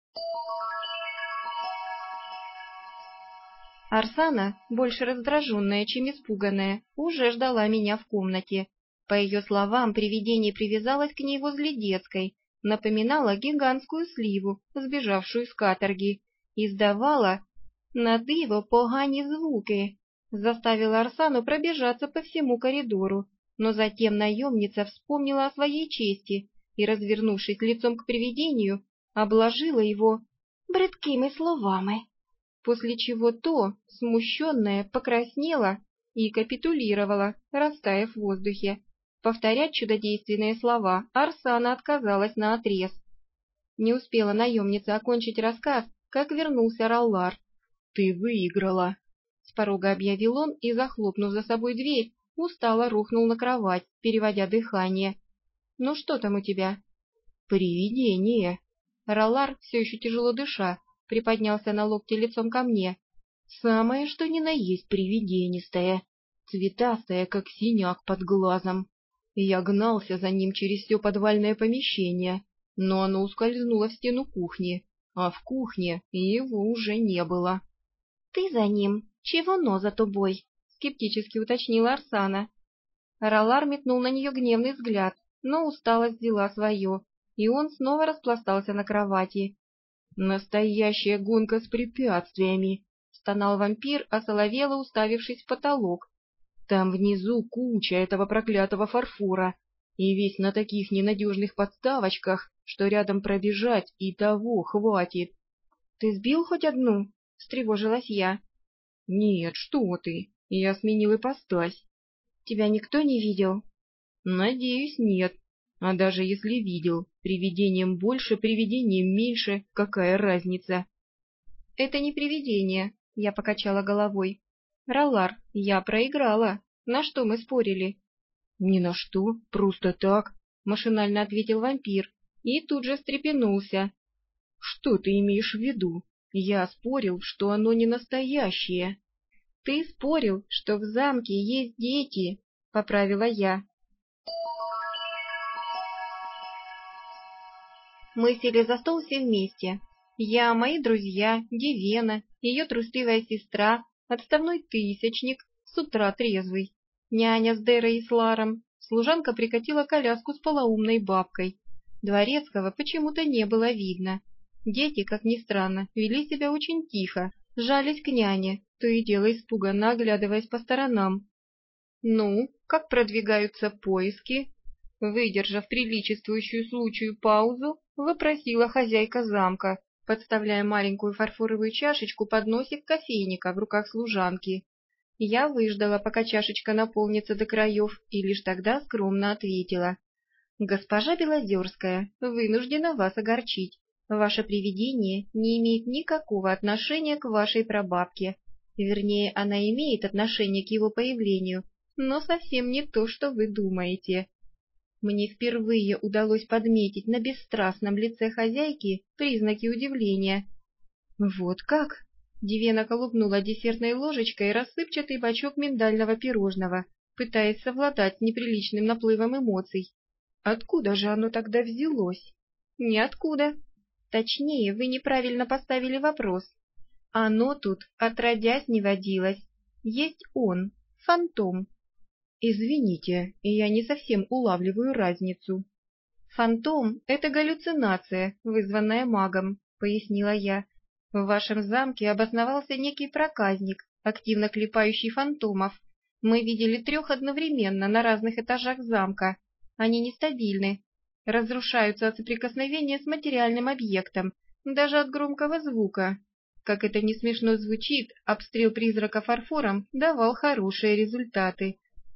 Арсана, больше раздраженная, чем испуганная, уже ждала меня в комнате. По ее словам, привидение привязалось к ней возле детской, напоминало гигантскую сливу, сбежавшую с каторги, издавала надиво погані звуки, заставила Арсану пробежаться по всему коридору. Но затем наемница вспомнила о своей чести и, развернувшись лицом к привидению, обложила его бридкими словами, после чего то, смущенное, покраснело и капитулировала, растаяв в воздухе. Повторять чудодейственные слова Арсана отказалась наотрез. Не успела наемница окончить рассказ, как вернулся Раллар. «Ты выиграла!» — с порога объявил он и, захлопнув за собой дверь, устало рухнул на кровать, переводя дыхание. «Ну что там у тебя?» «Привидение!» Раллар, все еще тяжело дыша, приподнялся на локте лицом ко мне. «Самое что ни на есть привиденистое, цветастое, как синяк под глазом. Я гнался за ним через все подвальное помещение, но оно ускользнуло в стену кухни, а в кухне его уже не было». «Ты за ним? Чего но за тобой?» — скептически уточнила Арсана. Раллар метнул на нее гневный взгляд, но усталость взяла свое, и он снова распластался на кровати. «Настоящая гонка с препятствиями!» — стонал вампир, осоловело уставившись в потолок. «Там внизу куча этого проклятого фарфора, и весь на таких ненадежных подставочках, что рядом пробежать и того хватит». «Ты сбил хоть одну?» — встревожилась я. «Нет, что ты, я сменил ипостась». «Тебя никто не видел?» Надеюсь, нет. А даже если видел, привидением больше, привидением меньше, какая разница? Это не привидение, я покачала головой. Раллар, я проиграла. На что мы спорили? Ни на что, просто так, машинально ответил вампир и тут же встрепенулся. Что ты имеешь в виду? Я спорил, что оно не настоящее. Ты спорил, что в замке есть дети, поправила я. Мы сели за стол все вместе. Я, мои друзья, Дивена, ее трусливая сестра, отставной тысячник, с утра трезвый, няня с Дерой и Сларом, служанка прикатила коляску с полоумной бабкой. Дворецкого почему-то не было видно. Дети, как ни странно, вели себя очень тихо, жались к няне, то и дело испуганно оглядываясь по сторонам. «Ну, как продвигаются поиски?» Выдержав приличествующую случаю паузу, вопросила хозяйка замка, подставляя маленькую фарфоровую чашечку под носик кофейника в руках служанки. Я выждала, пока чашечка наполнится до краев, и лишь тогда скромно ответила. «Госпожа Белозерская, вынуждена вас огорчить. Ваше привидение не имеет никакого отношения к вашей прабабке. Вернее, она имеет отношение к его появлению, но совсем не то, что вы думаете». Мне впервые удалось подметить на бесстрастном лице хозяйки признаки удивления. «Вот как?» Дивена колупнула десертной ложечкой рассыпчатый бачок миндального пирожного, пытаясь совладать с неприличным наплывом эмоций. «Откуда же оно тогда взялось?» «Ниоткуда. Точнее, вы неправильно поставили вопрос. Оно тут отродясь не водилось. Есть он, фантом». «Извините, я не совсем улавливаю разницу». «Фантом — это галлюцинация, вызванная магом», — пояснила я. «В вашем замке обосновался некий проказник, активно клепающий фантомов. Мы видели 3 одновременно на разных этажах замка. Они нестабильны, разрушаются от соприкосновения с материальным объектом, даже от громкого звука. Как это не смешно звучит, обстрел призрака фарфором давал хорошие результаты».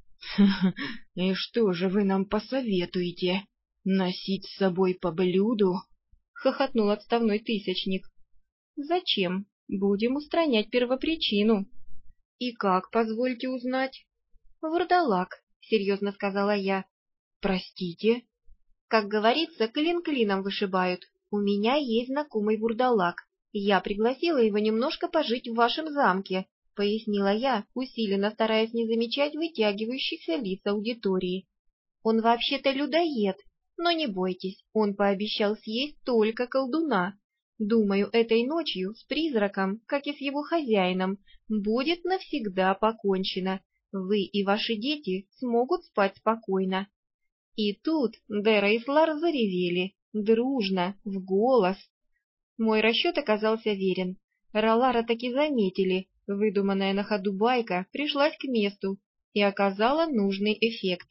«И что же вы нам посоветуете? Носить с собой по блюду?» — хохотнул отставной тысячник. «Зачем? Будем устранять первопричину». «И как, позвольте узнать?» «Вурдалак», — серьезно сказала я. «Простите?» «Как говорится, клин клином вышибают. У меня есть знакомый вурдалак. Я пригласила его немножко пожить в вашем замке», — пояснила я, усиленно стараясь не замечать вытягивающихся лиц аудитории. «Он вообще-то людоед, но не бойтесь, он пообещал съесть только колдуна. Думаю, этой ночью с призраком, как и с его хозяином, будет навсегда покончено. Вы и ваши дети смогут спать спокойно». И тут Дера и Слар заревели, дружно, в голос. Мой расчет оказался верен. Ралара таки заметили, выдуманная на ходу байка пришлась к месту и оказала нужный эффект.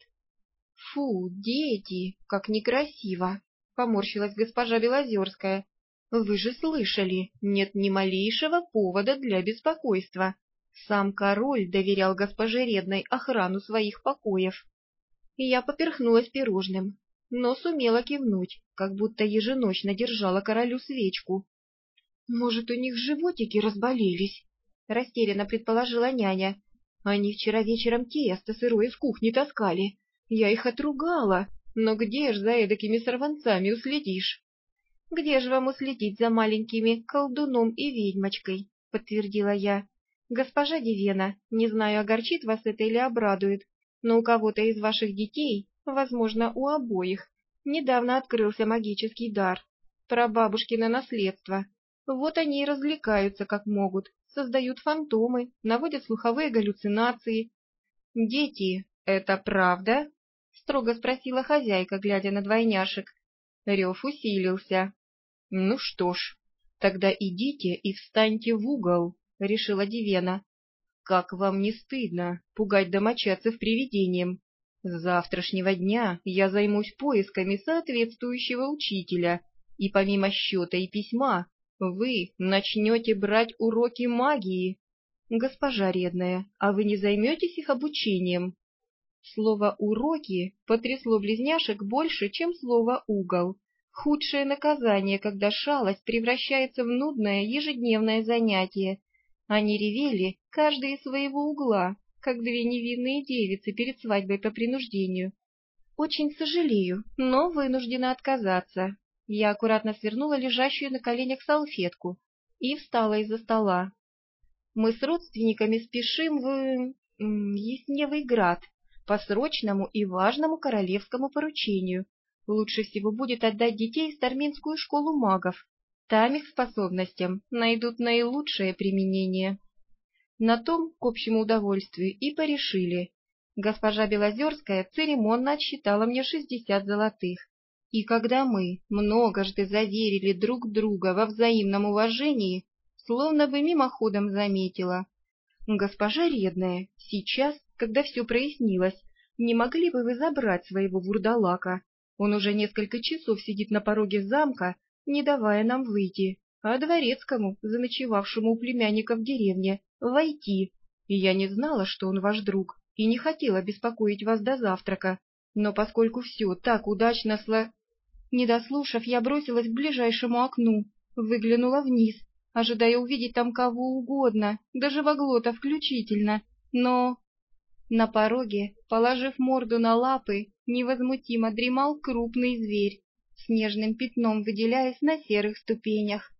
«Фу, дети, как некрасиво!» — поморщилась госпожа Белозерская. «Вы же слышали, нет ни малейшего повода для беспокойства. Сам король доверял госпоже Редной охрану своих покоев». Я поперхнулась пирожным, но сумела кивнуть, как будто еженочно держала королю свечку. «Может, у них животики разболелись?» — растерянно предположила няня. «Они вчера вечером тесто сырое с кухни таскали. Я их отругала, но где ж за эдакими сорванцами уследишь?» «Где же вам уследить за маленькими колдуном и ведьмочкой?» — подтвердила я. «Госпожа Дивена, не знаю, огорчит вас это или обрадует, но у кого-то из ваших детей, возможно, у обоих, недавно открылся магический дар, прабабушкино наследство. Вот они и развлекаются как могут, создают фантомы, наводят слуховые галлюцинации». «Дети, это правда?» — строго спросила хозяйка, глядя на двойняшек. Рев усилился. «Ну что ж, тогда идите и встаньте в угол», — решила Дивена. «Как вам не стыдно пугать домочадцев привидением? С завтрашнего дня я займусь поисками соответствующего учителя, и помимо счета и письма вы начнете брать уроки магии. Госпожа Редная, а вы не займетесь их обучением?» Слово «уроки» потрясло близняшек больше, чем слово «угол». Худшее наказание, когда шалость превращается в нудное ежедневное занятие. Они ревели, каждый из своего угла, как две невинные девицы перед свадьбой по принуждению. «Очень сожалею, но вынуждена отказаться». Я аккуратно свернула лежащую на коленях салфетку и встала из-за стола. «Мы с родственниками спешим в Ясневый Град по срочному и важному королевскому поручению. Лучше всего будет отдать детей в Старминскую школу магов. Там их способностям найдут наилучшее применение». На том, к общему удовольствию, и порешили. Госпожа Белозерская церемонно отсчитала мне 60 золотых. И когда мы многожды заверили друг друга во взаимном уважении, словно бы мимоходом заметила: «Госпожа Редная, сейчас, когда все прояснилось, не могли бы вы забрать своего вурдалака? Он уже несколько часов сидит на пороге замка, не давая нам выйти, а дворецкому, заночевавшему у племянника в деревне, войти. И я не знала, что он ваш друг, и не хотела беспокоить вас до завтрака, но поскольку все так удачно Не дослушав, я бросилась к ближайшему окну, выглянула вниз, ожидая увидеть там кого угодно, даже Воглота включительно, но... На пороге, положив морду на лапы, невозмутимо дремал крупный зверь, снежным пятном выделяясь на серых ступенях.